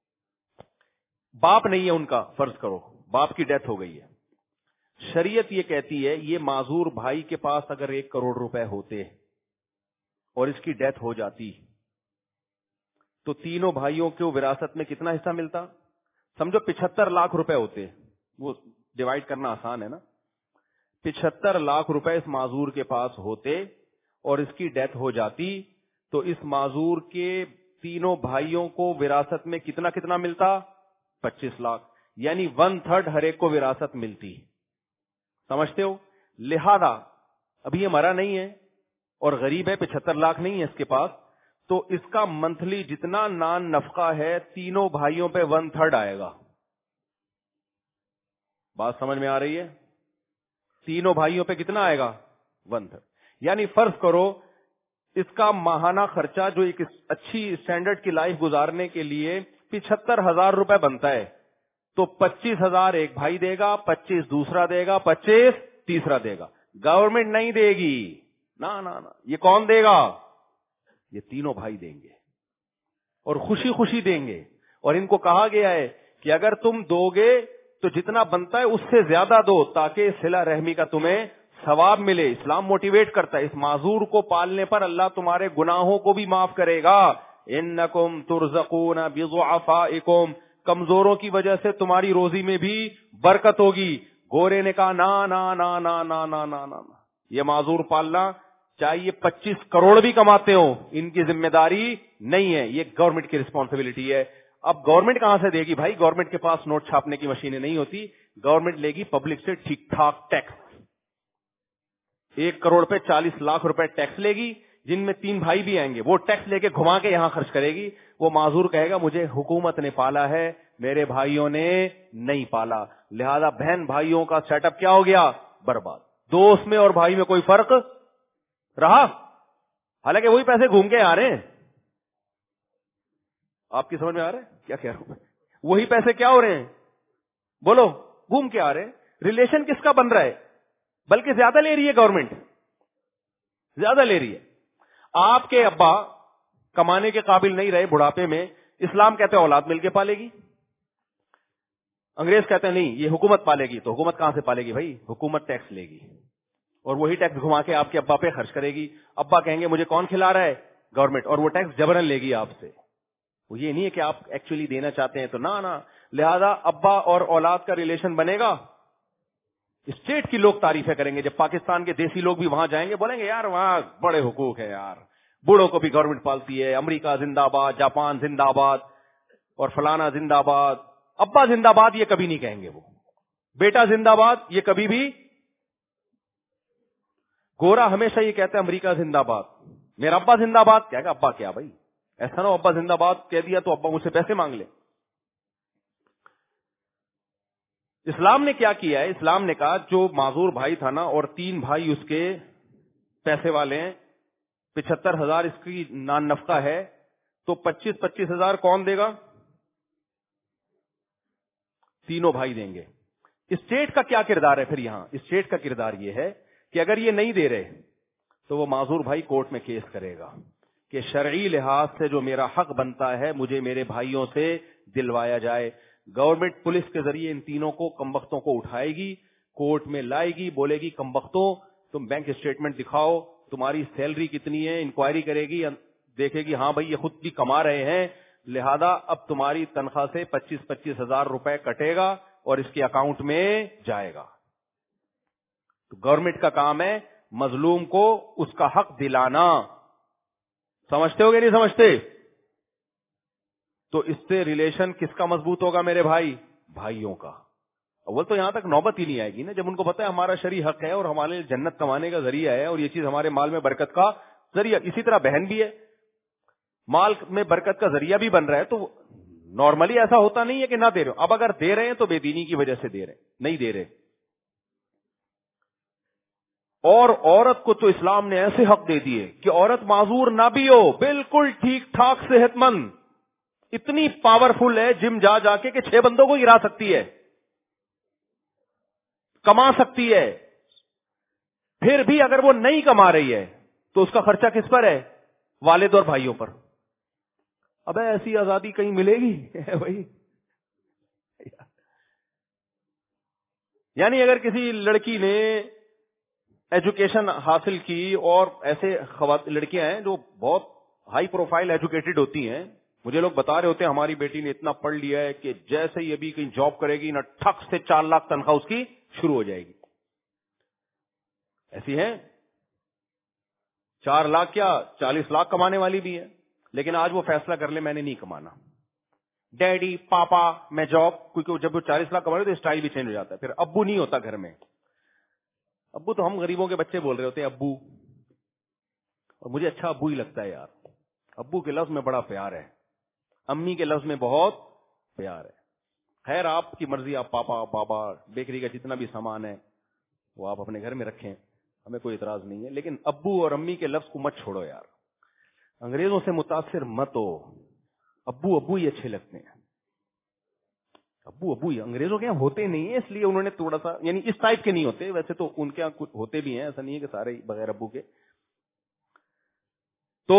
باپ نہیں ہے ان کا, فرض کرو باپ کی ڈیتھ ہو گئی ہے. شریعت یہ کہتی ہے یہ معذور بھائی کے پاس اگر ایک کروڑ روپے ہوتے اور اس کی ڈیتھ ہو جاتی تو تینوں بھائیوں کو وراثت میں کتنا حصہ ملتا؟ سمجھو پچہتر لاکھ روپے ہوتے, وہ ڈیوائڈ کرنا آسان ہے نا. پچہتر لاکھ روپے اس معذور کے پاس ہوتے اور اس کی ڈیتھ ہو جاتی تو اس معذور کے تینوں بھائیوں کو وراثت میں کتنا کتنا ملتا؟ پچیس لاکھ, یعنی ون تھرڈ ہر ایک کو وراثت ملتی. سمجھتے ہو؟ لہذا ابھی یہ مرا نہیں ہے اور غریب ہے, پچہتر لاکھ نہیں ہے اس کے پاس, تو اس کا منتھلی جتنا نان نفقہ ہے تینوں بھائیوں پہ ون تھرڈ آئے گا. بات سمجھ میں آ رہی ہے؟ تینوں بھائیوں پہ کتنا آئے گا؟ One third. یعنی فرض کرو اس کا ماہانہ خرچہ جو ایک اچھی اسٹینڈرڈ کی لائف گزارنے کے لیے پچہتر ہزار روپے بنتا ہے, تو پچیس ہزار ایک بھائی دے گا, پچیس دوسرا دے گا, پچیس تیسرا دے گا. گورنمنٹ نہیں دے گی, نا نا نا, یہ کون دے گا؟ یہ تینوں بھائی دیں گے اور خوشی خوشی دیں گے. اور ان کو کہا گیا ہے کہ اگر تم دو گے تو جتنا بنتا ہے اس سے زیادہ دو تاکہ صلہ رحمی کا تمہیں ثواب ملے. اسلام موٹیویٹ کرتا ہے, اس معذور کو پالنے پر اللہ تمہارے گناہوں کو بھی معاف کرے گا. انکم ترزقون بضعفائکم, کمزوروں کی وجہ سے تمہاری روزی میں بھی برکت ہوگی. گورے نے کہا نا نا نا نا نا نا نا نا, یہ معذور پالنا چاہیے پچیس کروڑ بھی کماتے ہو, ان کی ذمہ داری نہیں ہے, یہ گورنمنٹ کی رسپانسبلٹی ہے. اب گورنمنٹ کہاں سے دے گی بھائی؟ گورنمنٹ کے پاس نوٹ چھاپنے کی مشینیں نہیں ہوتی. گورنمنٹ لے گی پبلک سے ٹھیک ٹھاک ٹیکس. ایک کروڑ پہ چالیس لاکھ روپے ٹیکس لے گی, جن میں تین بھائی بھی آئیں گے, وہ ٹیکس لے کے گھما کے یہاں خرچ کرے گی. وہ معذور کہے گا مجھے حکومت نے پالا ہے, میرے بھائیوں نے نہیں پالا, لہذا بہن بھائیوں کا سیٹ اپ کیا ہو گیا؟ برباد. دوست میں اور بھائی میں کوئی فرق رہا؟ حالانکہ وہی پیسے گھوم کے آ رہے ہیں. آپ کی سمجھ میں آ رہا ہے کیا کہہ رہا ہوں؟ وہی پیسے کیا ہو رہے ہیں؟ بولو, گھوم کے آ رہے ہیں. ریلیشن کس کا بن رہا ہے؟ بلکہ زیادہ لے رہی ہے گورنمنٹ, زیادہ لے رہی ہے. آپ کے ابا کمانے کے قابل نہیں رہے بڑھاپے میں, اسلام کہتے ہیں اولاد مل کے پالے گی. انگریز کہتے ہیں نہیں یہ حکومت پالے گی. تو حکومت کہاں سے پالے گی بھائی؟ حکومت ٹیکس لے گی اور وہی ٹیکس گھما کے آپ کے ابا پہ خرچ کرے گی. ابا کہیں گے مجھے کون کھلا رہا ہے؟ گورنمنٹ, اور وہ ٹیکس جبرن لے گی آپ سے. وہ یہ نہیں ہے کہ آپ ایکچولی دینا چاہتے ہیں تو نا نا. لہذا ابا اور اولاد کا ریلیشن بنے گا. اسٹیٹ کی لوگ تعریفیں کریں گے, جب پاکستان کے دیسی لوگ بھی وہاں جائیں گے بولیں گے یار وہاں بڑے حقوق ہے یار, بوڑھوں کو بھی گورنمنٹ پالتی ہے, امریکہ زندہ آباد, جاپان زندہ آباد, اور فلانا زندہ آباد. ابا زندہ آباد یہ کبھی نہیں کہیں گے, وہ بیٹا زندہ آباد یہ کبھی بھی. گورا ہمیشہ یہ کہتا ہے امریکہ زندہ آباد, میرا ابا زندہ آباد. کیا کہ ابا کیا بھائی, ایسا نہ ابا زندہ آباد کہہ دیا تو ابا مجھ سے پیسے مانگ لے. اسلام نے کیا کیا ہے؟ اسلام نے کہا جو معذور بھائی تھا نا اور تین بھائی اس کے پیسے والے ہیں، پچہتر ہزار اس کی نان نفقہ ہے، تو پچیس پچیس ہزار کون دے گا؟ تینوں بھائی دیں گے۔ اسٹیٹ کا کیا کردار ہے پھر یہاں؟ اسٹیٹ کا کردار یہ ہے کہ اگر یہ نہیں دے رہے تو وہ معذور بھائی کورٹ میں کیس کرے گا کہ شرعی لحاظ سے جو میرا حق بنتا ہے مجھے میرے بھائیوں سے دلوایا جائے۔ گورنمنٹ پولیس کے ذریعے ان تینوں کو کمبختوں کو اٹھائے گی، کورٹ میں لائے گی، بولے گی کمبختوں تم بینک اسٹیٹمنٹ دکھاؤ، تمہاری سیلری کتنی ہے، انکوائری کرے گی، دیکھے گی ہاں بھائی یہ خود بھی کما رہے ہیں، لہذا اب تمہاری تنخواہ سے پچیس پچیس ہزار روپے کٹے گا اور اس کے اکاؤنٹ میں جائے گا۔ تو گورنمنٹ کا کام ہے مظلوم کو اس کا حق دلانا۔ سمجھتے ہو گے نہیں سمجھتے؟ تو اس سے ریلیشن کس کا مضبوط ہوگا میرے بھائی؟ بھائیوں کا۔ اول تو یہاں تک نوبت ہی نہیں آئے گی نا، جب ان کو پتا ہے ہمارا شرعی حق ہے اور ہمارے جنت کمانے کا ذریعہ ہے اور یہ چیز ہمارے مال میں برکت کا ذریعہ، اسی طرح بہن بھی ہے، مال میں برکت کا ذریعہ بھی بن رہا ہے، تو نارملی ایسا ہوتا نہیں ہے کہ نہ دے رہے ہو۔ اب اگر دے رہے ہیں تو بے دینی کی وجہ سے دے رہے، نہیں دے رہے۔ اور عورت کو تو اسلام نے ایسے حق دے دیے کہ عورت معذور نہ بھی ہو، بالکل ٹھیک ٹھاک صحت مند، اتنی پاورفل ہے جم جا جا کے کہ چھ بندوں کو گرا سکتی ہے، کما سکتی ہے، پھر بھی اگر وہ نہیں کما رہی ہے تو اس کا خرچہ کس پر ہے؟ والد اور بھائیوں پر۔ اب ایسی آزادی کہیں ملے گی بھائی؟ یعنی اگر کسی لڑکی نے ایجوکیشن حاصل کی، اور ایسے لڑکیاں ہیں جو بہت ہائی پروفائل ایجوکیٹڈ ہوتی ہیں، مجھے لوگ بتا رہے ہوتے ہیں ہماری بیٹی نے اتنا پڑھ لیا ہے کہ جیسے ہی ابھی کہیں جاب کرے گی نہ ٹھک سے چار لاکھ تنخواہ اس کی شروع ہو جائے گی۔ ایسی ہیں، چار لاکھ کیا چالیس لاکھ کمانے والی بھی ہے، لیکن آج وہ فیصلہ کر لے میں نے نہیں کمانا، ڈیڈی پاپا میں جاب، کیونکہ جب وہ چالیس لاکھ کما رہے تو اسٹائل بھی چینج ہو جاتا ہے، پھر ابو نہیں ہوتا گھر میں۔ ابو تو ہم غریبوں کے بچے بول رہے ہوتے ہیں ابو، اور مجھے اچھا ابو ہی لگتا ہے یار، ابو کے لفظ میں بڑا پیار ہے، امی کے لفظ میں بہت پیار ہے۔ خیر آپ کی مرضی، آپ پاپا بابا بیکری کا جتنا بھی سامان ہے وہ آپ اپنے گھر میں رکھیں، ہمیں کوئی اعتراض نہیں ہے، لیکن ابو اور امی کے لفظ کو مت چھوڑو یار، انگریزوں سے متاثر مت ہو، ابو ابو ہی اچھے لگتے ہیں، ابو ابو ہی انگریزوں کے یہاں ہوتے نہیں ہیں، اس لیے انہوں نے تھوڑا سا، یعنی اس ٹائپ کے نہیں ہوتے، ویسے تو ان کے یہاں کچھ ہوتے بھی ہیں، ایسا نہیں ہے کہ سارے بغیر ابو کے۔ تو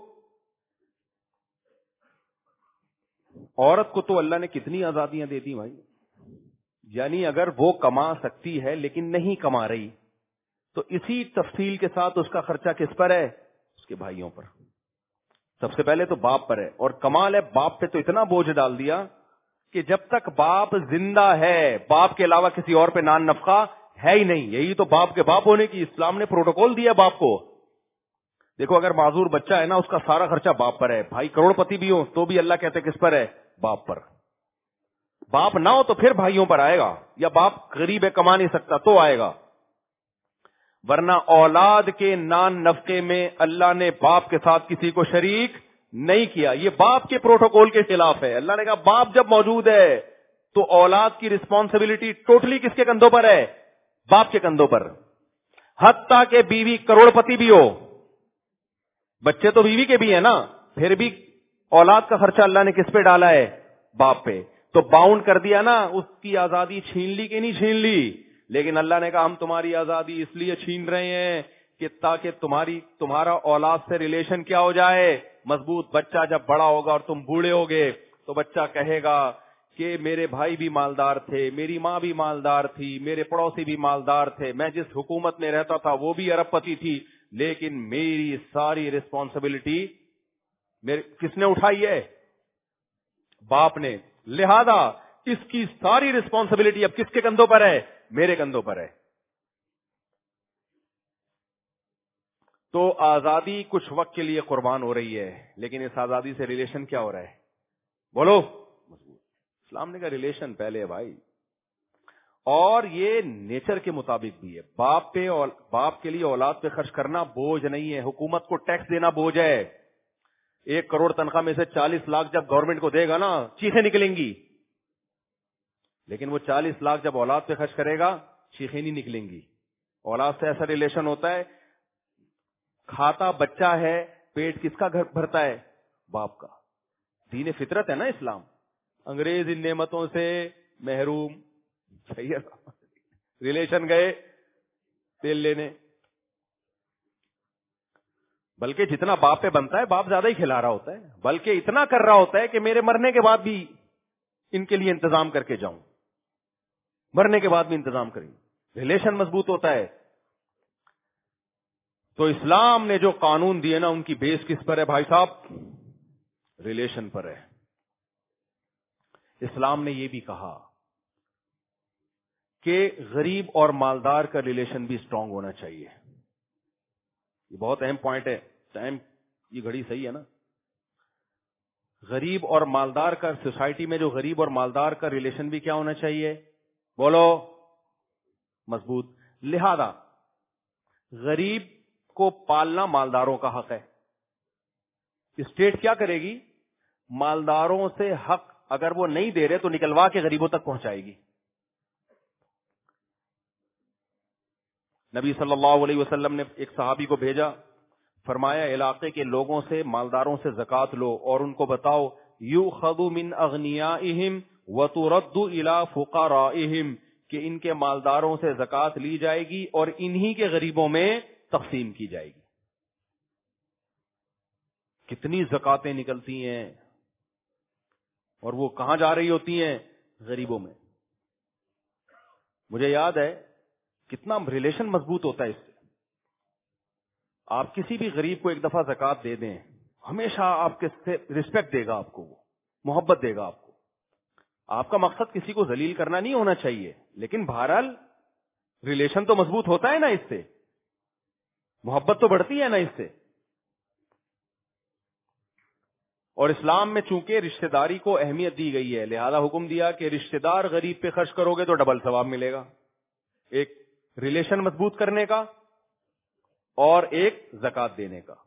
عورت کو تو اللہ نے کتنی آزادیاں دے دی بھائی، یعنی اگر وہ کما سکتی ہے لیکن نہیں کما رہی تو اسی تفصیل کے ساتھ اس کا خرچہ کس پر ہے؟ اس کے بھائیوں پر، سب سے پہلے تو باپ پر ہے، اور کمال ہے باپ پہ تو اتنا بوجھ ڈال دیا کہ جب تک باپ زندہ ہے باپ کے علاوہ کسی اور پہ نان نفقہ ہے ہی نہیں۔ یہی تو باپ کے باپ ہونے کی اسلام نے پروٹوکول دیا باپ کو۔ دیکھو اگر معذور بچہ ہے نا اس کا سارا خرچہ باپ پر ہے، بھائی کروڑ پتی بھی ہو تو بھی اللہ کہتے کس پر ہے؟ باپ پر۔ باپ نہ ہو تو پھر بھائیوں پر آئے گا، یا باپ غریب ہے کما نہیں سکتا تو آئے گا، ورنہ اولاد کے نان نفقے میں اللہ نے باپ کے ساتھ کسی کو شریک نہیں کیا۔ یہ باپ کے پروٹوکول کے خلاف ہے۔ اللہ نے کہا باپ جب موجود ہے تو اولاد کی رسپانسبلٹی ٹوٹلی کس کے کندھوں پر ہے؟ باپ کے کندھوں پر، حتیٰ کہ بیوی کروڑ پتی بھی ہو، بچے تو بیوی کے بھی ہیں نا، پھر بھی اولاد کا خرچہ اللہ نے کس پہ ڈالا ہے؟ باپ پہ۔ تو باؤنڈ کر دیا نا، اس کی آزادی چھین لی کہ نہیں چھین لی؟ لیکن اللہ نے کہا ہم تمہاری آزادی اس لیے چھین رہے ہیں کہ تاکہ تمہاری تمہارا اولاد سے ریلیشن کیا ہو جائے؟ مضبوط۔ بچہ جب بڑا ہوگا اور تم بوڑھے ہوگے تو بچہ کہے گا کہ میرے بھائی بھی مالدار تھے، میری ماں بھی مالدار تھی، میرے پڑوسی بھی مالدار تھے، میں جس حکومت میں رہتا تھا وہ بھی ارب پتی تھی، لیکن میری ساری رسپانسبلٹی میرے کس نے اٹھائی ہے؟ باپ نے۔ لہذا اس کی ساری رسپانسبلٹی اب کس کے کندھوں پر ہے؟ میرے کندھوں پر ہے۔ تو آزادی کچھ وقت کے لیے قربان ہو رہی ہے، لیکن اس آزادی سے ریلیشن کیا ہو رہا ہے؟ بولو مضبوط۔ اسلام نے کہا ریلیشن پہلے ہے بھائی، اور یہ نیچر کے مطابق بھی ہے۔ باپ پہ باپ کے لیے اولاد پہ خرچ کرنا بوجھ نہیں ہے، حکومت کو ٹیکس دینا بوجھ ہے۔ ایک کروڑ تنخواہ میں سے چالیس لاکھ جب گورنمنٹ کو دے گا نا چیخیں نکلیں گی لیکن وہ چالیس لاکھ جب اولاد پہ خرچ کرے گا چیخیں نہیں نکلیں گی. اولاد سے ایسا ریلیشن ہوتا ہے, کھاتا بچہ ہے, پیٹ کس کا گھر بھرتا ہے؟ باپ کا. دین فطرت ہے نا اسلام. انگریز ان نعمتوں سے محروم. صحیح ہے, ریلیشن گئے تیل لینے, بلکہ جتنا باپ پہ بنتا ہے باپ زیادہ ہی کھلا رہا ہوتا ہے, بلکہ اتنا کر رہا ہوتا ہے کہ میرے مرنے کے بعد بھی ان کے لیے انتظام کر کے جاؤں, مرنے کے بعد بھی انتظام کریں. ریلیشن مضبوط ہوتا ہے. تو اسلام نے جو قانون دیے نا ان کی بیس کس پر ہے بھائی صاحب؟ ریلیشن پر ہے. اسلام نے یہ بھی کہا کہ غریب اور مالدار کا ریلیشن بھی اسٹرانگ ہونا چاہیے. یہ بہت اہم پوائنٹ ہے. ٹائم یہ گھڑی صحیح ہے نا. غریب اور مالدار کا, سوسائٹی میں جو غریب اور مالدار کا ریلیشن بھی کیا ہونا چاہیے؟ بولو, مضبوط. لہذا غریب کو پالنا مالداروں کا حق ہے. اسٹیٹ کیا کرے گی؟ مالداروں سے حق اگر وہ نہیں دے رہے تو نکلوا کے غریبوں تک پہنچائے گی. نبی صلی اللہ علیہ وسلم نے ایک صحابی کو بھیجا, فرمایا علاقے کے لوگوں سے, مالداروں سے زکات لو اور ان کو بتاؤ یؤخذ من اغنیائہم وترد الی فقرائہم, کہ ان کے مالداروں سے زکات لی جائے گی اور انہی کے غریبوں میں تقسیم کی جائے گی. کتنی زکاتیں نکلتی ہیں اور وہ کہاں جا رہی ہوتی ہیں؟ غریبوں میں. مجھے یاد ہے کتنا ریلیشن مضبوط ہوتا ہے اس سے. آپ کسی بھی غریب کو ایک دفعہ زکات دے دیں, ہمیشہ آپ کے سے رسپیکٹ دے گا, آپ کو وہ محبت دے گا آپ کو. آپ کا مقصد کسی کو ذلیل کرنا نہیں ہونا چاہیے, لیکن بہرحال ریلیشن تو مضبوط ہوتا ہے نا اس سے, محبت تو بڑھتی ہے نا اس سے. اور اسلام میں چونکہ رشتہ داری کو اہمیت دی گئی ہے, لہذا حکم دیا کہ رشتہ دار غریب پہ خرچ کرو گے تو ڈبل ثواب ملے گا, ایک ریلیشن مضبوط کرنے کا اور ایک زکات دینے کا.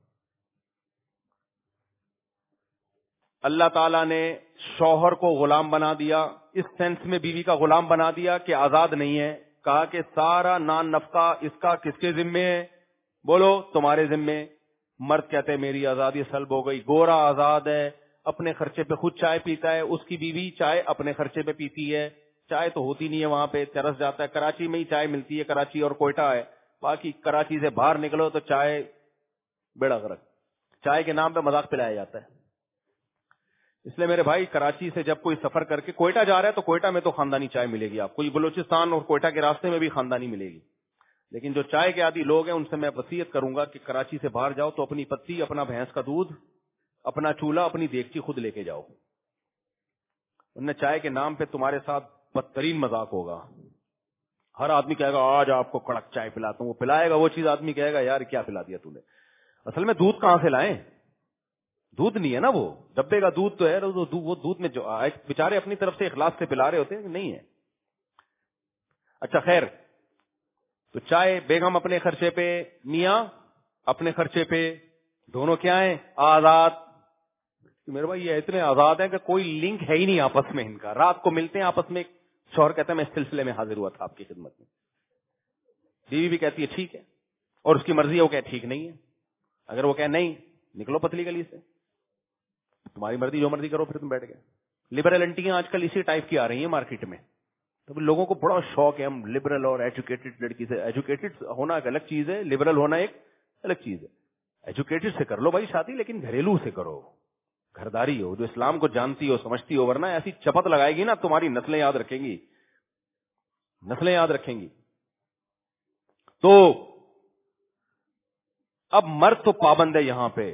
اللہ تعالیٰ نے شوہر کو غلام بنا دیا, اس سینس میں بیوی کا غلام بنا دیا کہ آزاد نہیں ہے. کہا کہ سارا نان نفقہ اس کا کس کے ذمے ہے؟ بولو, تمہارے ذمے. مرد کہتے ہیں میری آزادی سلب ہو گئی. گورا آزاد ہے, اپنے خرچے پہ خود چائے پیتا ہے, اس کی بیوی چائے اپنے خرچے پہ پیتی ہے. چائے تو ہوتی نہیں ہے وہاں پہ, ترس جاتا ہے. کراچی میں ہی چائے ملتی ہے, کراچی اور کوئٹہ ہے, باقی کراچی سے باہر نکلو تو چائے بیڑا غرق. چائے کے نام پہ مذاق پلایا جاتا ہے. اس لیے میرے بھائی, کراچی سے جب کوئی سفر کر کے کوئٹہ جا رہا ہے تو کوئٹہ میں تو خاندانی چائے ملے گی آپ کو, بلوچستان اور کوئٹہ کے راستے میں بھی خاندانی ملے گی. لیکن جو چائے کے عادی لوگ ہیں ان سے میں وصیت کروں گا کہ کراچی سے باہر جاؤ تو اپنی پتی, اپنا بھینس کا دودھ, اپنا چولہا, اپنی دیگچی خود لے کے جاؤ. انہیں چائے کے نام پہ تمہارے ساتھ بدترین مذاق ہوگا. ہر آدمی کہے گا آج آپ کو کڑک چائے پلاتا ہوں, وہ پلائے گا وہ چیز, آدمی کہے گا یار کیا پلا دیا تو نے. اصل میں دودھ کہاں سے لائیں؟ دودھ نہیں ہے نا, وہ ڈبے کا دودھ تو ہے, وہ دودھ میں جو بیچارے اپنی طرف سے اخلاص سے پلا رہے ہوتے ہیں, نہیں ہے. اچھا خیر, تو چائے بیگم اپنے خرچے پہ, میاں اپنے خرچے پہ, دونوں کیا ہیں؟ آزاد. میرے بھائی یہ اتنے آزاد ہیں کہ کوئی لنک ہے ہی نہیں آپس میں ان کا. رات کو ملتے ہیں آپس میں, شوہر کہتا ہے میں اس سلسلے میں حاضر ہوا تھا آپ کی خدمت میں. بیوی بھی کہتی ہے ٹھیک ہے, اور اس کی مرضی ہے, وہ کہے ٹھیک نہیں ہے. اگر وہ کہے نہیں, نکلو پتلی گلی سے, تمہاری مرضی, جو مرضی کرو, پھر تم بیٹھ گئے. لبرل انٹیاں آج کل اسی ٹائپ کی آ رہی ہیں مارکیٹ میں. تو لوگوں کو بڑا شوق ہے ہم لبرل اور ایجوکیٹڈ لڑکی سے. ایجوکیٹڈ ہونا ایک الگ چیز ہے, لبرل ہونا ایک الگ چیز ہے. ایجوکیٹڈ سے کر لو بھائی شادی, لیکن گھریلو سے کرو, گھرداری ہو, جو اسلام کو جانتی ہو, سمجھتی ہو. ورنہ ایسی چپت لگائے گی نا, تمہاری نسلیں یاد رکھیں گی, نسلیں یاد رکھیں گی. تو اب مرد تو پابند ہے یہاں پہ.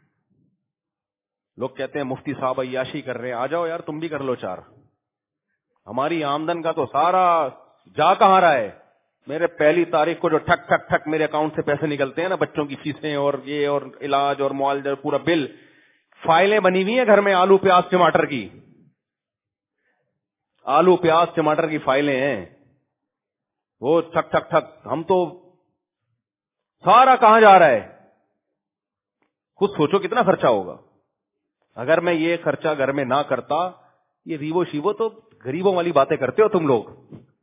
لوگ کہتے ہیں مفتی صاحب عیاشی کر رہے ہیں, آ جاؤ یار تم بھی کر لو چار. ہماری آمدن کا تو سارا جا کہاں رہا ہے؟ میرے پہلی تاریخ کو جو ٹھک ٹھک ٹھک میرے اکاؤنٹ سے پیسے نکلتے ہیں نا, بچوں کی فیسیں اور یہ اور علاج اور معالجہ, پورا بل, فائلیں بنی ہوئی ہیں گھر میں آلو پیاز ٹماٹر کی, آلو پیاز ٹماٹر کی فائلیں ہیں, وہ ٹھک ٹھک ٹھک. ہم تو سارا کہاں جا رہا ہے؟ خود سوچو کتنا خرچہ ہوگا. اگر میں یہ خرچہ گھر میں نہ کرتا, یہ ریوو شیوو تو غریبوں والی باتیں کرتے ہو تم لوگ.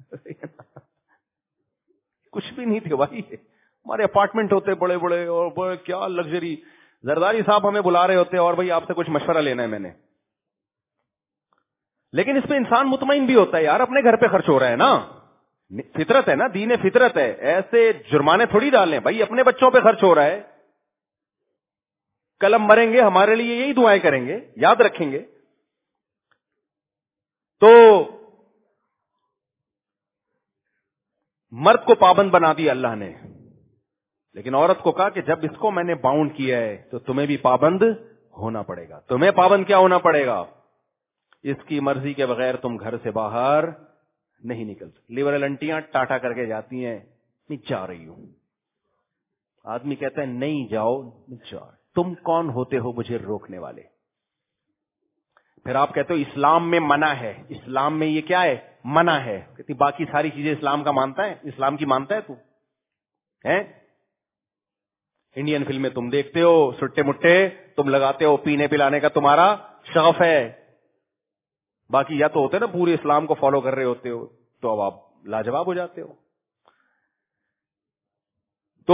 کچھ بھی نہیں تھے بھائی, ہمارے اپارٹمنٹ ہوتے بڑے بڑے اور بڑے کیا لگژری. زرداری صاحب ہمیں بلا رہے ہوتے اور بھائی آپ سے کچھ مشورہ لینا ہے میں نے. لیکن اس میں انسان مطمئن بھی ہوتا ہے, یار اپنے گھر پہ خرچ ہو رہا ہے نا, فطرت ہے نا, دین فطرت ہے. ایسے جرمانے تھوڑی ڈالیں بھائی, اپنے بچوں پہ خرچ ہو رہا ہے. کل ہم مریں گے ہمارے لیے یہی دعائیں کریں گے, یاد رکھیں گے. تو مرد کو پابند بنا دیا اللہ نے, لیکن عورت کو کہا کہ جب اس کو میں نے باؤنڈ کیا ہے تو تمہیں بھی پابند ہونا پڑے گا. تمہیں پابند کیا ہونا پڑے گا؟ اس کی مرضی کے بغیر تم گھر سے باہر نہیں نکل سکتے. لبرل انٹیاں ٹاٹا کر کے جاتی ہیں, نہیں جا رہی ہوں. آدمی کہتا ہے نہیں جاؤ, جاؤ. تم کون ہوتے ہو مجھے روکنے والے؟ پھر آپ کہتے ہو اسلام میں منع ہے. اسلام میں یہ کیا ہے؟ منع ہے. کہتی باقی ساری چیزیں اسلام کا مانتا ہے, اسلام کی مانتا ہے تو ہے. انڈین فلمیں تم دیکھتے ہو, سٹے مٹے تم لگاتے ہو, پینے پلانے کا تمہارا شغف ہے. باقی یا تو ہوتے نا پورے اسلام کو فالو کر رہے ہوتے ہو, تو اب آپ لاجواب ہو جاتے ہو. تو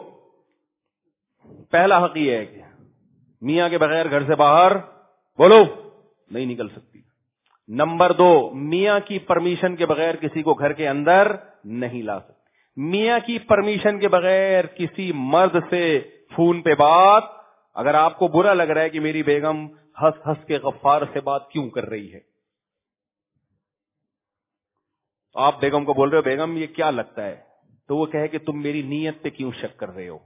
پہلا حق یہ ہے کہ میاں کے بغیر گھر سے باہر بولو نہیں نکل سکتی. نمبر دو, میاں کی پرمیشن کے بغیر کسی کو گھر کے اندر نہیں لا سکتی. میاں کی پرمیشن کے بغیر کسی مرد سے فون پہ بات, اگر آپ کو برا لگ رہا ہے کہ میری بیگم ہنس ہنس کے غفار سے بات کیوں کر رہی ہے, آپ بیگم کو بول رہے ہو بیگم یہ کیا لگتا ہے, تو وہ کہے کہ تم میری نیت پہ کیوں شک کر رہے ہو.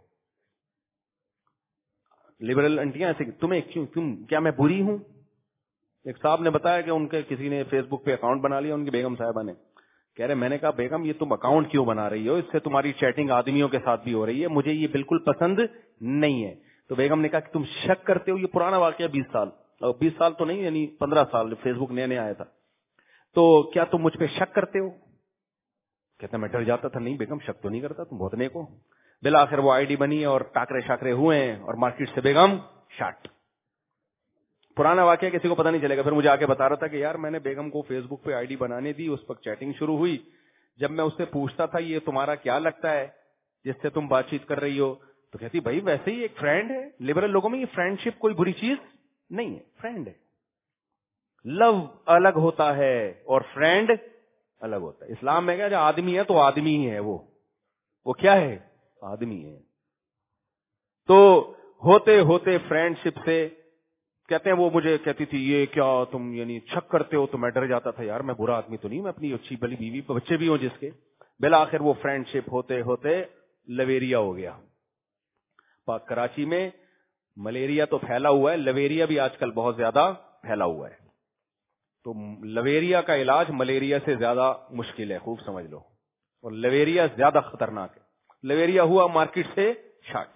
لبرل انٹیاں ایسے تمہیں کیوں, تم کیا میں بری ہوں؟ ایک صاحب نے بتایا کہ ان کے کسی نے فیس بک پہ اکاؤنٹ بنا لیا, ان کی بیگم صاحبہ نے. کہہ رہے میں نے کہا بیگم یہ تم اکاؤنٹ کیوں بنا رہی ہو, اس سے تمہاری چیٹنگ آدمیوں کے ساتھ بھی ہو رہی ہے, مجھے یہ بالکل پسند نہیں ہے. تو بیگم نے کہا کہ تم شک کرتے ہو, یہ پرانا واقعہ بیس سال بیس سال تو نہیں یعنی پندرہ سال فیس بک نیا نیا آیا تھا, تو کیا تم مجھ پہ شک کرتے ہو؟ کہتا میں ڈر جاتا تھا. نہیں بیگم شک تو نہیں کرتا, تم بہت نیک ہو. بالآخر وہ آئی ڈی بنی اور ٹاکرے شاکرے ہوئے ہیں اور مارکیٹ سے بیگم شاٹ. پرانا واقعہ کسی کو پتہ نہیں چلے گا. پھر مجھے آ کے بتا رہا تھا کہ یار میں نے بیگم کو فیس بک پہ آئی ڈی بنانے دی, اس وقت چیٹنگ شروع ہوئی. جب میں اس سے پوچھتا تھا یہ تمہارا کیا لگتا ہے جس سے تم بات چیت کر رہی ہو, تو کہتی بھائی ویسے ہی ایک فرینڈ ہے. لبرل لوگوں میں یہ فرینڈ شپ کوئی بری چیز نہیں ہے, فرینڈ ہے. لو الگ ہوتا ہے اور فرینڈ الگ ہوتا ہے. اسلام میں کیا جو آدمی ہے تو آدمی ہی ہے, وہ وہ کیا ہے؟ آدمی ہے. تو ہوتے ہوتے فرینڈ شپ سے کہتے ہیں وہ مجھے کہتی تھی یہ کیا تم یعنی شک کرتے ہو, تو میں ڈر جاتا تھا یار میں برا آدمی تو نہیں, میں اپنی اچھی بلی بیوی بچے بھی ہوں جس کے. بالآخر وہ فرینڈ شپ ہوتے ہوتے لویریا ہو گیا. پاک کراچی میں ملیریا تو پھیلا ہوا ہے, لویریا بھی آج کل بہت زیادہ پھیلا ہوا ہے. تو لویریا کا علاج ملیریا سے زیادہ مشکل ہے, خوب سمجھ لو, اور لویریا زیادہ خطرناک ہے. لویریا ہوا مارکیٹ سے شاٹ.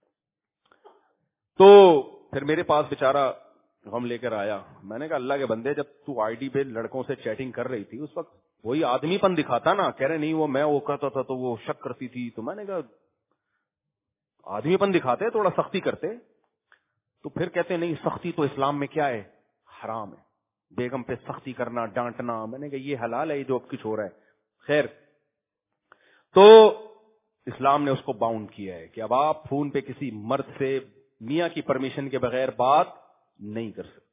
تو پھر میرے پاس بیچارہ غم لے کر آیا. میں نے کہا اللہ کے بندے جب تو آئی ڈی پہ لڑکوں سے چیٹنگ کر رہی تھی اس وقت وہی آدمی پن دکھاتا نا. کہہ رہے نہیں وہ میں وہ کرتا تھا تو وہ شک کرتی تھی. تو میں نے کہا آدمی پن دکھاتے تھوڑا سختی کرتے. تو پھر کہتے نہیں سختی تو اسلام میں کیا ہے؟ حرام ہے. بیگم پہ سختی کرنا ڈانٹنا. میں نے کہا یہ حلال ہے, یہ جو اب کچھ ہو رہا ہے. خیر تو اسلام نے اس کو باؤنڈ کیا ہے کہ اب آپ فون پہ کسی مرد سے میاں کی پرمیشن کے بغیر بات نہیں کر سکتے.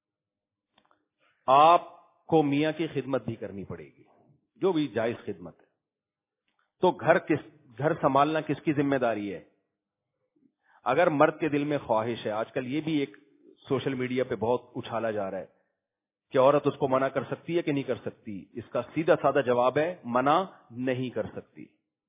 آپ کو میاں کی خدمت بھی کرنی پڑے گی, جو بھی جائز خدمت ہے. تو گھر کس گھر سنبھالنا کس کی ذمہ داری ہے؟ اگر مرد کے دل میں خواہش ہے, آج کل یہ بھی ایک سوشل میڈیا پہ بہت اچھالا جا رہا ہے کہ عورت اس کو منع کر سکتی ہے کہ نہیں کر سکتی. اس کا سیدھا سادہ جواب ہے منع نہیں کر سکتی.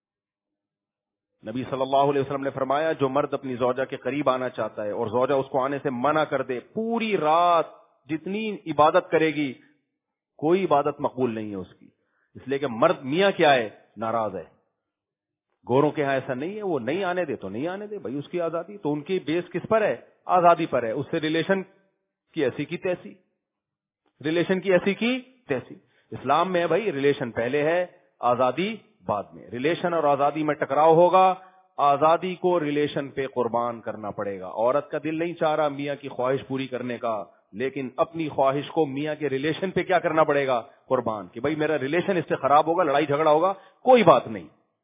نبی صلی اللہ علیہ وسلم نے فرمایا جو مرد اپنی زوجہ کے قریب آنا چاہتا ہے اور زوجہ اس کو آنے سے منع کر دے, پوری رات جتنی عبادت کرے گی کوئی عبادت مقبول نہیں ہے اس کی. اس لیے کہ مرد میاں کیا ہے؟ ناراض ہے. گوروں کے ہاں ایسا نہیں ہے, وہ نہیں آنے دے تو نہیں آنے دے بھائی, اس کی آزادی. تو ان کی بیس کس پر ہے؟ آزادی پر ہے. اس سے ریلیشن کی ایسی کی تیسی, ریلیشن کی ایسی کی تیسی. اسلام میں ہے بھائی ریلیشن پہلے ہے, آزادی بعد میں. ریلیشن اور آزادی میں ٹکراؤ ہوگا, آزادی کو ریلیشن پہ قربان کرنا پڑے گا. عورت کا دل نہیں چاہ رہا میاں کی خواہش پوری کرنے کا, لیکن اپنی خواہش کو میاں کے ریلیشن پہ کیا کرنا پڑے گا؟ قربان. کہ بھائی میرا ریلیشن اس سے خراب ہوگا, لڑائی جھگڑا ہوگا, کوئی بات نہیں.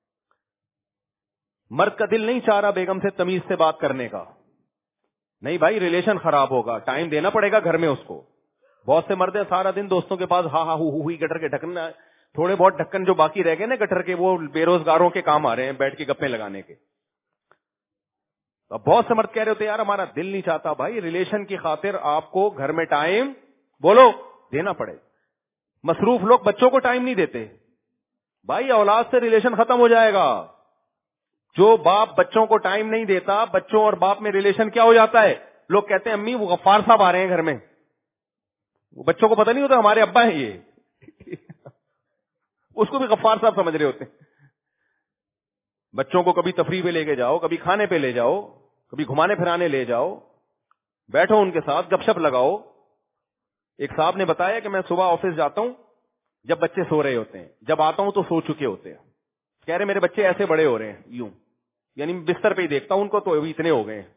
مرد کا دل نہیں چاہ رہا بیگم سے تمیز سے بات کرنے کا, نہیں بھائی ریلیشن خراب ہوگا, ٹائم دینا پڑے گا گھر میں اس کو. بہت سے مرد ہیں سارا دن دوستوں کے پاس ہاں ہاں ہو ہوئی گٹر کے ڈھکن, تھوڑے بہت ڈھکن جو باقی رہ گئے نا گٹر کے, وہ بے روزگاروں کے کام آ رہے ہیں بیٹھ کے گپے لگانے کے. اب بہت سے مرد کہہ رہے ہوتے یار ہمارا دل نہیں چاہتا. بھائی ریلیشن کی خاطر آپ کو گھر میں ٹائم بولو دینا پڑے. مصروف لوگ بچوں کو ٹائم نہیں دیتے. بھائی اولاد سے ریلیشن ختم ہو جائے گا. جو باپ بچوں کو ٹائم نہیں دیتا, بچوں اور باپ میں ریلیشن کیا ہو جاتا ہے؟ لوگ کہتے ہیں امی وہ غفار صاحب آ رہے ہیں گھر میں. بچوں کو پتہ نہیں ہوتا ہمارے ابا ہیں یہ, اس کو بھی غفار صاحب سمجھ رہے ہوتے ہیں. بچوں کو کبھی تفریح پہ لے کے جاؤ, کبھی کھانے پہ لے جاؤ, کبھی گھمانے پھرانے لے جاؤ, بیٹھو ان کے ساتھ گپ شپ لگاؤ. ایک صاحب نے بتایا کہ میں صبح آفس جاتا ہوں جب بچے سو رہے ہوتے ہیں, جب آتا ہوں تو سو چکے ہوتے ہیں. کہہ رہے میرے بچے ایسے بڑے ہو رہے ہیں یوں, یعنی بستر پہ ہی دیکھتا ہوں ان کو تو ابھی اتنے ہو گئے ہیں.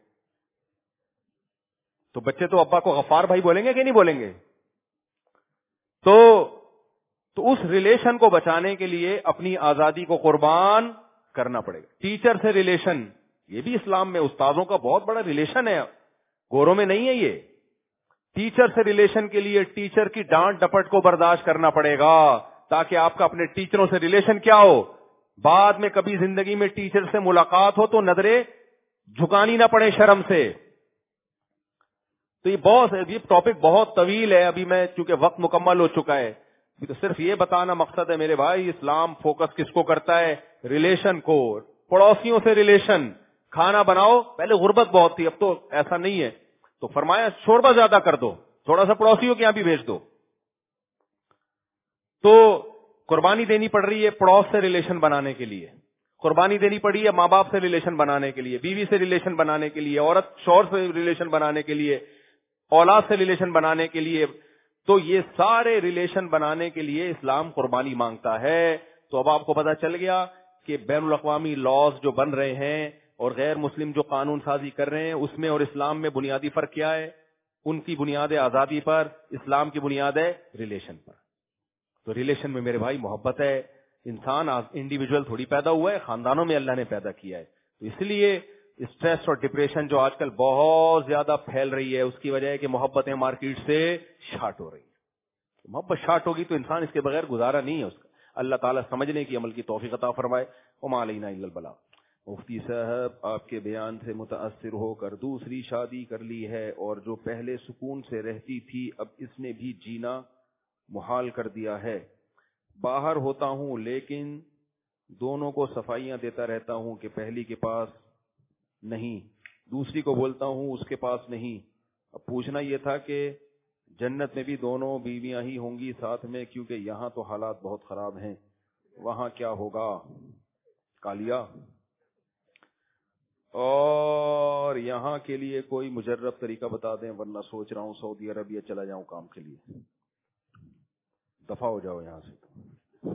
تو بچے تو ابا کو غفار بھائی بولیں گے کہ نہیں بولیں گے؟ تو تو اس ریلیشن کو بچانے کے لیے اپنی آزادی کو قربان کرنا پڑے گا. ٹیچر سے ریلیشن, یہ بھی اسلام میں استادوں کا بہت بڑا ریلیشن ہے, گوروں میں نہیں ہے یہ. ٹیچر سے ریلیشن کے لیے ٹیچر کی ڈانٹ ڈپٹ کو برداشت کرنا پڑے گا تاکہ آپ کا اپنے ٹیچروں سے ریلیشن کیا ہو, بعد میں کبھی زندگی میں ٹیچر سے ملاقات ہو تو نظریں جھکانی نہ پڑے شرم سے. تو یہ بہت یہ ٹاپک بہت طویل ہے, ابھی میں چونکہ وقت مکمل ہو چکا ہے تو صرف یہ بتانا مقصد ہے میرے بھائی, اسلام فوکس کس کو کرتا ہے؟ ریلیشن کو. پڑوسیوں سے ریلیشن. کھانا بناؤ, پہلے غربت بہت تھی, اب تو ایسا نہیں ہے, تو فرمایا شوربہ زیادہ کر دو, تھوڑا سا پڑوسیوں کے یہاں بھی بھیج دو. تو قربانی دینی پڑ رہی ہے پڑوس سے ریلیشن بنانے کے لیے, قربانی دینی پڑی ہے ماں باپ سے ریلیشن بنانے کے لیے, بیوی سے ریلیشن بنانے کے لیے, عورت شوہر سے ریلیشن بنانے کے لیے, اولاد سے ریلیشن بنانے کے لیے. تو یہ سارے ریلیشن بنانے کے لیے اسلام قربانی مانگتا ہے. تو اب آپ کو پتا چل گیا کہ بین الاقوامی لاز جو بن رہے ہیں اور غیر مسلم جو قانون سازی کر رہے ہیں اس میں اور اسلام میں بنیادی فرق کیا ہے؟ ان کی بنیاد ہے آزادی پر, اسلام کی بنیاد ہے ریلیشن پر. تو ریلیشن میں میرے بھائی محبت ہے. انسان انڈیویجول تھوڑی پیدا ہوا ہے, خاندانوں میں اللہ نے پیدا کیا ہے. تو اس لیے اسٹریس اور ڈپریشن جو آج کل بہت زیادہ پھیل رہی ہے اس کی وجہ ہے کہ محبتیں مارکیٹ سے شارٹ ہو رہی ہیں. محبت شارٹ ہوگی تو انسان اس کے بغیر گزارا نہیں ہے اس کا. اللہ تعالیٰ سمجھنے کی عمل کی توفیق عطا فرمائے. وما علینا الا البلاغ. مفتی صاحب آپ کے بیان سے متاثر ہو کر دوسری شادی کر لی ہے اور جو پہلے سکون سے رہتی تھی اب اس نے بھی جینا محال کر دیا ہے. باہر ہوتا ہوں لیکن دونوں کو صفائیاں دیتا رہتا ہوں کہ پہلی کے پاس نہیں, دوسری کو بولتا ہوں اس کے پاس نہیں. اب پوچھنا یہ تھا کہ جنت میں بھی دونوں بیویاں ہی ہوں گی ساتھ میں, کیونکہ یہاں تو حالات بہت خراب ہیں, وہاں کیا ہوگا؟ کالیا. اور یہاں کے لیے کوئی مجرب طریقہ بتا دیں ورنہ سوچ رہا ہوں سعودی عربیہ چلا جاؤں کام کے لیے. دفع ہو جاؤ یہاں سے.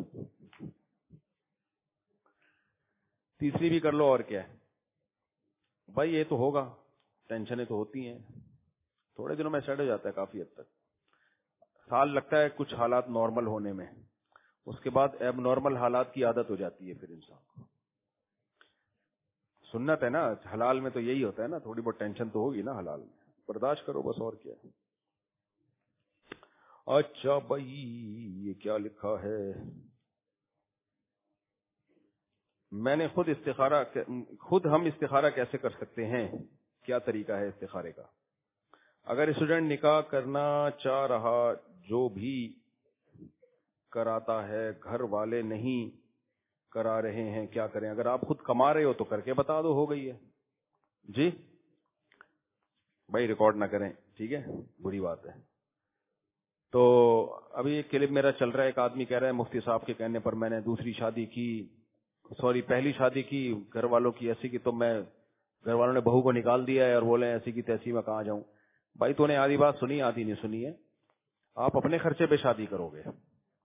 تیسری بھی کر لو اور کیا ہے بھائی, یہ تو ہوگا, ٹینشنیں تو ہوتی ہیں, تھوڑے دنوں میں سیٹ ہو جاتا ہے کافی حد تک. سال لگتا ہے کچھ حالات نارمل ہونے میں, اس کے بعد ایب نارمل حالات کی عادت ہو جاتی ہے پھر انسان کو. سنت ہے نا حلال میں, تو یہی ہوتا ہے نا, تھوڑی بہت ٹینشن تو ہوگی نا حلال میں, برداشت کرو بس, اور کیا. اچھا بھائی یہ کیا لکھا ہے؟ میں نے خود استخارہ خود ہم استخارہ کیسے کر سکتے ہیں, کیا طریقہ ہے استخارے کا؟ اگر اسٹوڈنٹ نکاح کرنا چاہ رہا جو بھی کراتا ہے گھر والے نہیں کرا رہے ہیں کیا کریں؟ اگر آپ خود کما رہے ہو تو کر کے بتا دو, ہو گئی ہے. جی بھائی ریکارڈ نہ کریں, ٹھیک ہے, بری بات ہے. تو ابھی ایک کلپ میرا چل رہا ہے, ایک آدمی کہہ رہا ہے مفتی صاحب کے کہنے پر میں نے دوسری شادی کی, سوری پہلی شادی کی گھر والوں کی ایسی کی, تو میں گھر والوں نے بہو کو نکال دیا ہے اور بولے ایسی کی تیسی میں کہاں جاؤں. بھائی تو نے آدھی بات سنی آدھی نہیں سنی ہے. آپ اپنے خرچے پہ شادی کرو گے,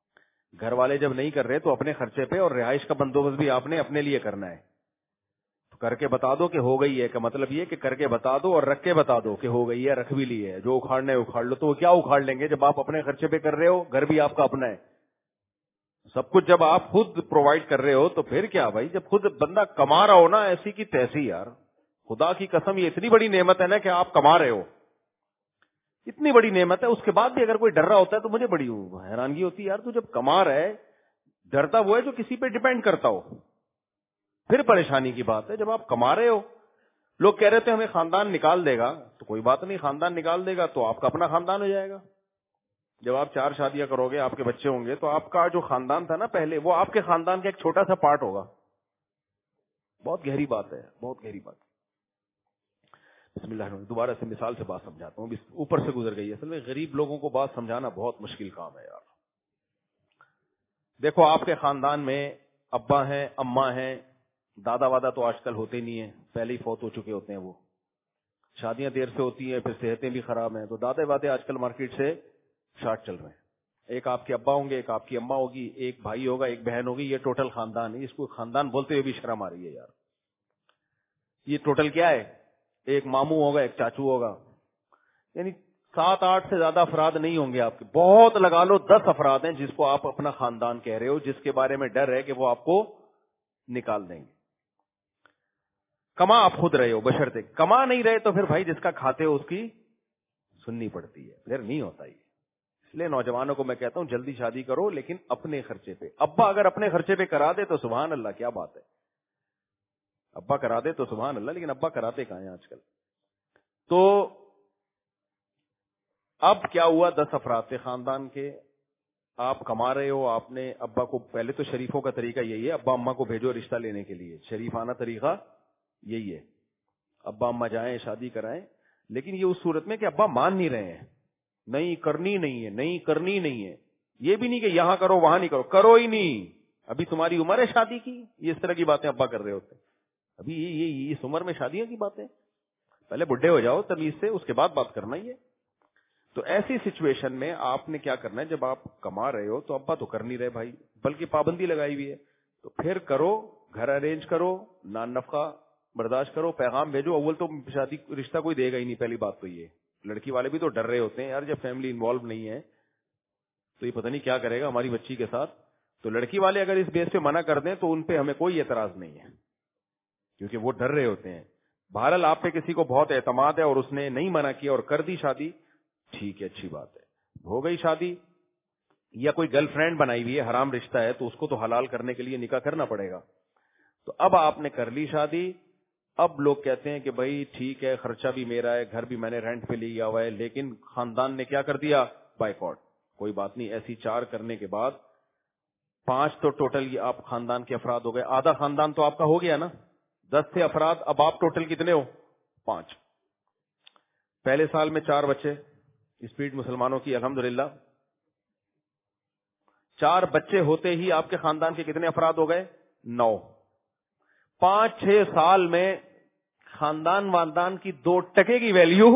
گھر والے جب نہیں کر رہے تو اپنے خرچے پہ, اور رہائش کا بندوبست بھی آپ نے اپنے لیے کرنا ہے. کر کے بتا دو کہ ہو گئی ہے کا مطلب یہ کہ کر کے بتا دو اور رکھ کے بتا دو کہ ہو گئی ہے, رکھ بھی لی ہے, جو اکھاڑنے اکھاڑ لو. تو وہ کیا اکھاڑ لیں گے جب آپ اپنے خرچے پہ کر رہے ہو, گھر بھی آپ کا اپنا ہے, سب کچھ جب آپ خود پرووائڈ کر رہے ہو تو پھر کیا بھائی, جب خود بندہ کما رہا ہو نا ایسی کی تیسی. یار خدا کی قسم یہ اتنی بڑی نعمت ہے نا کہ آپ کما رہے ہو, اتنی بڑی نعمت ہے, اس کے بعد بھی اگر کوئی ڈر رہا ہوتا ہے تو مجھے بڑی حیرانگی ہوتی ہے. یار تو جب کما رہا ہے, ڈرتا وہ ہے جو کسی پہ ڈیپینڈ کرتا ہو, پھر پریشانی کی بات ہے. جب آپ کما رہے ہو, لوگ کہہ رہے تھے ہمیں خاندان نکال دے گا, تو کوئی بات نہیں, خاندان نکال دے گا تو آپ کا اپنا خاندان ہو جائے گا. جب آپ چار شادیاں کرو گے, آپ کے بچے ہوں گے, تو آپ کا جو خاندان تھا نا پہلے, وہ آپ کے خاندان کا ایک چھوٹا سا پارٹ ہوگا. بہت گہری بات ہے, بہت گہری بات. بسم اللہ الرحمن, دوبارہ سے مثال سے بات سمجھاتا ہوں, اوپر سے گزر گئی ہے. اصل میں غریب لوگوں کو بات سمجھانا بہت مشکل کام ہے یار. دیکھو آپ کے خاندان میں ابا ہیں, اماں ہیں, دادا وادا تو آج کل ہوتے نہیں ہیں, پہلے ہی فوت ہو چکے ہوتے ہیں. وہ شادیاں دیر سے ہوتی ہیں, پھر صحتیں بھی خراب ہیں, تو دادے وادے آج کل مارکیٹ سے شارٹ چل رہے ہیں. ایک آپ کے ابا ہوں گے, ایک آپ کی اماں ہوگی, ایک بھائی ہوگا, ایک بہن ہوگی. یہ ٹوٹل خاندان ہے. اس کو خاندان بولتے ہوئے بھی شرم آ رہی ہے یار. یہ ٹوٹل کیا ہے, ایک ماموں ہوگا, ایک چاچو ہوگا, یعنی سات آٹھ سے زیادہ افراد نہیں ہوں گے آپ کے. بہت لگا لو دس افراد ہیں جس کو آپ اپنا خاندان کہہ رہے ہو, جس کے بارے میں ڈر ہے کہ وہ آپ کو نکال دیں گے. کما آپ خود رہے ہو, بشرطے کما نہیں رہے تو پھر بھائی جس کا کھاتے ہو اس کی سننی پڑتی ہے, پھر نہیں ہوتا یہ. اس لیے نوجوانوں کو میں کہتا ہوں جلدی شادی کرو, لیکن اپنے خرچے پہ. ابا اگر اپنے خرچے پہ کرا دے تو سبحان اللہ, کیا بات ہے. ابا کرا دے تو سبحان اللہ, لیکن ابا کراتے کہاں ہیں آج کل. تو اب کیا ہوا, دس افراد تھے خاندان کے, آپ کما رہے ہو. آپ نے ابا کو, پہلے تو شریفوں کا طریقہ یہی ہے, ابا اماں کو بھیجو رشتہ لینے کے لیے, شریفانہ طریقہ یہی ہے. ابا اماں جائیں, شادی کرائیں. لیکن یہ اس صورت میں کہ ابا مان نہیں رہے ہیں, نہیں کرنی نہیں ہے, نہیں کرنی نہیں ہے. یہ بھی نہیں کہ یہاں کرو وہاں نہیں کرو, کرو ہی نہیں, ابھی تمہاری عمر ہے شادی کی. یہ اس طرح کی باتیں ابا کر رہے ہوتے ہیں. ابھی یہ اس عمر میں شادیوں کی باتیں, پہلے بڈھے ہو جاؤ تمیز سے, اس کے بعد بات کرنا ہی ہے. تو ایسی سچویشن میں آپ نے کیا کرنا ہے, جب آپ کما رہے ہو تو ابا تو کر نہیں رہے بھائی, بلکہ پابندی لگائی ہوئی ہے, تو پھر کرو, گھر ارینج کرو, نان نفقہ برداشت کرو, پیغام بھیجو. اول تو شادی رشتہ کوئی دے گا ہی نہیں, پہلی بات تو یہ. لڑکی والے بھی تو ڈر رہے ہوتے ہیں یار, جب فیملی انوالو نہیں ہے تو یہ پتہ نہیں کیا کرے گا ہماری بچی کے ساتھ. تو لڑکی والے اگر اس بیس پہ منع کر دیں تو ان پہ ہمیں کوئی اعتراض نہیں ہے, کیونکہ وہ ڈر رہے ہوتے ہیں. بہرحال آپ پہ کسی کو بہت اعتماد ہے اور اس نے نہیں منع کیا اور کر دی شادی, ٹھیک ہے, اچھی بات ہے, ہو گئی شادی. یا کوئی گرل فرینڈ بنائی ہوئی ہے, حرام رشتہ ہے, تو اس کو تو حلال کرنے کے لیے نکاح کرنا پڑے گا. تو اب آپ نے کر لی شادی. اب لوگ کہتے ہیں کہ بھائی ٹھیک ہے, خرچہ بھی میرا ہے, گھر بھی میں نے رینٹ پہ لیا ہوا ہے, لیکن خاندان نے کیا کر دیا, بائیکاٹ. کوئی بات نہیں, ایسی چار کرنے کے بعد پانچ تو ٹوٹل یہ آپ خاندان کے افراد ہو گئے, آدھا خاندان تو آپ کا ہو گیا نا, دس تھے افراد, اب آپ ٹوٹل کتنے ہو, پانچ. پہلے سال میں چار بچے, اسپیڈ مسلمانوں کی الحمدللہ. چار بچے ہوتے ہی آپ کے خاندان کے کتنے افراد ہو گئے, نو. پانچ چھ سال میں خاندان واندان کی دو ٹکے کی ویلیو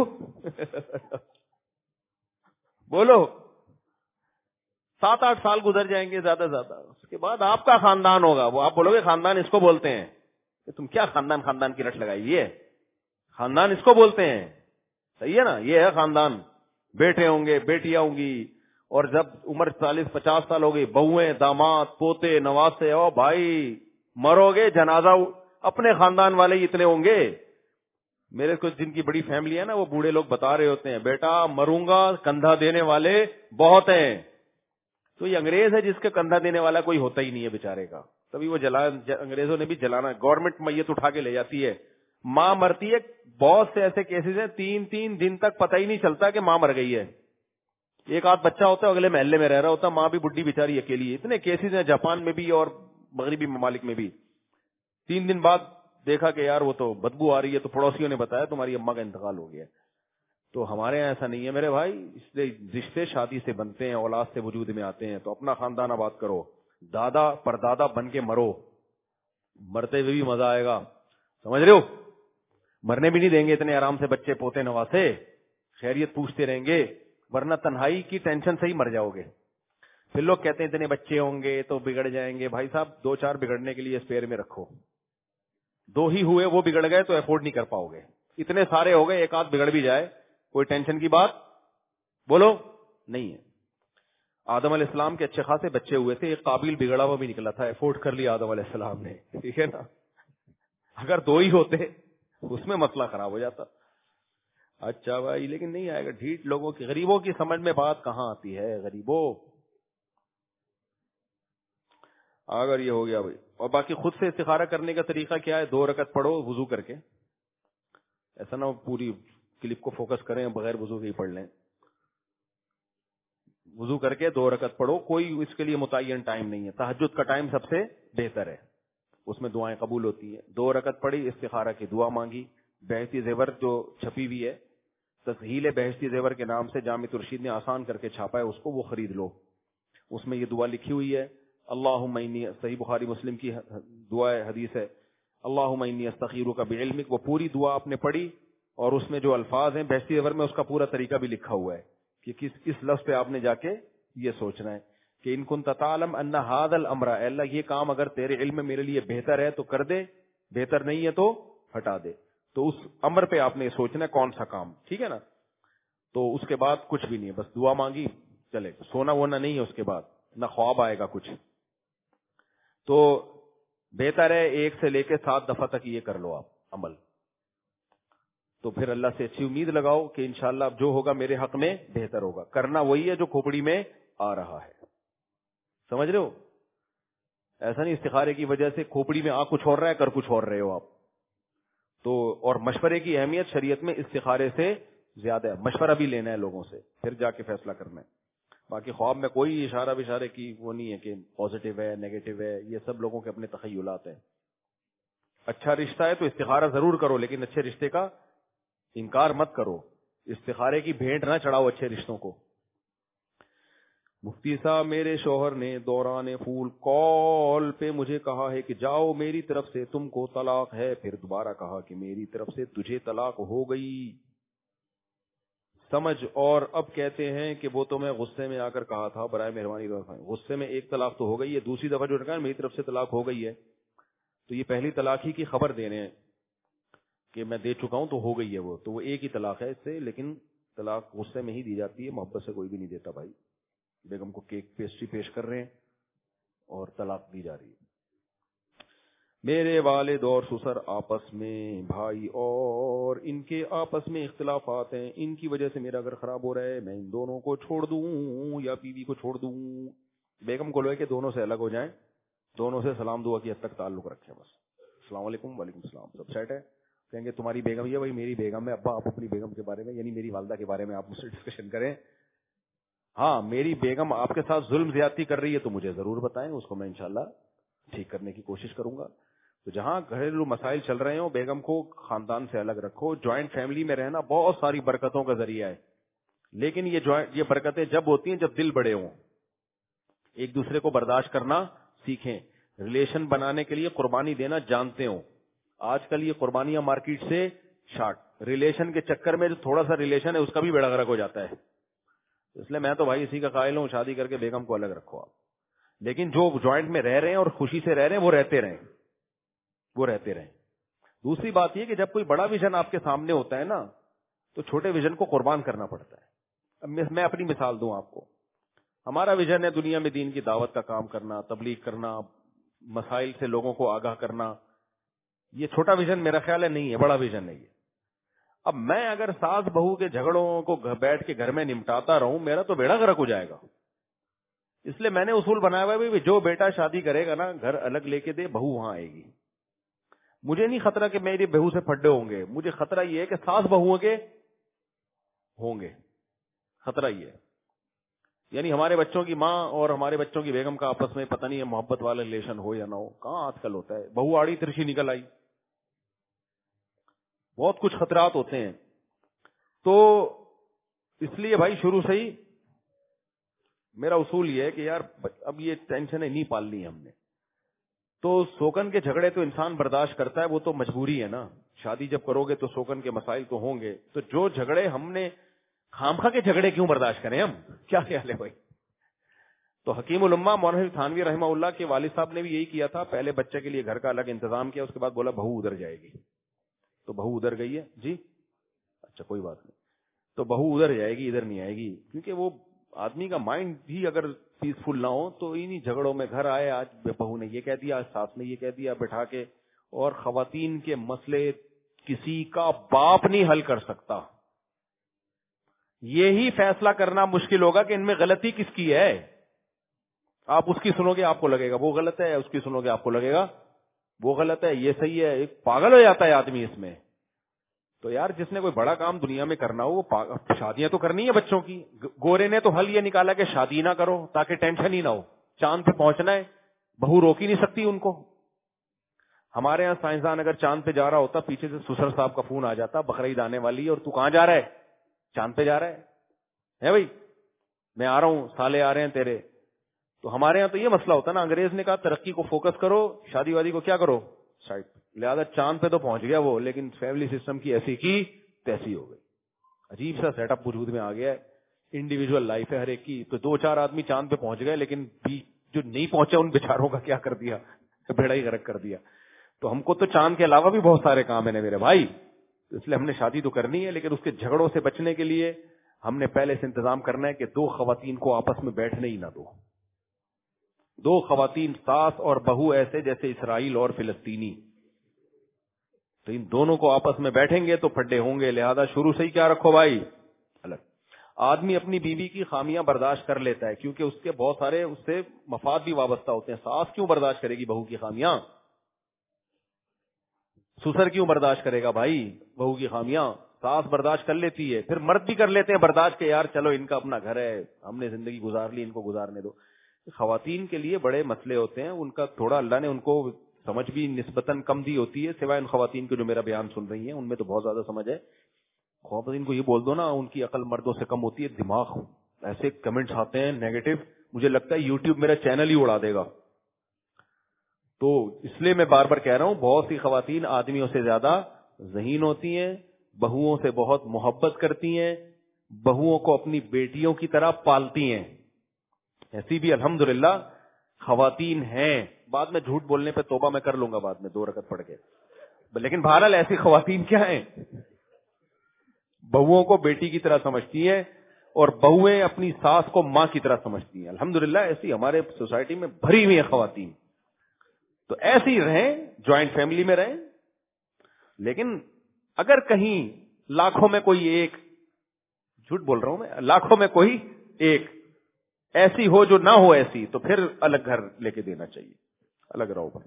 بولو, سات آٹھ سال گزر جائیں گے زیادہ زیادہ. اس کے بعد آپ کا خاندان ہوگا, وہ آپ بولو گے خاندان اس کو بولتے ہیں. کہ تم کیا خاندان خاندان کی رٹ لگائی ہوئی ہے, خاندان اس کو بولتے ہیں, صحیح ہے نا, یہ ہے خاندان. بیٹے ہوں گے, بیٹیاں ہوں گی, اور جب عمر چالیس پچاس سال ہو گئی, بہویں, داماد, پوتے, نواسے, او بھائی مرو گے, جنازہ اپنے خاندان والے ہی اتنے ہوں گے. میرے کو جن کی بڑی فیملی ہے نا, وہ بوڑھے لوگ بتا رہے ہوتے ہیں, بیٹا مروں گا, کندھا دینے والے بہت ہیں. تو یہ انگریز ہے جس کا کندھا دینے والا کوئی ہوتا ہی نہیں ہے بیچارے کا, تبھی وہ جلا, انگریزوں نے بھی جلانا, گورنمنٹ میت اٹھا کے لے جاتی ہے, ماں مرتی ہے. بہت سے ایسے کیسز ہیں تین تین دن تک پتہ ہی نہیں چلتا کہ ماں مر گئی ہے. ایک آدھ بچہ ہوتا ہے اگلے محلے میں رہ رہا ہوتا, ماں بھی بڈھی بیچاری اکیلی ہے. اتنے کیسز ہیں جاپان میں بھی اور مغربی ممالک میں بھی. تین دن بعد دیکھا کہ یار وہ تو بدبو آ رہی ہے, تو پڑوسیوں نے بتایا تمہاری اماں کا انتقال ہو گیا. تو ہمارے یہاں ایسا نہیں ہے میرے بھائی, اس لیے رشتے شادی سے بنتے ہیں, اولاد سے وجود میں آتے ہیں. تو اپنا خاندان آباد کرو, دادا پردادا بن کے مرو, مرتے ہوئے بھی مزہ آئے گا, سمجھ رہے ہو. مرنے بھی نہیں دیں گے اتنے آرام سے بچے پوتے نواسے, خیریت پوچھتے رہیں گے, ورنہ تنہائی کی ٹینشن سے ہی مر جاؤ گے. پھر لوگ کہتے ہیں اتنے بچے ہوں گے تو بگڑ جائیں گے. بھائی صاحب دو چار بگڑنے کے لیے اسپیئر میں رکھو, دو ہی ہوئے وہ بگڑ گئے تو افورڈ نہیں کر پاؤ گے. اتنے سارے ہو گئے ایک آدھ بگڑ بھی جائے کوئی ٹینشن کی بات بولو نہیں ہے. آدم علیہ السلام کے اچھے خاصے بچے ہوئے تھے, ایک قابل بگڑا ہوا بھی نکلا تھا, افورڈ کر لیا آدم علیہ السلام نے, ٹھیک ہے نا. اگر دو ہی ہوتے اس میں مسئلہ خراب ہو جاتا. اچھا بھائی لیکن نہیں آئے گا. ڈھیٹ لوگوں کی, غریبوں کی سمجھ میں بات کہاں آتی ہے غریبوں. اگر یہ ہو گیا بھائی. اور باقی خود سے استخارہ کرنے کا طریقہ کیا ہے؟ دو رکعت پڑھو وضو کر کے, ایسا نہ پوری کلپ کو فوکس کریں بغیر وضو کے ہی پڑھ لیں. وضو کر کے دو رکعت پڑھو, کوئی اس کے لیے متعین ٹائم نہیں ہے. تہجد کا ٹائم سب سے بہتر ہے, اس میں دعائیں قبول ہوتی ہیں. دو رکعت پڑھی, استخارہ کی دعا مانگی. بہشتی زیور جو چھپی ہوئی ہے, تسہیل بہشتی زیور کے نام سے جامع ترشید نے آسان کر کے چھاپا ہے, اس کو وہ خرید لو. اس میں یہ دعا لکھی ہوئی ہے, اللہم انی, صحیح بخاری مسلم کی دعا حدیث ہے, اللہم انی استخیرک بعلمک. وہ پوری دعا آپ نے پڑھی اور اس میں جو الفاظ ہیں بہشتی زیور میں اس کا پورا طریقہ بھی لکھا ہوا ہے کہ کس کس لفظ پہ آپ نے جا کے یہ سوچنا ہے کہ ان کنت تعلم ان ھذا الامر, اے اللہ یہ کام اگر تیرے علم میں میرے لیے بہتر ہے تو کر دے, بہتر نہیں ہے تو ہٹا دے. تو اس امر پہ آپ نے سوچنا ہے کون سا کام, ٹھیک ہے نا. تو اس کے بعد کچھ بھی نہیں ہے, بس دعا مانگی چلے, سونا وونا نہیں ہے اس کے بعد, نہ خواب آئے گا کچھ. تو بہتر ہے ایک سے لے کے سات دفعہ تک یہ کر لو آپ عمل, تو پھر اللہ سے اچھی امید لگاؤ کہ انشاءاللہ اب جو ہوگا میرے حق میں بہتر ہوگا. کرنا وہی ہے جو کھوپڑی میں آ رہا ہے, سمجھ رہے ہو. ایسا نہیں استخارے کی وجہ سے کھوپڑی میں آ کچھ اور رہا ہے کر کچھ اور رہے ہو آپ. تو اور مشورے کی اہمیت شریعت میں استخارے سے زیادہ ہے. مشورہ بھی لینا ہے لوگوں سے, پھر جا کے فیصلہ کرنا ہے. باقی خواب میں کوئی اشارہ بشارے کی وہ نہیں ہے کہ پازیٹیو ہے نیگیٹو ہے, یہ سب لوگوں کے اپنے تخیلات ہیں. اچھا رشتہ ہے تو استخارہ ضرور کرو, لیکن اچھے رشتے کا انکار مت کرو. استخارے کی بھیٹ نہ چڑھاؤ اچھے رشتوں کو. مفتی صاحب میرے شوہر نے دوران پھول کال پہ مجھے کہا ہے کہ جاؤ میری طرف سے تم کو طلاق ہے, پھر دوبارہ کہا کہ میری طرف سے تجھے طلاق ہو گئی سمجھ, اور اب کہتے ہیں کہ وہ تو میں غصے میں آ کر کہا تھا, برائے مہربانی. غصے میں ایک طلاق تو ہو گئی ہے, دوسری دفعہ جو کہا میری طرف سے طلاق ہو گئی ہے, تو یہ پہلی طلاق ہی کی خبر دے رہے ہیں کہ میں دے چکا ہوں تو ہو گئی ہے وہ, تو وہ ایک ہی طلاق ہے اس سے. لیکن طلاق غصے میں ہی دی جاتی ہے, محبت سے کوئی بھی نہیں دیتا بھائی. بیگم کو کیک پیسٹری پیش کر رہے ہیں اور طلاق دی جا رہی ہے. میرے والد اور سسر آپس میں بھائی اور ان کے آپس میں اختلافات ہیں, ان کی وجہ سے میرا گھر خراب ہو رہا ہے. میں ان دونوں کو چھوڑ دوں یا بیوی کو چھوڑ دوں؟ بیگم کو لو کہ دونوں سے الگ ہو جائیں, دونوں سے سلام دعا کی حد تک تعلق رکھیں بس. السلام علیکم وعلیکم السلام, سب سیٹ ہے. کہیں گے تمہاری بیگم یہ, بھائی میری بیگم ہے, ابا آپ اپنی بیگم کے بارے میں یعنی میری والدہ کے بارے میں آپ مجھ سے ڈسکشن کریں. ہاں میری بیگم آپ کے ساتھ ظلم زیادتی کر رہی ہے تو مجھے ضرور بتائیں, اس کو میں انشاءاللہ ٹھیک کرنے کی کوشش کروں گا. تو جہاں گھریلو مسائل چل رہے ہوں بیگم کو خاندان سے الگ رکھو. جوائنٹ فیملی میں رہنا بہت ساری برکتوں کا ذریعہ ہے, لیکن یہ جوائنٹ یہ برکتیں جب ہوتی ہیں جب دل بڑے ہوں, ایک دوسرے کو برداشت کرنا سیکھیں, ریلیشن بنانے کے لیے قربانی دینا جانتے ہوں. آج کل یہ قربانیاں مارکیٹ سے شارٹ, ریلیشن کے چکر میں جو تھوڑا سا ریلیشن ہے اس کا بھی بیڑا غرق ہو جاتا ہے. اس لیے میں تو بھائی اسی کا قائل ہوں, شادی کر کے بیگم کو الگ رکھو آپ. لیکن جو جوائنٹ میں رہ رہے ہیں اور خوشی سے رہ رہے ہیں وہ رہتے رہیں, وہ رہتے رہیں. دوسری بات یہ کہ جب کوئی بڑا ویژن آپ کے سامنے ہوتا ہے نا تو چھوٹے ویژن کو قربان کرنا پڑتا ہے. اب میں اپنی مثال دوں آپ کو. ہمارا ویژن ہے دنیا میں دین کی دعوت کا کام کرنا, تبلیغ کرنا, مسائل سے لوگوں کو آگاہ کرنا. یہ چھوٹا ویژن میرا خیال ہے نہیں ہے, بڑا ویژن ہے یہ. اب میں اگر ساس بہو کے جھگڑوں کو بیٹھ کے گھر میں نمٹاتا رہوں میرا تو بیڑا غرق ہو جائے گا. اس لیے میں نے اصول بنایا ہوا ہے جو بیٹا شادی کرے گا نا گھر الگ لے کے دے, بہو وہاں آئے گی. مجھے نہیں خطرہ کہ میری بہو سے پھڈے ہوں گے, مجھے خطرہ یہ ہے کہ ساس بہوؤں کے ہوں گے. خطرہ یہ ہے یعنی ہمارے بچوں کی ماں اور ہمارے بچوں کی بیگم کا آپس میں پتہ نہیں ہے محبت والا ریلیشن ہو یا نہ ہو. کہاں آج کل ہوتا ہے, بہو آڑی ترشی نکل آئی, بہت کچھ خطرات ہوتے ہیں. تو اس لیے بھائی شروع سے ہی میرا اصول یہ ہے کہ یار اب یہ ٹینشنیں نہیں پالنی ہم نے. تو سوکن کے جھگڑے تو انسان برداشت کرتا ہے, وہ تو مجبوری ہے نا. شادی جب کرو گے تو سوکن کے مسائل تو ہوں گے, تو جو جھگڑے ہم نے خامخواہ کے جھگڑے کیوں برداشت کریں ہم, کیا خیال ہے بھائی؟ تو حکیم الامہ مولانا تھانوی رحمہ اللہ کے والد صاحب نے بھی یہی کیا تھا, پہلے بچے کے لیے گھر کا الگ انتظام کیا, اس کے بعد بولا بہو ادھر جائے گی. تو بہو ادھر گئی ہے جی, اچھا کوئی بات نہیں, تو بہو ادھر جائے گی ادھر نہیں آئے گی, کیونکہ وہ آدمی کا مائنڈ بھی اگر پیسفل نہ ہو تو انہی جھگڑوں میں گھر آئے, آج بہو نے یہ کہہ دیا, آج ساس نے یہ کہہ دیا بٹھا کے. اور خواتین کے مسئلے کسی کا باپ نہیں حل کر سکتا. یہی فیصلہ کرنا مشکل ہوگا کہ ان میں غلطی کس کی ہے. آپ اس کی سنو گے آپ کو لگے گا وہ غلط ہے, اس کی سنو گے آپ کو لگے گا وہ غلط ہے, یہ صحیح ہے. ایک پاگل ہو جاتا ہے آدمی اس میں. تو یار جس نے کوئی بڑا کام دنیا میں کرنا ہو وہ شادیاں تو کرنی ہے بچوں کی. گورے نے تو حل یہ نکالا کہ شادی نہ کرو تاکہ ٹینشن ہی نہ ہو, چاند پہ پہنچنا ہے, بہو روک ہی نہیں سکتی ان کو. ہمارے یہاں سائنسدان اگر چاند پہ جا رہا ہوتا پیچھے سے سسر صاحب کا فون آ جاتا, بقرعید آنے والی ہے اور تو کہاں جا رہا ہے, چاند پہ جا رہا ہے بھائی, میں آ رہا ہوں, سالے آ رہے ہیں تیرے. تو ہمارے یہاں تو یہ مسئلہ ہوتا ہے نا, انگریز نے کہا ترقی کو فوکس کرو, شادی وادی کو کیا کرو سائڈ, لہذا چاند پہ تو پہنچ گیا وہ, لیکن فیملی سسٹم کی ایسی کی تیسی ہو گئی. عجیب سا سیٹ اپ وجود میں آ گیا ہے. انڈیویجول لائف ہے ہر ایک کی. تو دو چار آدمی چاند پہ پہنچ گئے, لیکن جو نہیں پہنچے ان بیچاروں کا کیا کر دیا, بیڑا ہی غرق کر دیا. تو ہم کو تو چاند کے علاوہ بھی بہت سارے کام ہیں میرے بھائی, اس لیے ہم نے شادی تو کرنی ہے, لیکن اس کے جھگڑوں سے بچنے کے لیے ہم نے پہلے سے انتظام کرنا ہے کہ دو خواتین کو آپس میں بیٹھنے ہی نہ دو. دو خواتین ساس اور بہو ایسے جیسے اسرائیل اور فلسطینی, تو ان دونوں کو آپس میں بیٹھیں گے تو پھڈے ہوں گے. لہذا شروع سے ہی کیا رکھو بھائی الگ. آدمی اپنی بیوی کی خامیاں برداشت کر لیتا ہے کیونکہ اس کے بہت سارے اس سے مفاد بھی وابستہ ہوتے ہیں. ساس کیوں برداشت کرے گی بہو کی خامیاں, سسر کیوں برداشت کرے گا بھائی بہو کی خامیاں, ساس برداشت کر لیتی ہے, پھر مرد بھی کر لیتے ہیں برداشت کے, یار چلو ان کا اپنا گھر ہے, ہم نے زندگی گزار لی, ان کو گزارنے دو. خواتین کے لیے بڑے مسئلے ہوتے ہیں, ان کا تھوڑا اللہ نے ان کو سمجھ بھی نسبتاً کم دی ہوتی ہے, سوائے ان خواتین کو جو میرا بیان سن رہی ہیں ان میں تو بہت زیادہ سمجھ ہے. خواتین کو یہ بول دو نا ان کی عقل مردوں سے کم ہوتی ہے, دماغ ایسے کمنٹس آتے ہیں نیگیٹو, مجھے لگتا ہے یوٹیوب میرا چینل ہی اڑا دے گا. تو اس لیے میں بار بار کہہ رہا ہوں, بہت سی خواتین آدمیوں سے زیادہ ذہین ہوتی ہیں, بہوؤں سے بہت محبت کرتی ہیں, بہوؤں کو اپنی بیٹیوں کی طرح پالتی ہیں. ایسی بھی الحمدللہ خواتین ہیں. بعد میں جھوٹ بولنے پہ توبہ میں کر لوں گا بعد میں دو رکعت پڑھ کے, لیکن بہرحال ایسی خواتین کیا ہیں, بہوؤں کو بیٹی کی طرح سمجھتی ہیں اور بہویں اپنی ساس کو ماں کی طرح سمجھتی ہیں. الحمدللہ ایسی ہمارے سوسائٹی میں بھری ہوئی ہیں خواتین. تو ایسی رہیں, جوائنٹ فیملی میں رہیں, لیکن اگر کہیں لاکھوں میں کوئی ایک, جھوٹ بول رہا ہوں میں, لاکھوں میں کوئی ایک ایسی ہو جو نہ ہو ایسی, تو پھر الگ گھر لے کے دینا چاہیے, الگ رہو بھائی.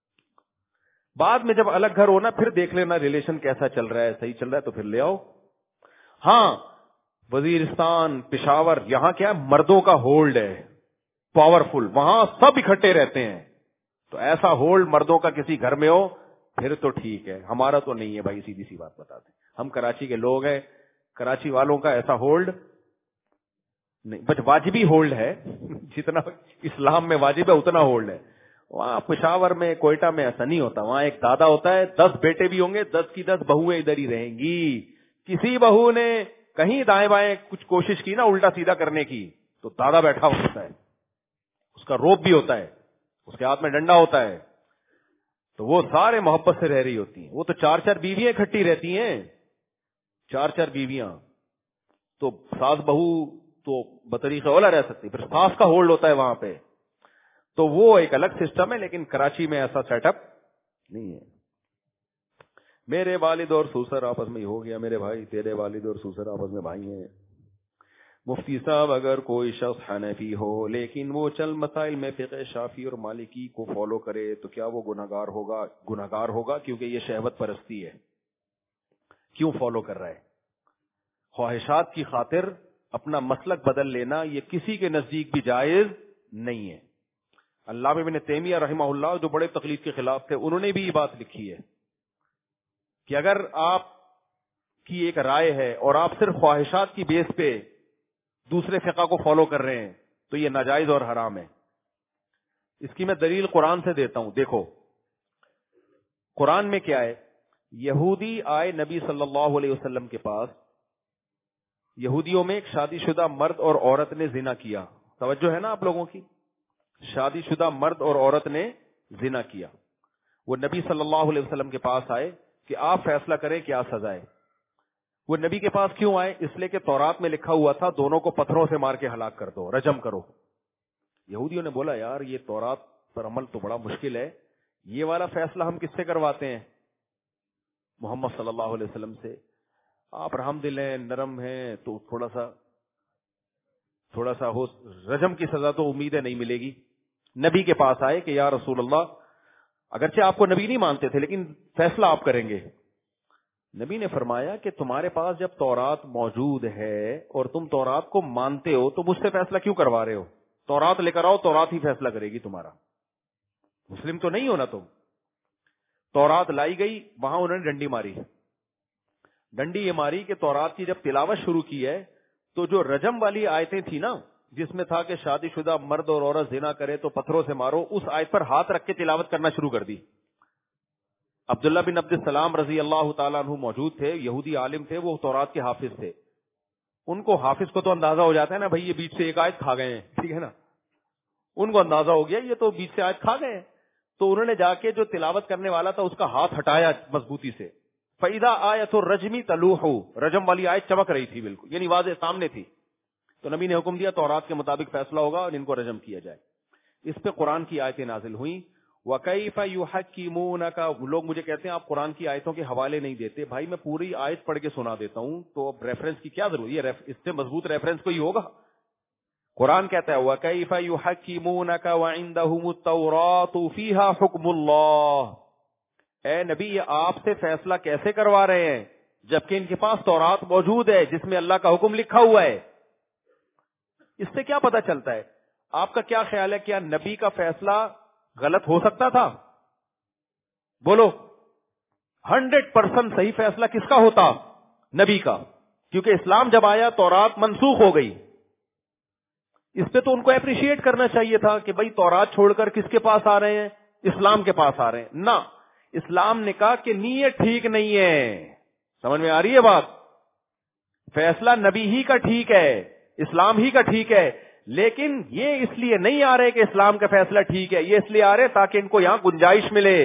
بعد میں جب الگ گھر ہونا پھر دیکھ لینا ریلیشن کیسا چل رہا ہے, صحیح چل رہا ہے تو پھر لے آؤ. ہاں وزیرستان, پشاور, یہاں کیا ہے مردوں کا ہولڈ ہے پاورفل, وہاں سب اکٹھے رہتے ہیں, تو ایسا ہولڈ مردوں کا کسی گھر میں ہو پھر تو ٹھیک ہے. ہمارا تو نہیں ہے بھائی, سیدھی سی بات بتا دیں, ہم کراچی کے لوگ ہیں, کراچی والوں کا ایسا ہولڈ نہیں, بٹ واجبی ہولڈ ہے, جتنا اسلام میں واجب ہے اتنا ہولڈ ہے. وہاں پشاور میں کوئٹہ میں ایسا نہیں ہوتا, وہاں ایک دادا ہوتا ہے, دس بیٹے بھی ہوں گے, دس کی دس بہویں ادھر ہی رہیں گی. کسی بہو نے کہیں دائیں بائیں کچھ کوشش کی نا الٹا سیدھا کرنے کی تو دادا بیٹھا ہوتا ہے, اس کا روپ بھی ہوتا ہے, اس کے ہاتھ میں ڈنڈا ہوتا ہے, تو وہ سارے محبت سے رہ رہی ہوتی ہیں. وہ تو چار چار بیویاں اکٹھی رہتی ہیں, چار چار بیویاں, تو ساس بہو تو بطریقہ اولا رہ سکتی, پھر ساس کا ہولڈ ہوتا ہے وہاں پہ, تو وہ ایک الگ سسٹم ہے. لیکن کراچی میں ایسا سیٹ اپ نہیں ہے. میرے والد اور سوسر آپس میں ہی ہو گیا, میرے بھائی تیرے والد اور سوسر آپس میں بھائی ہیں. مفتی صاحب اگر کوئی شخص حنفی ہو لیکن وہ چل مسائل میں فقہ شافعی اور مالکی کو فالو کرے تو کیا وہ گناہگار ہوگا؟ گناہگار ہوگا, کیونکہ یہ شہوت پرستی ہے. کیوں فالو کر رہا ہے؟ خواہشات کی خاطر اپنا مسلک بدل لینا یہ کسی کے نزدیک بھی جائز نہیں ہے. علامہ ابن تیمیہ رحمہ اللہ جو بڑے تقلید کے خلاف تھے, انہوں نے بھی یہ بات لکھی ہے کہ اگر آپ کی ایک رائے ہے اور آپ صرف خواہشات کی بیس پہ دوسرے فقہ کو فالو کر رہے ہیں تو یہ ناجائز اور حرام ہے. اس کی میں دلیل قرآن سے دیتا ہوں. دیکھو قرآن میں کیا ہے, یہودی آئے نبی صلی اللہ علیہ وسلم کے پاس, یہودیوں میں ایک شادی شدہ مرد اور عورت نے زنا کیا, توجہ ہے نا آپ لوگوں کی؟ شادی شدہ مرد اور عورت نے زنا کیا، وہ نبی صلی اللہ علیہ وسلم کے پاس آئے کہ آپ فیصلہ کریں کیا سزا ہے۔ وہ نبی کے پاس کیوں آئے؟ اس لیے کہ تورات میں لکھا ہوا تھا دونوں کو پتھروں سے مار کے ہلاک کر دو، رجم کرو۔ یہودیوں نے بولا یار یہ تورات پر عمل تو بڑا مشکل ہے، یہ والا فیصلہ ہم کس سے کرواتے ہیں؟ محمد صلی اللہ علیہ وسلم سے۔ آپ رحم دل ہیں، نرم ہیں، تو تھوڑا سا تھوڑا سا ہو، رجم کی سزا تو امید ہے نہیں ملے گی۔ نبی کے پاس آئے کہ یا رسول اللہ، اگرچہ آپ کو نبی نہیں مانتے تھے لیکن فیصلہ آپ کریں گے۔ نبی نے فرمایا کہ تمہارے پاس جب تورات موجود ہے اور تم تورات کو مانتے ہو تو مجھ سے فیصلہ کیوں کروا رہے ہو؟ تورات لے کر آؤ، تورات ہی فیصلہ کرے گی تمہارا، مسلم تو نہیں ہونا تم۔ تورات لائی گئی، وہاں انہوں نے ڈنڈی ماری۔ ڈنڈی یہ ماری کہ تورات کی جب تلاوت شروع کی ہے تو جو رجم والی آیتیں تھی نا، جس میں تھا کہ شادی شدہ مرد اور عورت زنا کرے تو پتھروں سے مارو، اس آیت پر ہاتھ رکھ کے تلاوت کرنا شروع کر دی۔ عبداللہ بن عبد السلام رضی اللہ تعالیٰ عنہ موجود تھے، یہودی عالم تھے، وہ تورات کے حافظ تھے۔ ان کو حافظ کو تو اندازہ ہو جاتا ہے نا بھائی یہ بیچ سے ایک آیت کھا گئے ہیں، ٹھیک ہے نا، ان کو اندازہ ہو گیا یہ تو بیچ سے آیت کھا گئے ہیں، تو انہوں نے جا کے جو تلاوت کرنے والا تھا اس کا ہاتھ ہٹایا مضبوطی سے۔ فَإِذَا آیَةُ الرَّجْمِ تَلُوحُ، رجم والی آیت چمک رہی تھی بالکل، یعنی واضح سامنے تھی۔ تو نبی نے حکم دیا تورات کے مطابق فیصلہ ہوگا اور ان کو رجم کیا جائے۔ اس پہ قرآن کی آیتیں نازل ہوئیں۔ وَكَيْفَ يُحَكِّمُونَكَ، لوگ مجھے کہتے ہیں آپ قرآن کی آیتوں کے حوالے نہیں دیتے۔ بھائی میں پوری آیت پڑھ کے سنا دیتا ہوں، تو اب ریفرنس کی کیا ضرورت ہے؟ اس سے مضبوط ریفرنس کوئی ہوگا؟ قرآن کہتا ہے وَكَيْفَ يُحَكِّمُونَكَ وَعِندَهُمُ التَّوْرَاةُ فِيهَا حُكْمُ اللَّهِ، اے نبی یہ آپ سے فیصلہ کیسے کروا رہے ہیں جبکہ ان کے پاس تورات موجود ہے جس میں اللہ کا حکم لکھا ہوا ہے؟ اس سے کیا پتہ چلتا ہے؟ آپ کا کیا خیال ہے، کیا نبی کا فیصلہ غلط ہو سکتا تھا؟ بولو، ہنڈریڈ پرسینٹ صحیح فیصلہ کس کا ہوتا؟ نبی کا، کیونکہ اسلام جب آیا تورات منسوخ ہو گئی۔ اس پہ تو ان کو اپریشیٹ کرنا چاہیے تھا کہ بھائی تورات چھوڑ کر کس کے پاس آ رہے ہیں؟ اسلام کے پاس آ رہے ہیں۔ نہ، اسلام نے کہا کہ نیت ٹھیک نہیں ہے۔ سمجھ میں آ رہی ہے بات؟ فیصلہ نبی ہی کا ٹھیک ہے، اسلام ہی کا ٹھیک ہے، لیکن یہ اس لیے نہیں آ رہے کہ اسلام کا فیصلہ ٹھیک ہے، یہ اس لیے آ رہے تاکہ ان کو یہاں گنجائش ملے۔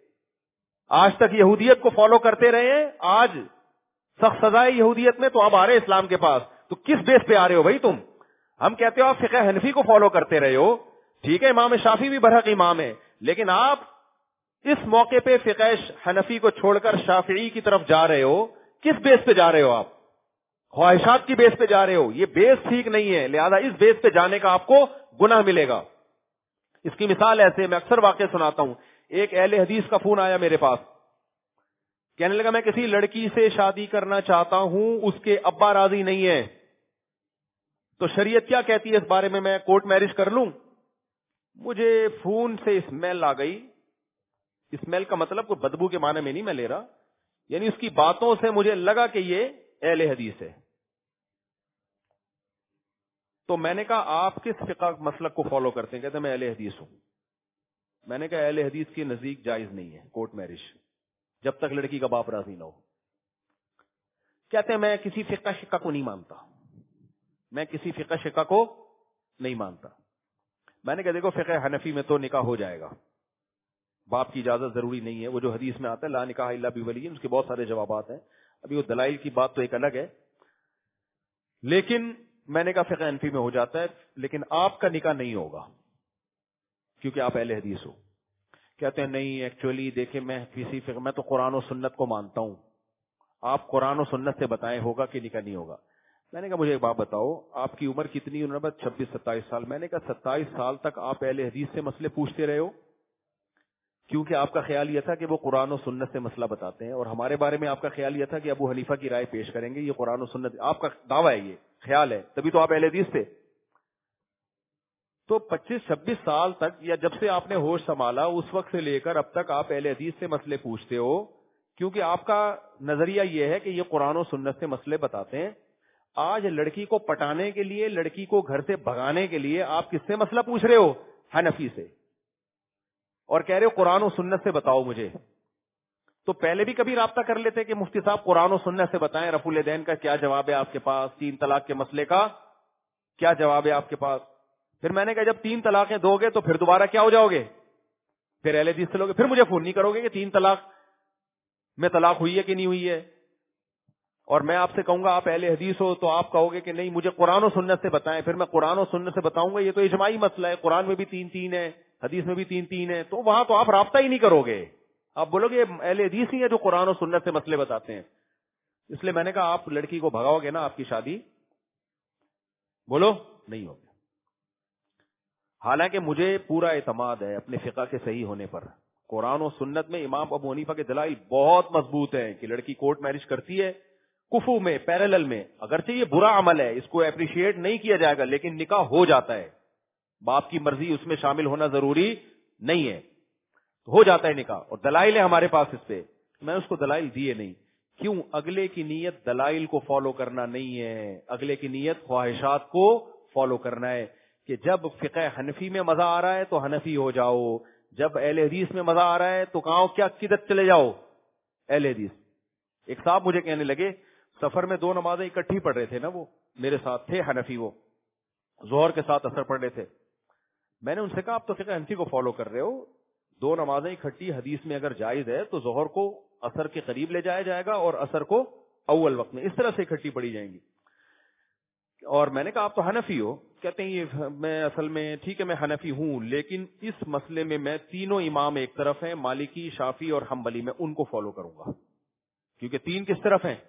آج تک یہودیت کو فالو کرتے رہے ہیں، آج سخت سزائے یہودیت میں، تو اب آ رہے اسلام کے پاس۔ تو کس بیس پہ آ رہے ہو بھائی تم؟ ہم کہتے ہو آپ فقہ حنفی کو فالو کرتے رہے ہو، ٹھیک ہے، امام شافعی بھی برحق امام ہے، لیکن آپ اس موقع پہ فقہ حنفی کو چھوڑ کر شافعی کی طرف جا رہے ہو، کس بیس پہ جا رہے ہو؟ آپ خواہشات کی بیس پہ جا رہے ہو، یہ بیس ٹھیک نہیں ہے، لہذا اس بیس پہ جانے کا آپ کو گناہ ملے گا۔ اس کی مثال ایسے میں اکثر واقع سناتا ہوں۔ ایک اہل حدیث کا فون آیا میرے پاس، کہنے لگا میں کسی لڑکی سے شادی کرنا چاہتا ہوں، اس کے ابا راضی نہیں ہے، تو شریعت کیا کہتی ہے اس بارے میں، میں کورٹ میرج کر لوں؟ مجھے فون سے اسمیل آ گئی۔ اسمیل کا مطلب کوئی بدبو کے معنی میں نہیں میں لے رہا، یعنی اس کی باتوں سے مجھے لگا کہ یہ اہل حدیث ہے۔ تو میں نے کہا آپ کس فقہ مسلک کو فالو کرتے ہیں؟ کہتے ہیں میں اہل حدیث ہوں۔ میں نے کہا اہل حدیث کے نزدیک جائز نہیں ہے کورٹ میرج جب تک لڑکی کا باپ راضی نہ ہو۔ کہتے ہیں میں کسی فقہ شقہ کو نہیں مانتا، میں کسی فقہ شقہ کو نہیں مانتا۔ میں نے کہا دیکھو فقہ حنفی میں تو نکاح ہو جائے گا، باپ کی اجازت ضروری نہیں ہے، وہ جو حدیث میں آتا ہے لا نکاح الا بولی، اس کے بہت سارے جوابات ہیں، ابھی وہ دلائل کی بات تو ایک الگ ہے، لیکن میں نے کہا فقہ حنفی میں ہو جاتا ہے، لیکن آپ کا نکاح نہیں ہوگا کیونکہ آپ اہل حدیث ہو۔ کہتے ہیں نہیں ایکچولی دیکھیں میں کسی فقہ میں تو قرآن و سنت کو مانتا ہوں، آپ قرآن و سنت سے بتائیں ہوگا کہ نکاح نہیں ہوگا۔ میں نے کہا مجھے ایک بات بتاؤ آپ کی عمر کتنی؟ انہوں نے بات چھبیس ستائیس سال۔ میں نے کہا ستائیس سال تک آپ اہل حدیث سے مسئلے پوچھتے رہے ہو کیونکہ آپ کا خیال یہ تھا کہ وہ قرآن و سنت سے مسئلہ بتاتے ہیں، اور ہمارے بارے میں آپ کا خیال یہ تھا کہ ابو حنیفہ کی رائے پیش کریں گے، یہ قرآن و سنت، آپ کا دعویٰ ہے، یہ خیال ہے، تبھی تو آپ اہل حدیث تھے۔ تو پچیس چھبیس سال تک یا جب سے آپ نے ہوش سنبھالا اس وقت سے لے کر اب تک آپ اہل حدیث سے مسئلے پوچھتے ہو کیونکہ آپ کا نظریہ یہ ہے کہ یہ قرآن و سنت سے مسئلے بتاتے ہیں۔ آج لڑکی کو پٹانے کے لیے، لڑکی کو گھر سے بھگانے کے لیے آپ کس سے مسئلہ پوچھ رہے ہو؟ حنفی سے، اور کہہ رہے ہو قرآن و سنت سے بتاؤ مجھے۔ تو پہلے بھی کبھی رابطہ کر لیتے کہ مفتی صاحب قرآن و سنت سے بتائیں، رفع الیدین کا کیا جواب ہے آپ کے پاس، تین طلاق کے مسئلے کا کیا جواب ہے آپ کے پاس، پھر میں نے کہا جب تین طلاقیں دو گے تو پھر دوبارہ کیا ہو جاؤ گے؟ پھر اہل حدیث سے لوگے، پھر مجھے فون نہیں کرو گے کہ تین طلاق میں طلاق ہوئی ہے کہ نہیں ہوئی ہے. اور میں آپ سے کہوں گا آپ اہل حدیث ہو تو آپ کہو گے کہ نہیں مجھے قرآن و سنت سے بتائیں. پھر میں قرآن و سنت سے بتاؤں گا یہ تو اجماعی مسئلہ ہے، قرآن میں بھی تین تین ہے، حدیث میں بھی تین تین ہے. تو وہاں تو آپ رابطہ ہی نہیں کرو گے، آپ بولو گے اہل حدیث ہی ہے جو قرآن و سنت سے مسئلے بتاتے ہیں. اس لیے میں نے کہا آپ لڑکی کو بھگاؤ گے نا، آپ کی شادی بولو نہیں ہوگی. حالانکہ مجھے پورا اعتماد ہے اپنے فقہ کے صحیح ہونے پر. قرآن و سنت میں امام ابو حنیفہ کے دلائل بہت مضبوط ہیں کہ لڑکی کورٹ میرج کرتی ہے کفو میں، پیرالل میں. اگرچہ یہ برا عمل ہے، اس کو اپریشیٹ نہیں کیا جائے گا، لیکن نکاح ہو جاتا ہے. باپ کی مرضی اس میں شامل ہونا ضروری نہیں ہے، ہو جاتا ہے نکاح. اور دلائل ہے ہمارے پاس اس پہ، میں اس کو دلائل دیے نہیں. کیوں؟ اگلے کی نیت دلائل کو فالو کرنا نہیں ہے، اگلے کی نیت خواہشات کو فالو کرنا ہے. کہ جب فقہ حنفی میں مزہ آ رہا ہے تو حنفی ہو جاؤ، جب اہل حدیث میں مزہ آ رہا ہے تو کہاں کیا کدھر چلے جاؤ؟ اہل حدیث. ایک صاحب مجھے کہنے لگے سفر میں دو نمازیں اکٹھی پڑھ رہے تھے نا، وہ میرے ساتھ تھے حنفی، وہ ظہر کے ساتھ اثر پڑھ رہے تھے. میں نے ان سے کہا آپ تو فقہ حنفی کو فالو کر رہے ہو، دو نمازیں اکٹھی حدیث میں اگر جائز ہے تو ظہر کو اثر کے قریب لے جایا جائے گا اور اثر کو اول وقت میں، اس طرح سے اکٹھی پڑھی جائیں گی. اور میں نے کہا آپ تو حنفی ہو. کہتے ہیں یہ میں اصل میں ٹھیک ہے میں حنفی ہوں، لیکن اس مسئلے میں میں تینوں امام ایک طرف ہیں، مالکی، شافعی اور حنبلی، میں ان کو فالو کروں گا. کیونکہ تین کس طرف ہیں؟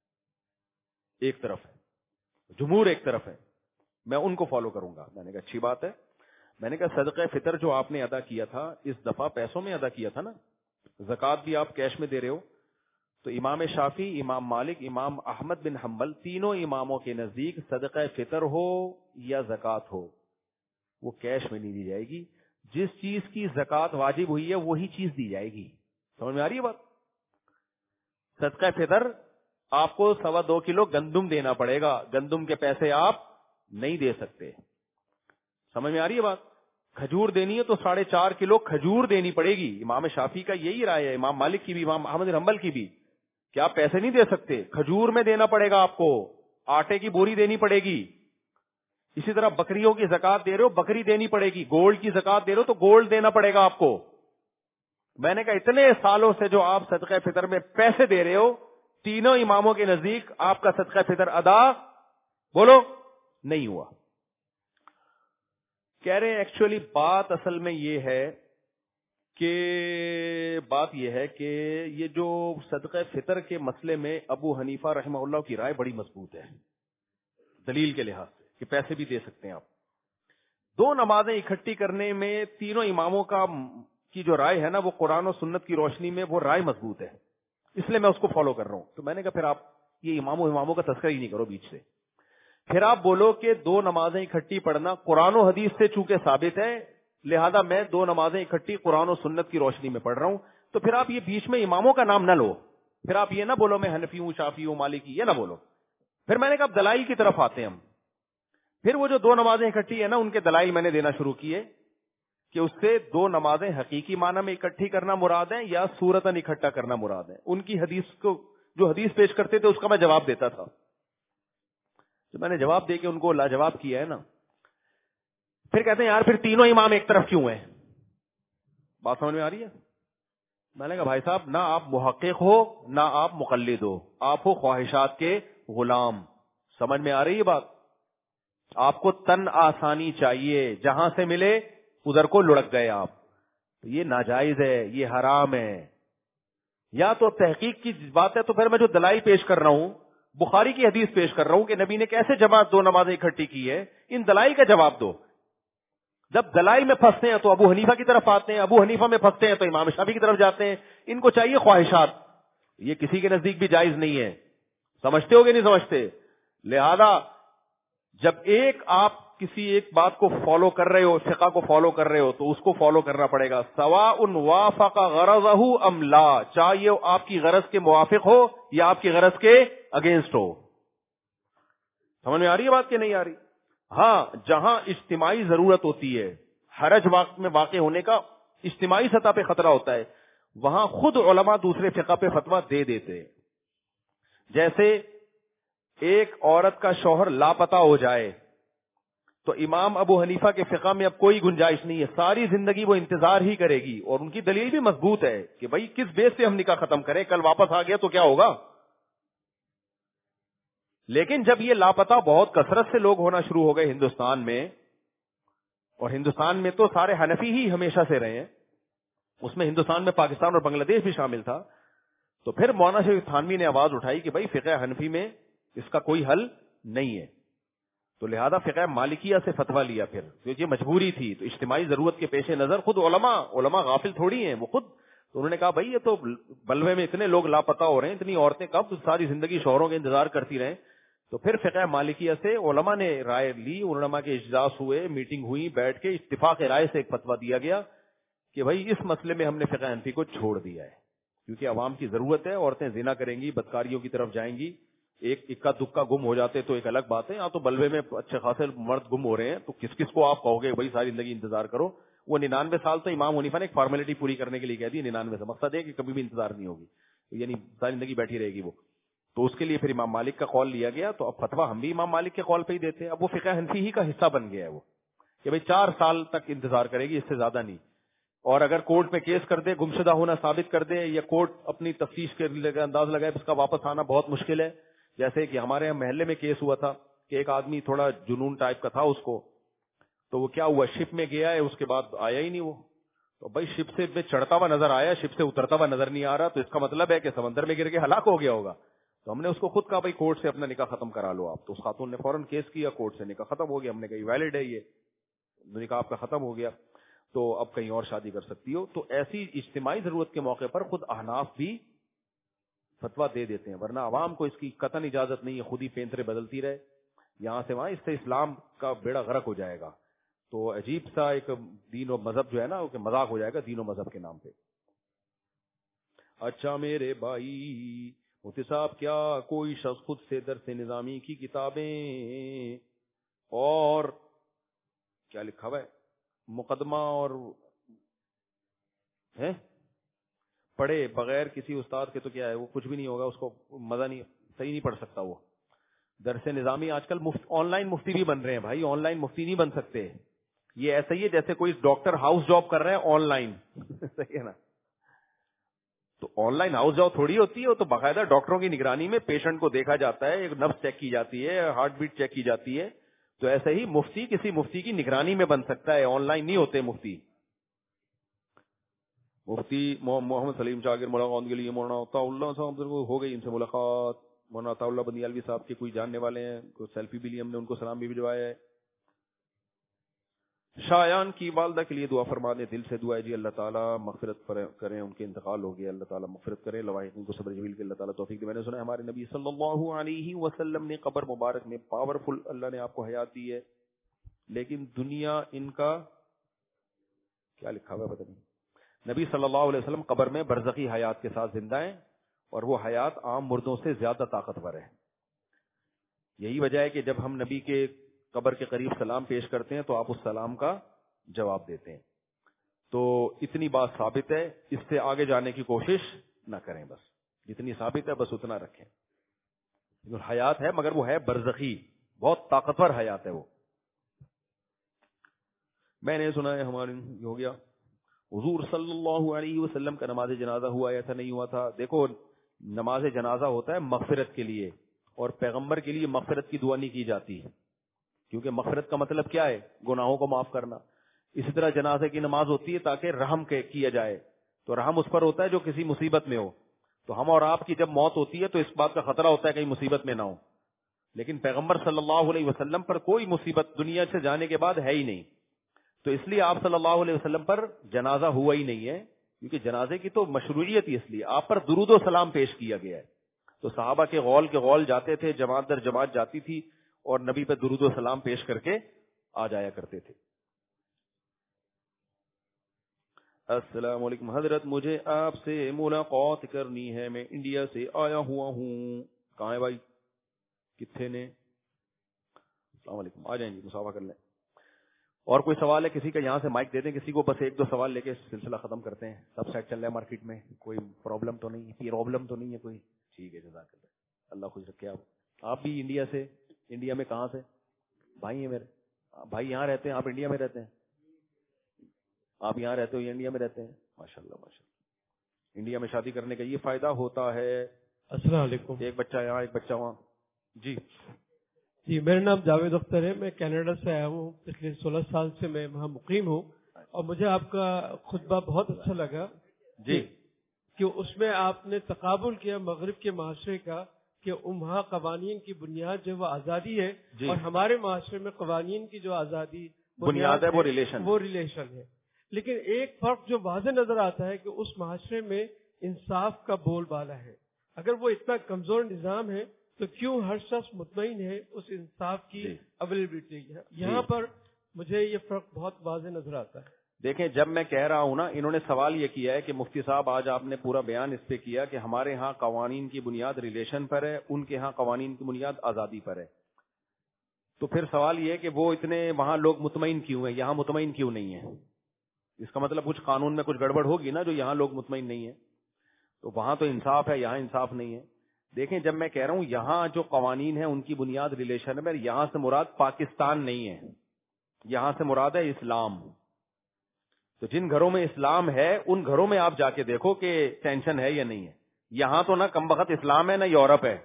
ایک طرف ہے، جمہور ایک طرف ہے، میں ان کو فالو کروں گا. میں نے کہا اچھی بات ہے. میں نے کہا صدقہ فطر جو آپ نے ادا کیا تھا اس دفعہ پیسوں میں ادا کیا تھا نا، زکوٰۃ بھی آپ کیش میں دے رہے ہو. تو امام شافعی، امام مالک، امام احمد بن حنبل، تینوں اماموں کے نزدیک صدقہ فطر ہو یا زکوٰۃ ہو وہ کیش میں نہیں دی جائے گی. جس چیز کی زکوٰۃ واجب ہوئی ہے وہی چیز دی جائے گی. سمجھ میں آ رہی ہے بات؟ صدقہ فطر آپ کو سوا دو کلو گندم دینا پڑے گا، گندم کے پیسے آپ نہیں دے سکتے. سمجھ میں آ رہی ہے بات؟ کھجور دینی ہے تو ساڑھے چار کلو کھجور دینی پڑے گی. امام شافعی کا یہی رائے ہے، امام مالک کی بھی، امام احمد بن حنبل کی بھی، کہ آپ پیسے نہیں دے سکتے، کھجور میں دینا پڑے گا آپ کو، آٹے کی بوری دینی پڑے گی. اسی طرح بکریوں کی زکات دے رہے ہو بکری دینی پڑے گی، گولڈ کی زکات دے رہے ہو تو گولڈ دینا پڑے گا آپ کو. میں نے کہا اتنے سالوں سے جو آپ صدقہ فطر میں پیسے دے رہے ہو، تینوں اماموں کے نزدیک آپ کا صدقہ فطر ادا بولو نہیں ہوا. کہہ رہے ہیں ایکچولی بات اصل میں یہ ہے کہ بات یہ ہے کہ یہ جو صدقہ فطر کے مسئلے میں ابو حنیفہ رحمہ اللہ کی رائے بڑی مضبوط ہے دلیل کے لحاظ سے کہ پیسے بھی دے سکتے ہیں آپ. دو نمازیں اکٹھی کرنے میں تینوں اماموں کا کی جو رائے ہے نا وہ قرآن و سنت کی روشنی میں وہ رائے مضبوط ہے، اس لیے میں اس کو فالو کر رہا ہوں. تو میں نے کہا پھر آپ یہ اماموں اماموں کا تذکرہ ہی نہیں کرو بیچ سے. پھر آپ بولو کہ دو نمازیں اکٹھی پڑھنا قرآن و حدیث سے چونکہ ثابت ہے لہذا میں دو نمازیں اکٹھی قرآن و سنت کی روشنی میں پڑھ رہا ہوں. تو پھر آپ یہ بیچ میں اماموں کا نام نہ لو، پھر آپ یہ نہ بولو میں حنفی ہوں، شافعی ہوں، مالکی، یہ نہ بولو. پھر میں نے کہا دلائل کی طرف آتے ہیں ہم. پھر وہ جو دو نمازیں اکٹھی ہیں نا ان کے دلائل میں نے دینا شروع کیے کہ اس سے دو نمازیں حقیقی معنی میں اکٹھی کرنا مراد ہیں یا صورتاً اکٹھا کرنا مراد ہے. ان کی حدیث کو جو حدیث پیش کرتے تھے اس کا میں جواب دیتا تھا. تو میں نے جواب دے کے ان کو لاجواب کیا ہے نا. پھر کہتے ہیں یار پھر تینوں امام ایک طرف کیوں ہیں؟ بات سمجھ میں آ رہی ہے؟ میں نے کہا بھائی صاحب نہ آپ محقق ہو نہ آپ مقلد ہو، آپ ہو خواہشات کے غلام. سمجھ میں آ رہی ہے بات؟ آپ کو تن آسانی چاہیے، جہاں سے ملے ادھر کو لڑک گئے آپ. یہ ناجائز ہے، یہ حرام ہے. یا تو تحقیق کی بات ہے تو پھر میں جو دلائل پیش کر رہا ہوں بخاری کی حدیث پیش کر رہا ہوں کہ نبی نے کیسے جماعت دو نمازیں اکٹھی کی ہے، ان دلائل کا جواب دو. جب دلائل میں پھنستے ہیں تو ابو حنیفہ کی طرف آتے ہیں، ابو حنیفہ میں پھنستے ہیں تو امام شافعی کی طرف جاتے ہیں. ان کو چاہیے خواہشات، یہ کسی کے نزدیک بھی جائز نہیں ہے. سمجھتے ہو کہ نہیں سمجھتے؟ لہذا جب ایک آپ کسی ایک بات کو فالو کر رہے ہو، فقہ کو فالو کر رہے ہو تو اس کو فالو کرنا پڑے گا. سواء وافق غرضہ ام لا، چاہیے آپ کی غرض کے موافق ہو یا آپ کی غرض کے اگینسٹ ہو. سمجھ میں آ رہی ہے بات کہ نہیں آ رہی؟ ہاں جہاں اجتماعی ضرورت ہوتی ہے، حرج وقت میں واقع ہونے کا اجتماعی سطح پہ خطرہ ہوتا ہے، وہاں خود علماء دوسرے فقہ پہ فتویٰ دے دیتے. جیسے ایک عورت کا شوہر لاپتہ ہو جائے تو امام ابو حنیفہ کے فقہ میں اب کوئی گنجائش نہیں ہے, ساری زندگی وہ انتظار ہی کرے گی, اور ان کی دلیل بھی مضبوط ہے کہ بھائی کس بیس سے ہم نکاح ختم کریں, کل واپس آ گیا تو کیا ہوگا. لیکن جب یہ لاپتہ بہت کثرت سے لوگ ہونا شروع ہو گئے ہندوستان میں, اور ہندوستان میں تو سارے حنفی ہی ہمیشہ سے رہے ہیں, اس میں ہندوستان میں پاکستان اور بنگلہ دیش بھی شامل تھا, تو پھر مولانا شریف تھانوی نے آواز اٹھائی کہ بھائی فقہ حنفی میں اس کا کوئی حل نہیں ہے, تو لہذا فقہ مالکیہ سے فتویٰ لیا پھر, کیونکہ مجبوری تھی, تو اجتماعی ضرورت کے پیش نظر خود علماء علماء غافل تھوڑی ہیں وہ خود, تو انہوں نے کہا بھائی یہ تو بلوے میں اتنے لوگ لاپتہ ہو رہے ہیں, اتنی عورتیں کب ساری زندگی شوہروں کے انتظار کرتی رہیں. تو پھر فقہ مالکیہ سے علماء نے رائے لی, علماء کے اجلاس ہوئے, میٹنگ ہوئی, بیٹھ کے اتفاق رائے سے ایک فتویٰ دیا گیا کہ بھائی اس مسئلے میں ہم نے فقہ حنفی کو چھوڑ دیا ہے, کیونکہ عوام کی ضرورت ہے, عورتیں زنا کریں گی, بدکاریوں کی طرف جائیں گی, ایک اکا دکا گم ہو جاتے تو ایک الگ بات ہے, یہاں تو بلوے میں اچھے خاصے مرد گم ہو رہے ہیں, تو کس کس کو آپ کہو گے بھائی ساری زندگی انتظار کرو. وہ ننانوے سال تو امام حنیفہ نے ایک فارمیلٹی پوری کرنے کے لیے کہہ دی, ننانوے سے مقصد ہے کہ کبھی بھی انتظار نہیں ہوگی, یعنی ساری زندگی بیٹھی رہے گی وہ, تو اس کے لیے پھر امام مالک کا قول لیا گیا. تو اب فتویٰ ہم بھی امام مالک کے قول پہ ہی دیتے ہیں. اب وہ فقہ حنفی ہی کا حصہ بن گیا ہے وہ, کہ بھائی چار سال تک انتظار کرے گی, اس سے زیادہ نہیں, اور اگر کورٹ میں کیس کر دے, گمشدہ ہونا ثابت کر دے, یا کورٹ اپنی تفتیش کے انداز لگائے اس کا واپس آنا بہت مشکل ہے. جیسے کہ ہمارے یہاں محلے میں کیس ہوا تھا کہ ایک آدمی تھوڑا جنون ٹائپ کا تھا اس کو, تو وہ کیا ہوا, شپ میں گیا ہے, اس کے بعد آیا ہی نہیں وہ, تو بھائی شپ سے چڑھتا ہوا نظر آیا, شپ سے اترتا ہوا نظر نہیں آ رہا, تو اس کا مطلب ہے کہ سمندر میں گر کے ہلاک ہو گیا ہوگا. تو ہم نے اس کو خود کہا بھائی کورٹ سے اپنا نکاح ختم کرا لو آپ, تو اس خاتون نے فوراً کیس کیا, کورٹ سے نکاح ختم ہو گیا. ہم نے کہا ویلڈ ہے یہ نکاح آپ کا ختم ہو گیا, تو اب کہیں اور شادی کر سکتی ہو. تو ایسی اجتماعی ضرورت کے موقع پر خود احناف بھی فتویٰ دے دیتے ہیں, ورنہ عوام کو اس کی قطعاً اجازت نہیں ہے خود ہی پینترے بدلتی رہے یہاں سے وہاں, اس سے اسلام کا بیڑا غرق ہو جائے گا. تو عجیب سا ایک دین و مذہب جو ہے نا, کہ مذاق ہو جائے گا دین و مذہب کے نام پہ. اچھا میرے بھائی مفتی صاحب, کیا کوئی شخص خود سے درس نظامی کی کتابیں اور کیا لکھا ہوا ہے مقدمہ اور ہے پڑھے بغیر کسی استاد کے, تو کیا ہے وہ کچھ بھی نہیں ہوگا, اس کو مزہ نہیں, صحیح نہیں پڑھ سکتا وہ درس نظامی. آج کل آن لائن مفتی بھی بن رہے ہیں بھائی, آن لائن مفتی نہیں بن سکتے. یہ ایسا ہی ہے جیسے کوئی ڈاکٹر ہاؤس جاب کر رہے ہیں آن لائن, صحیح ہے نا, تو آن لائن ہاؤس جاب تھوڑی ہوتی ہے, تو باقاعدہ ڈاکٹروں کی نگرانی میں پیشنٹ کو دیکھا جاتا ہے, ایک نبض چیک کی جاتی ہے, ہارٹ بیٹ چیک کی جاتی ہے. تو ایسے ہی مفتی کسی مفتی کی نگرانی میں بن سکتا ہے, آن لائن نہیں ہوتے مفتی. مفتی محمد سلیم شاگر ملاقات کے لیے مولانا عطا اللہ صاحب ہو گئی ان سے ملاقات. مولانا عطا اللہ بندیالوی صاحب کے کوئی جاننے والے ہیں, کوئی سیلفی بھی لی ہم نے, ان کو سلام بھی بھجوایا ہے. شایان کی والدہ کے لیے دعا فرما دیں, دل سے دعا ہے جی اللہ تعالیٰ مغفرت کریں, ان کے انتقال ہو گیا, اللہ تعالیٰ مغفرت کرے, لواحقین کو صبر جمیل کے اللہ تعالیٰ توفیق دے. میں نے سنا ہمارے نبی صلی اللہ علیہ وسلم نے قبر مبارک میں پاورفل اللہ نے آپ کو حیات دی ہے, لیکن دنیا ان کا کیا لکھا ہوا ہے پتہ نہیں. نبی صلی اللہ علیہ وسلم قبر میں برزخی حیات کے ساتھ زندہ ہیں, اور وہ حیات عام مردوں سے زیادہ طاقتور ہے. یہی وجہ ہے کہ جب ہم نبی کے قبر کے قریب سلام پیش کرتے ہیں تو آپ اس سلام کا جواب دیتے ہیں. تو اتنی بات ثابت ہے, اس سے آگے جانے کی کوشش نہ کریں, بس جتنی ثابت ہے بس اتنا رکھیں. حیات ہے مگر وہ ہے برزخی, بہت طاقتور حیات ہے وہ. میں نے سنا ہے ہمارے ہو گیا حضور صلی اللہ علیہ وسلم کا نماز جنازہ ہوا یا تھا نہیں ہوا تھا. دیکھو نماز جنازہ ہوتا ہے مغفرت کے لیے, اور پیغمبر کے لیے مغفرت کی دعا نہیں کی جاتی, کیونکہ مغفرت کا مطلب کیا ہے, گناہوں کو معاف کرنا. اسی طرح جنازے کی نماز ہوتی ہے تاکہ رحم کیا جائے, تو رحم اس پر ہوتا ہے جو کسی مصیبت میں ہو. تو ہم اور آپ کی جب موت ہوتی ہے تو اس بات کا خطرہ ہوتا ہے کہیں مصیبت میں نہ ہو, لیکن پیغمبر صلی اللہ علیہ وسلم پر کوئی مصیبت دنیا سے جانے کے بعد ہے ہی نہیں. تو اس لیے آپ صلی اللہ علیہ وسلم پر جنازہ ہوا ہی نہیں ہے, کیونکہ جنازے کی تو مشروعیت ہی اس لیے آپ پر درود و سلام پیش کیا گیا ہے. تو صحابہ کے غول کے غول جاتے تھے, جماعت در جماعت جاتی تھی, اور نبی پہ درود و سلام پیش کر کے آ جایا کرتے تھے. السلام علیکم حضرت, مجھے آپ سے ملاقات کرنی ہے, میں انڈیا سے آیا ہوا ہوں. کہاں ہے بھائی, کتنے نے؟ السلام علیکم, آ جائیں گے مسافہ کر لیں. اور کوئی سوال ہے کسی کا, یہاں سے مائک دے دیں کسی کو, بس ایک دو سوال لے کے سلسلہ ختم کرتے ہیں. سب سیٹ چل رہا ہے مارکیٹ میں, کوئی پرابلم تو نہیں ہے, پرابلم تو نہیں ہے کوئی؟ ٹھیک ہے, جزاک اللہ, اللہ خوش رکھے. آپ آپ بھی انڈیا سے, انڈیا میں کہاں سے بھائی ہیں میرے؟ بھائی یہاں رہتے ہیں, آپ انڈیا میں رہتے ہیں, آپ یہاں رہتے ہو یا انڈیا میں رہتے ہیں؟ ماشاء اللہ ماشاء اللہ. انڈیا میں شادی کرنے کا یہ فائدہ ہوتا ہے. السلام علیکم. ایک بچہ یہاں ایک بچہ وہاں. جی جی میرا نام جاوید اختر ہے, میں کینیڈا سے آیا ہوں, پچھلے سولہ سال سے میں وہاں مقیم ہوں, اور مجھے آپ کا خطبہ بہت اچھا لگا. جی کہ اس میں آپ نے تقابل کیا مغرب کے معاشرے کا, کہ وہاں قوانین کی بنیاد جو وہ آزادی ہے, جی. اور ہمارے معاشرے میں قوانین کی جو آزادی بنیاد ہے وہ ریلیشن وہ ریلیشن ہے. لیکن ایک فرق جو واضح نظر آتا ہے کہ اس معاشرے میں انصاف کا بول بالا ہے. اگر وہ اتنا کمزور نظام ہے تو کیوں ہر شخص مطمئن ہے اس انصاف کی اویلیبلٹی. یہاں پر مجھے یہ فرق بہت واضح نظر آتا ہے. دیکھیں جب میں کہہ رہا ہوں نا, انہوں نے سوال یہ کیا ہے کہ مفتی صاحب آج آپ نے پورا بیان اس پہ کیا کہ ہمارے ہاں قوانین کی بنیاد ریلیشن پر ہے, ان کے ہاں قوانین کی بنیاد آزادی پر ہے. تو پھر سوال یہ کہ وہ اتنے وہاں لوگ مطمئن کیوں ہیں, یہاں مطمئن کیوں نہیں ہے؟ اس کا مطلب کچھ قانون میں کچھ گڑبڑ ہوگی نا, جو یہاں لوگ مطمئن نہیں ہیں. تو وہاں تو انصاف ہے, یہاں انصاف نہیں ہے. دیکھیں جب میں کہہ رہا ہوں یہاں جو قوانین ہیں ان کی بنیاد ریلیشن میں, یہاں سے مراد پاکستان نہیں ہے, یہاں سے مراد ہے اسلام. تو جن گھروں میں اسلام ہے ان گھروں میں آپ جا کے دیکھو کہ ٹینشن ہے یا نہیں ہے. یہاں تو نہ کم بخت اسلام ہے نہ یورپ ہے.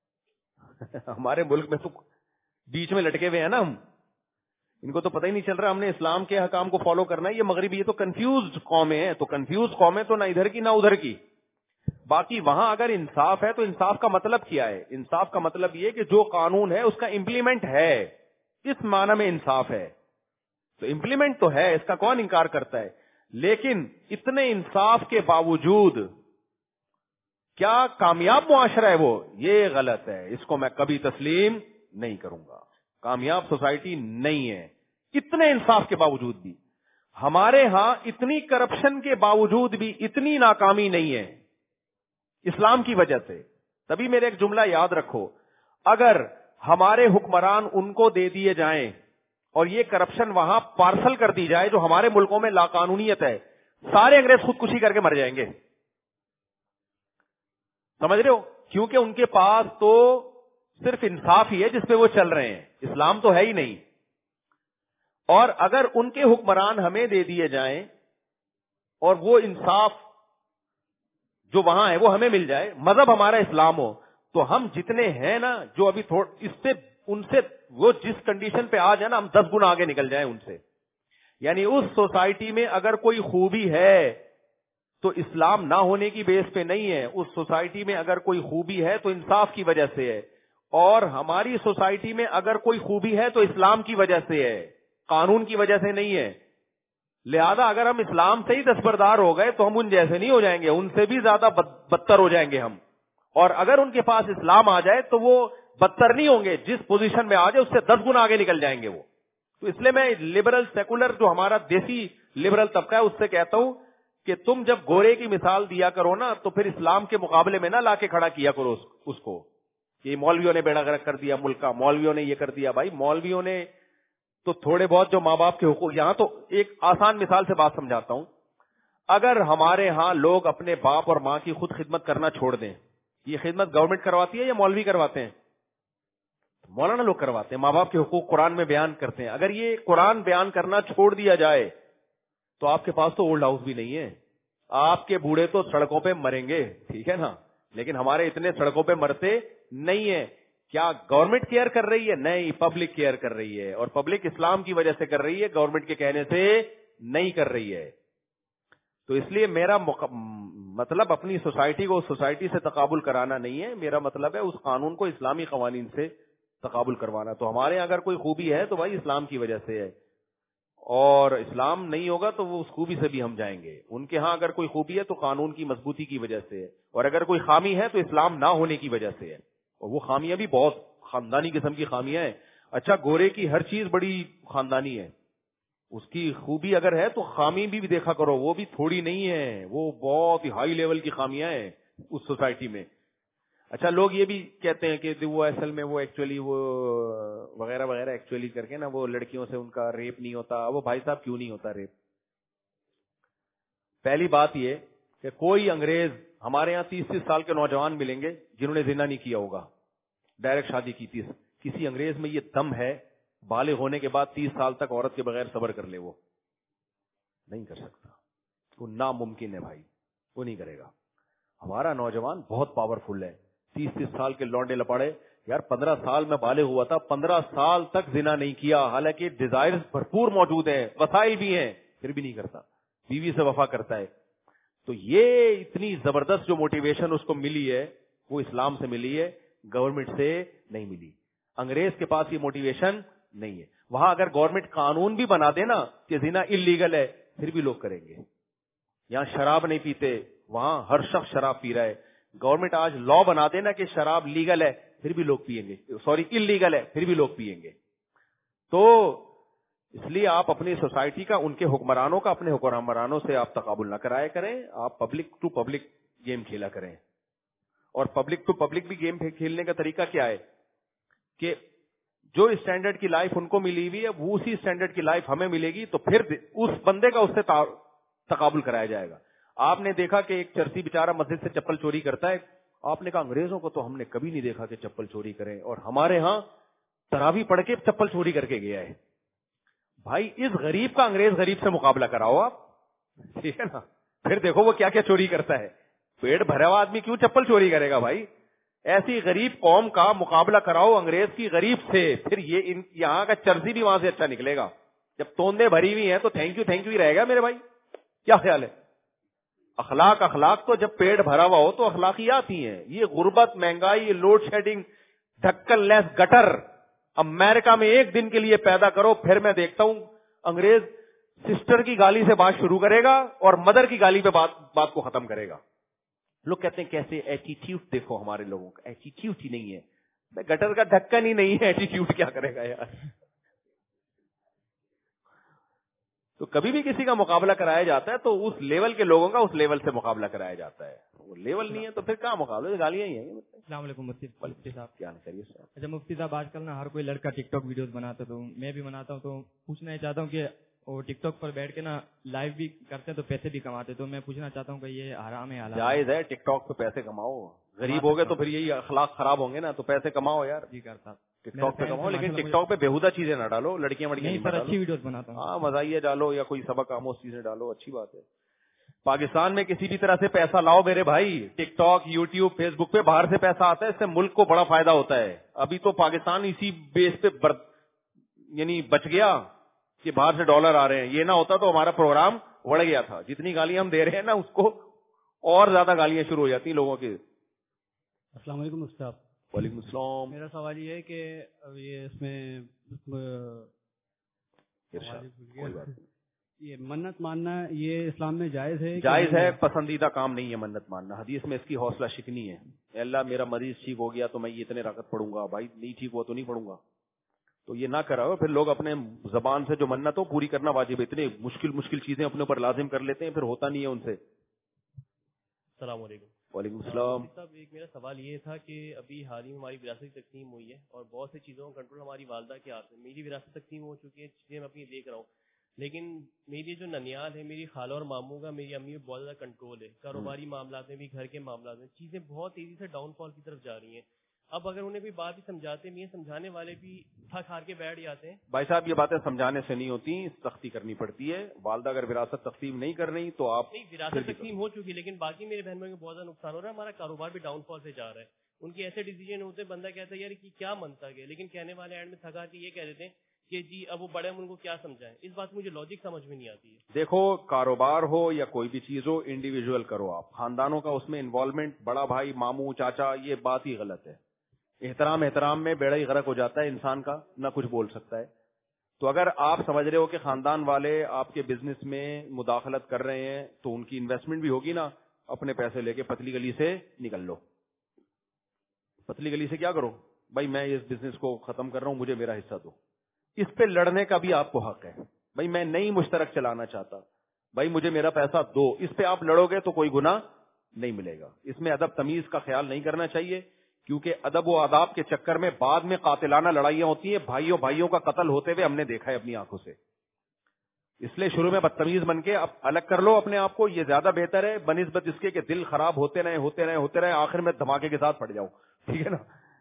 ہمارے ملک میں تو بیچ میں لٹکے ہوئے ہیں نا ہم, ان کو تو پتہ ہی نہیں چل رہا ہم نے اسلام کے حکام کو فالو کرنا ہے. یہ مغربی, یہ تو کنفیوزڈ قومیں ہیں. تو کنفیوز قومیں تو نہ ادھر کی نہ ادھر کی. باقی وہاں اگر انصاف ہے تو انصاف کا مطلب کیا ہے؟ انصاف کا مطلب یہ کہ جو قانون ہے اس کا امپلیمنٹ ہے, اس معنی میں انصاف ہے. تو امپلیمنٹ تو ہے, اس کا کون انکار کرتا ہے. لیکن اتنے انصاف کے باوجود کیا کامیاب معاشرہ ہے وہ؟ یہ غلط ہے, اس کو میں کبھی تسلیم نہیں کروں گا. کامیاب سوسائٹی نہیں ہے اتنے انصاف کے باوجود بھی. ہمارے ہاں اتنی کرپشن کے باوجود بھی اتنی ناکامی نہیں ہے اسلام کی وجہ سے. تبھی میرے ایک جملہ یاد رکھو, اگر ہمارے حکمران ان کو دے دیے جائیں اور یہ کرپشن وہاں پارسل کر دی جائے جو ہمارے ملکوں میں لاقانونیت ہے, سارے انگریز خودکشی کر کے مر جائیں گے. سمجھ رہے ہو؟ کیونکہ ان کے پاس تو صرف انصاف ہی ہے جس پہ وہ چل رہے ہیں, اسلام تو ہے ہی نہیں. اور اگر ان کے حکمران ہمیں دے دیے جائیں اور وہ انصاف جو وہاں ہے وہ ہمیں مل جائے, مذہب ہمارا اسلام ہو, تو ہم جتنے ہیں نا جو ابھی تھوڑا اس سے ان سے وہ جس کنڈیشن پہ آ جائے نا, ہم دس گنا آگے نکل جائیں ان سے. یعنی اس سوسائٹی میں اگر کوئی خوبی ہے تو اسلام نہ ہونے کی بیس پہ نہیں ہے. اس سوسائٹی میں اگر کوئی خوبی ہے تو انصاف کی وجہ سے ہے, اور ہماری سوسائٹی میں اگر کوئی خوبی ہے تو اسلام کی وجہ سے ہے, قانون کی وجہ سے نہیں ہے. لہذا اگر ہم اسلام سے ہی دستبردار ہو گئے تو ہم ان جیسے نہیں ہو جائیں گے, ان سے بھی زیادہ بدتر ہو جائیں گے ہم. اور اگر ان کے پاس اسلام آ جائے تو وہ بدتر نہیں ہوں گے, جس پوزیشن میں آ جائے اس سے دس گنا آگے نکل جائیں گے وہ. تو اس لیے میں لبرل سیکولر جو ہمارا دیسی لبرل طبقہ ہے اس سے کہتا ہوں کہ تم جب گورے کی مثال دیا کرو نا تو پھر اسلام کے مقابلے میں نہ لا کے کھڑا کیا کرو اس کو کہ مولویوں نے بیڑا غرق کر دیا ملک کا, مولویوں نے یہ کر دیا. بھائی مولویوں نے تو تھوڑے بہت جو ماں باپ کے حقوق, یہاں تو ایک آسان مثال سے بات سمجھاتا ہوں. اگر ہمارے ہاں لوگ اپنے باپ اور ماں کی خود خدمت کرنا چھوڑ دیں, یہ خدمت گورنمنٹ کرواتی ہے یا مولوی کرواتے ہیں؟ مولانا لوگ کرواتے ہیں. ماں باپ کے حقوق قرآن میں بیان کرتے ہیں. اگر یہ قرآن بیان کرنا چھوڑ دیا جائے تو آپ کے پاس تو اولڈ ہاؤس بھی نہیں ہے, آپ کے بوڑھے تو سڑکوں پہ مریں گے, ٹھیک ہے نا. لیکن ہمارے اتنے سڑکوں پہ مرتے نہیں ہیں. کیا گورنمنٹ کیئر کر رہی ہے؟ نہیں, پبلک کیئر کر رہی ہے, اور پبلک اسلام کی وجہ سے کر رہی ہے, گورنمنٹ کے کہنے سے نہیں کر رہی ہے. تو اس لیے میرا مطلب اپنی سوسائٹی کو سوسائٹی سے تقابل کرانا نہیں ہے, میرا مطلب ہے اس قانون کو اسلامی قوانین سے تقابل کروانا. تو ہمارے یہاں اگر کوئی خوبی ہے تو بھائی اسلام کی وجہ سے ہے, اور اسلام نہیں ہوگا تو وہ اس خوبی سے بھی ہم جائیں گے. ان کے ہاں اگر کوئی خوبی ہے تو قانون کی مضبوطی کی وجہ سے ہے, اور اگر کوئی خامی ہے تو اسلام نہ ہونے کی وجہ سے ہے, اور وہ خامیاں بھی بہت خاندانی قسم کی خامیاں ہیں. اچھا گورے کی ہر چیز بڑی خاندانی ہے, اس کی خوبی اگر ہے تو خامی بھی, بھی دیکھا کرو, وہ بھی تھوڑی نہیں ہے, وہ بہت ہی ہائی لیول کی خامیاں ہیں اس سوسائٹی میں. اچھا لوگ یہ بھی کہتے ہیں کہ وہ اصل میں وہ ایکچولی وہ وغیرہ وغیرہ ایکچولی کر کے نا وہ لڑکیوں سے ان کا ریپ نہیں ہوتا. وہ بھائی صاحب کیوں نہیں ہوتا ریپ؟ پہلی بات یہ کہ کوئی انگریز, ہمارے یہاں تیس تیس سال کے نوجوان ملیں گے جنہوں نے زنا نہیں کیا ہوگا, ڈائریکٹ شادی کی تھی. کسی انگریز میں یہ دم ہے بالغ ہونے کے بعد تیس سال تک عورت کے بغیر صبر کر لے, وہ نہیں کر سکتا, وہ ناممکن ہے بھائی, وہ نہیں کرے گا. ہمارا نوجوان بہت پاورفل ہے, تیس تیس سال کے لونڈے لپاڑے, یار پندرہ سال میں بالغ ہوا تھا, پندرہ سال تک زنا نہیں کیا, حالانکہ ڈیزائرز بھرپور موجود ہیں, وسائل بھی ہیں, پھر بھی نہیں کرتا, بیوی سے وفا کرتا ہے. تو یہ اتنی زبردست جو موٹیویشن اس کو ملی ہے وہ اسلام سے ملی ہے, گورنمنٹ سے نہیں ملی. انگریز کے پاس یہ موٹیویشن نہیں ہے. وہاں اگر گورنمنٹ قانون بھی بنا دے نا کہ زنا اللیگل ہے, پھر بھی لوگ کریں گے. یہاں شراب نہیں پیتے, وہاں ہر شخص شراب پی رہا ہے. گورنمنٹ آج لا بنا دے نا کہ شراب لیگل ہے, پھر بھی لوگ پیئیں گے, سوری اللیگل ہے, پھر بھی لوگ پیئیں گے. تو اس لیے آپ اپنی سوسائٹی کا, ان کے حکمرانوں کا اپنے حکمرانوں سے آپ تقابل نہ کرایا کریں, آپ پبلک ٹو پبلک گیم کھیلا کریں. اور پبلک ٹو پبلک بھی گیم کھیلنے کا طریقہ کیا ہے کہ جو اسٹینڈرڈ کی لائف ان کو ملی ہوئی ہے وہ اسی اسٹینڈرڈ کی لائف ہمیں ملے گی, تو پھر اس بندے کا اس سے تقابل کرایا جائے گا. آپ نے دیکھا کہ ایک چرسی بیچارہ مسجد سے چپل چوری کرتا ہے, آپ نے کہا انگریزوں کو تو ہم نے کبھی نہیں دیکھا کہ چپل چوری کریں, اور ہمارے ہاں تراویح پڑھ کے چپل چوری کر کے گیا ہے. بھائی اس غریب کا انگریز غریب سے مقابلہ کراؤ آپ, ٹھیک ہے نا, پھر دیکھو وہ کیا کیا چوری کرتا ہے. پیٹ بھرا ہوا آدمی کیوں چپل چوری کرے گا بھائی؟ ایسی غریب قوم کا مقابلہ کراؤ انگریز کی غریب سے, پھر یہ ان یہاں کا چرسی بھی وہاں سے اچھا نکلے گا. جب توندے بھری ہوئی ہیں تو تھینک یو تھینک یو ہی رہے گا میرے بھائی. کیا خیال ہے؟ اخلاق اخلاق تو جب پیٹ بھرا ہوا ہو تو اخلاقیات ہی ہیں. یہ غربت, مہنگائی, یہ لوڈ شیڈنگ, ڈھکن لیس گٹر امریکہ میں ایک دن کے لیے پیدا کرو, پھر میں دیکھتا ہوں انگریز سسٹر کی گالی سے بات شروع کرے گا اور مدر کی گالی پہ بات بات کو ختم کرے گا. لوگ کہتے ہیں کیسے ایٹیٹیوڈ دیکھو ہمارے لوگوں کا, ایٹیٹیوڈ ہی نہیں ہے. گٹر کا ڈھکن ہی نہیں ہے, ایٹیٹیوڈ کیا کرے گا یار. تو کبھی بھی کسی کا مقابلہ کرایا جاتا ہے تو اس لیول کے لوگوں کا اس لیول سے مقابلہ کرایا جاتا ہے. وہ لیول نہیں ہے تو پھر کہاں مقابلہ, گالیاں ہی ہیں. السلام علیکم مفتی صاحب. کیا کریے صاحب. اچھا مفتی صاحب, آج کل نا ہر کوئی لڑکا ٹک ٹاک ویڈیوز بناتا ہے, تو میں بھی بناتا ہوں. تو پوچھنا چاہتا ہوں کہ وہ ٹک ٹاک پر بیٹھ کے نا لائیو بھی کرتے ہیں تو پیسے بھی کماتے, تو میں پوچھنا چاہتا ہوں کہ یہ حرام ہے حلال؟ جائز ہے, ٹک ٹاک پہ پیسے کماؤ. غریب ہو گئے تو پھر یہی اخلاق خراب ہوں گے نا, تو پیسے کماؤ یار. جی کرتا ٹک ٹاک پہ کماؤ, لیکن ٹک ٹاک پہ بےہودہ چیزیں نہ ڈالو, لڑکیاں وڑکیاں نہیں ڈالو. اچھی ویڈیوز بناتا ہوں. ہاں مزاحیہ ڈالو یا کوئی سبق آموز چیزیں ڈالو, اچھی بات ہے. پاکستان میں کسی بھی طرح سے پیسہ لاؤ میرے بھائی, TikTok, YouTube, Facebook پہ باہر سے پیسہ آتا ہے, اس سے ملک کو بڑا فائدہ ہوتا ہے. ابھی تو پاکستان اسی بیس پہ بر... یعنی بچ گیا کہ باہر سے ڈالر آ رہے ہیں. یہ نہ ہوتا تو ہمارا پروگرام بڑھ گیا تھا. جتنی گالیاں ہم دے رہے ہیں نا اس کو اور زیادہ گالیاں شروع ہو جاتی لوگوں کے. السلام علیکم مفتی صاحب. وعلیکم السلام. میرا سوال یہ ہے کہ یہ اس میں یہ منت ماننا یہ اسلام میں جائز ہے؟ جائز ہے, پسندیدہ کام نہیں ہے منت ماننا. حدیث میں اس کی حوصلہ شکنی ہے. اے اللہ میرا مریض ٹھیک ہو گیا تو میں یہ اتنے رکعت پڑھوں گا, بھائی نہیں ٹھیک ہوا تو نہیں پڑھوں گا. تو یہ نہ کراؤ. پھر لوگ اپنے زبان سے جو منت ہو پوری کرنا واجب ہے. اتنے مشکل مشکل چیزیں اپنے اوپر لازم کر لیتے ہیں, پھر ہوتا نہیں ہے ان سے. السلام علیکم. وعلیکم السلام. صاحب ایک میرا سوال یہ تھا کہ ابھی حال ہی میں ہماری وراثت تقسیم ہوئی ہے اور بہت سی چیزوں کا کنٹرول ہماری والدہ کے ہاتھ میں. میری وراثت تقسیم ہو چکی ہے, چیزیں میں اپنی دیکھ رہا ہوں, لیکن میری جو ننیال ہے, میری خالہ اور ماموں کا میری امی میں بہت زیادہ کنٹرول ہے. کاروباری معاملات میں بھی, گھر کے معاملات میں چیزیں بہت تیزی سے ڈاؤن فال کی طرف جا رہی ہیں. اب اگر انہیں بھی بات ہی سمجھاتے ہیں, سمجھانے والے بھی تھک ہار کے بیٹھ جاتے ہیں. بھائی صاحب یہ باتیں سمجھانے سے نہیں ہوتی, سختی کرنی پڑتی ہے. والدہ اگر وراثت تقسیم نہیں کر رہی تو آپ نہیں, وراثت تقسیم ہو چکی, لیکن باقی میرے بہن بھائی کو بہت زیادہ نقصان ہو رہا ہے. ہمارا کاروبار بھی ڈاؤن فال سے جا رہا ہے. ان کے ایسے ڈیسیجن ہوتے ہیں, بندہ کہتا ہے یار کہ کیا منتا ہے, لیکن کہنے والے اینڈ میں تھکا کے یہ کہہ دیتے ہیں کہ جی اب وہ بڑے, ہم ان کو کیا سمجھائیں. اس بات مجھے لاجک سمجھ میں نہیں آتی ہے. دیکھو کاروبار ہو یا کوئی بھی چیز ہو, انڈیویجول کرو آپ. خاندانوں کا اس میں انوالومنٹ, بڑا بھائی, ماموں, چاچا, یہ بات ہی غلط ہے. احترام احترام میں بیڑا ہی غرق ہو جاتا ہے انسان کا, نہ کچھ بول سکتا ہے. تو اگر آپ سمجھ رہے ہو کہ خاندان والے آپ کے بزنس میں مداخلت کر رہے ہیں تو ان کی انویسٹمنٹ بھی ہوگی نا, اپنے پیسے لے کے پتلی گلی سے نکل لو. پتلی گلی سے کیا کرو بھائی, میں اس بزنس کو ختم کر رہا ہوں, مجھے میرا حصہ دو. اس پہ لڑنے کا بھی آپ کو حق ہے. بھائی میں نہیں مشترک چلانا چاہتا, بھائی مجھے میرا پیسہ دو. اس پہ آپ لڑو گے تو کوئی گناہ نہیں ملے گا. اس میں ادب تمیز کا خیال نہیں کرنا چاہیے, کیونکہ ادب و آداب کے چکر میں بعد میں قاتلانہ لڑائیاں ہوتی ہیں. بھائیوں بھائیوں کا قتل ہوتے ہوئے ہم نے دیکھا ہے اپنی آنکھوں سے. اس لیے شروع میں بدتمیز بن کے اب الگ کر لو اپنے آپ کو, یہ زیادہ بہتر ہے بنسبت اس کے کہ دل خراب ہوتے رہے ہوتے رہے ہوتے رہے آخر میں دھماکے کے ساتھ پڑ جاؤ. ٹھیک ہے نا.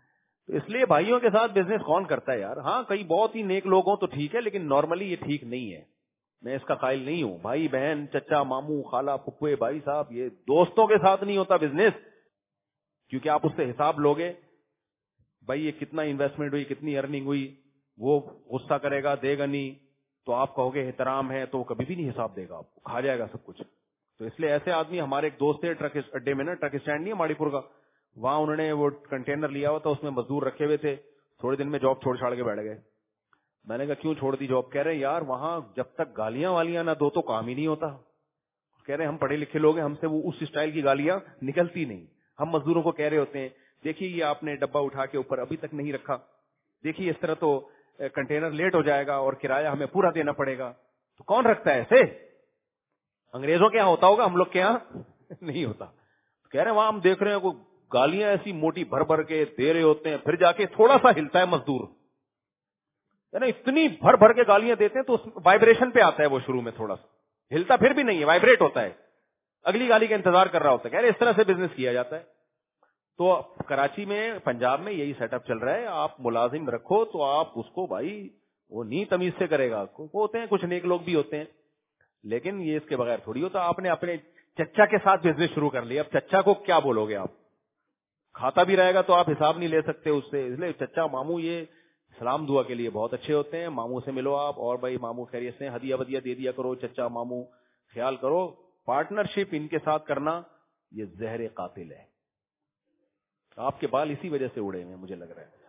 تو اس لیے بھائیوں کے ساتھ بزنس کون کرتا ہے یار؟ ہاں کئی بہت ہی نیک لوگ ہوں تو ٹھیک ہے، لیکن نارملی یہ ٹھیک نہیں ہے. میں اس کا قائل نہیں ہوں. بھائی بہن چچا ماموں خالہ پھپھوے بھائی صاحب، یہ دوستوں کے ساتھ نہیں ہوتا بزنس، کیونکہ آپ اس سے حساب لوگے. بھائی یہ کتنا انویسٹمنٹ ہوئی، کتنی ارننگ ہوئی، وہ غصہ کرے گا دے گا نہیں، تو آپ کہو گے احترام ہے، تو وہ کبھی بھی نہیں حساب دے گا، آپ کو کھا جائے گا سب کچھ. تو اس لیے ایسے آدمی، ہمارے ایک دوست تھے ٹرک اڈے میں نا، ٹرک اسٹینڈ نہیں ہے ماڑی پور کا، وہاں انہوں نے وہ کنٹینر لیا ہوا تھا، اس میں مزدور رکھے ہوئے تھے. تھوڑے دن میں جاب چھوڑ چھاڑ کے بیٹھ گئے. میں نے کہا کیوں چھوڑ دی جاب؟ کہہ رہے ہیں یار وہاں جب تک گالیاں والیاں نہ دو تو کام ہی نہیں ہوتا. کہہ رہے ہیں ہم پڑھے لکھے لوگ ہیں، ہم سے وہ اس اسٹائل کی گالیاں نکلتی نہیں. ہم مزدوروں کو کہہ رہے ہوتے ہیں دیکھیے یہ آپ نے ڈبہ اٹھا کے اوپر ابھی تک نہیں رکھا، دیکھیے اس طرح تو کنٹینر لیٹ ہو جائے گا اور کرایہ ہمیں پورا دینا پڑے گا. تو کون رکھتا ہے ایسے؟ انگریزوں کے یہاں ہوتا ہوگا، ہم لوگ کے یہاں نہیں ہوتا. کہہ رہے ہیں وہاں ہم دیکھ رہے ہیں کو گالیاں ایسی موٹی بھر بھر کے دے رہے ہوتے ہیں، پھر جا کے تھوڑا سا ہلتا ہے مزدور، ہے نا، اتنی بھر بھر کے گالیاں دیتے ہیں تو وائبریشن پہ آتا ہے وہ، شروع میں تھوڑا سا ہلتا پھر بھی نہیں ہے، وائبریٹ ہوتا ہے، اگلی گالی کا انتظار کر رہا ہوتا ہے. کہہ رہے اس طرح سے بزنس کیا جاتا ہے. تو کراچی میں پنجاب میں یہی سیٹ اپ چل رہا ہے. آپ ملازم رکھو تو آپ اس کو بھائی وہ نہیں تمیز سے کرے گا. وہ ہوتے ہیں کچھ نیک لوگ بھی ہوتے ہیں، لیکن یہ اس کے بغیر تھوڑی ہوتا. آپ نے اپنے چچا کے ساتھ بزنس شروع کر لیا، اب چچا کو کیا بولو گے آپ؟ کھاتا بھی رہے گا تو آپ حساب نہیں لے سکتے اس سے. اس لیے چچا ماموں یہ سلام دعا کے لیے بہت اچھے ہوتے ہیں. ماموں سے ملو آپ، اور بھائی ماموں خیریت سے، ہدیہ ودیہ دے دیا کرو. چچا ماموں خیال کرو. پارٹنرشپ ان کے ساتھ کرنا یہ زہر قاتل ہے. آپ کے بال اسی وجہ سے اڑے ہوئے مجھے لگ رہا ہے.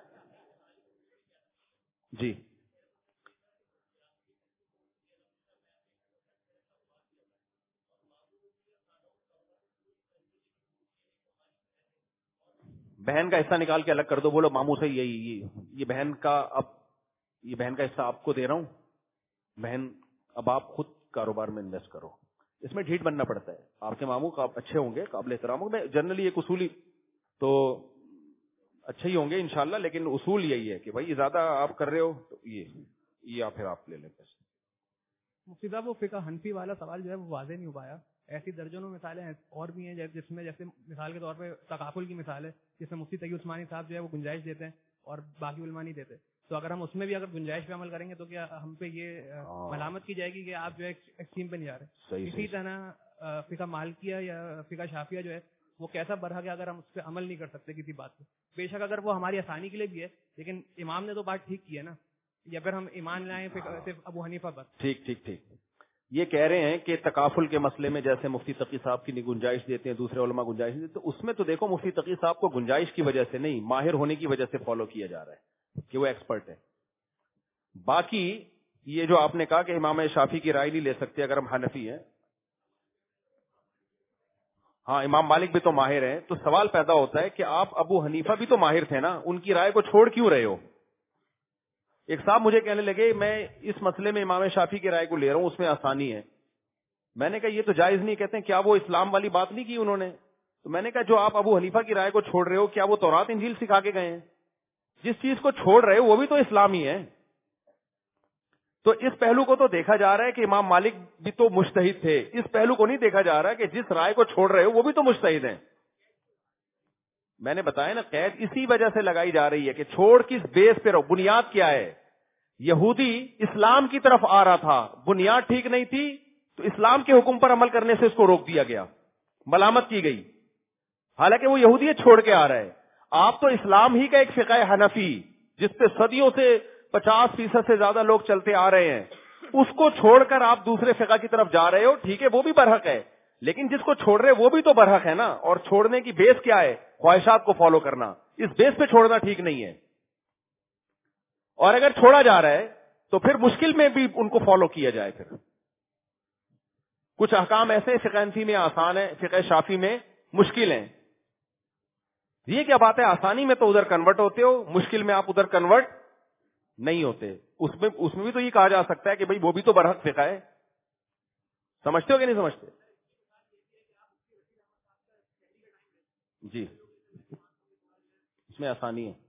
جی بہن کا حصہ نکال کے الگ کر دو، بولو ماموں سے یہی یہ بہن کا، اب یہ بہن کا حصہ آپ کو دے رہا ہوں. بہن اب آپ خود کاروبار میں انویسٹ کرو. اس میں ڈھیٹ بننا پڑتا ہے. آپ کے ماموں کا اچھے ہوں گے، قابل احترام ہوں گے. جنرلی ایک اصولی تو اچھے ہی ہوں گے انشاءاللہ، لیکن اصول یہی ہے کہ بھائی زیادہ آپ کر رہے ہو تو یہ یا پھر آپ لے لیں پیسے. مفتی صاحب وہ فقہ حنفی والا سوال جو ہے وہ واضح نہیں ہو پایا. ایسی درجنوں مثالیں ہیں اور بھی ہیں جس میں، جیسے مثال کے طور پہ تکافل کی مثال ہے، جس میں مفتی تقی عثمانی صاحب جو ہے وہ گنجائش دیتے ہیں اور باقی علماء نہیں دیتے. تو اگر ہم اس میں بھی اگر گنجائش پہ عمل کریں گے تو کیا ہم پہ یہ ملامت کی جائے گی کہ آپ جو ہے ایکسٹریم پہ نہیں جا رہے؟ اسی طرح فقہ مالکیہ یا فقہ شافعیہ جو ہے وہ کیسا برحق ہے اگر ہم اس پہ عمل نہیں کر سکتے کسی بات پہ؟ بے شک اگر وہ ہماری آسانی کے لیے بھی ہے، لیکن امام نے تو بات ٹھیک کی ہے نا. یا پھر ہم ایمان لائیں صرف ابو حنیفہ پر؟ ٹھیک ٹھیک ٹھیک. یہ کہہ رہے ہیں کہ تکافل کے مسئلے میں جیسے مفتی تقی صاحب کی گنجائش دیتے ہیں، دوسرے علماء گنجائش دیتے ہیں، تو اس میں تو دیکھو مفتی تقی صاحب کو گنجائش کی وجہ سے نہیں، ماہر ہونے کی وجہ سے فالو کیا جا رہا ہے کہ وہ ایکسپرٹ ہے. باقی یہ جو آپ نے کہا کہ امام شافعی کی رائے نہیں لے سکتے اگر ہم حنفی ہیں، ہاں امام مالک بھی تو ماہر ہیں، تو سوال پیدا ہوتا ہے کہ آپ ابو حنیفہ بھی تو ماہر تھے نا، ان کی رائے کو چھوڑ کیوں رہے ہو؟ ایک صاحب مجھے کہنے لگے میں اس مسئلے میں امام شافعی کی رائے کو لے رہا ہوں، اس میں آسانی ہے. میں نے کہا یہ تو جائز نہیں. کہتے ہیں کیا وہ اسلام والی بات نہیں کی انہوں نے؟ تو میں نے کہا جو آپ ابو حنیفہ کی رائے کو چھوڑ رہے ہو، کیا وہ تورات انجیل سکھا کے گئے ہیں؟ جس چیز کو چھوڑ رہے ہو وہ بھی تو اسلام ہی ہے. تو اس پہلو کو تو دیکھا جا رہا ہے کہ امام مالک بھی تو مجتہد تھے. اس پہلو کو نہیں دیکھا جا رہا کہ جس رائے کو چھوڑ رہے ہو وہ بھی تو مجتہد ہیں. میں نے بتایا نا قید اسی وجہ سے لگائی جا رہی ہے کہ چھوڑ کس بیس پہ رہو. بنیاد کیا ہے؟ یہودی اسلام کی طرف آ رہا تھا، بنیاد ٹھیک نہیں تھی تو اسلام کے حکم پر عمل کرنے سے اس کو روک دیا گیا، ملامت کی گئی، حالانکہ وہ یہودیت چھوڑ کے آ رہا ہے. آپ تو اسلام ہی کا ایک فقہ حنفی جس پہ صدیوں سے پچاس فیصد سے زیادہ لوگ چلتے آ رہے ہیں، اس کو چھوڑ کر آپ دوسرے فقہ کی طرف جا رہے ہو. ٹھیک ہے وہ بھی برحق ہے، لیکن جس کو چھوڑ رہے وہ بھی تو برحق ہے نا. اور چھوڑنے کی بیس کیا ہے؟ خواہشات کو فالو کرنا. اس بیس پہ چھوڑنا ٹھیک نہیں ہے. اور اگر چھوڑا جا رہا ہے تو پھر مشکل میں بھی ان کو فالو کیا جائے. پھر کچھ احکام ایسے فقہ حنفی میں آسان ہے، فقہ شافعی میں مشکل ہیں. یہ کیا بات ہے؟ آسانی میں تو ادھر کنورٹ ہوتے ہو، مشکل میں آپ ادھر کنورٹ نہیں ہوتے. اس میں اس میں بھی تو یہ کہا جا سکتا ہے کہ بھئی وہ بھی تو برحق فقہ ہے. سمجھتے ہو کہ نہیں سمجھتے؟ جی اس میں آسانی ہے.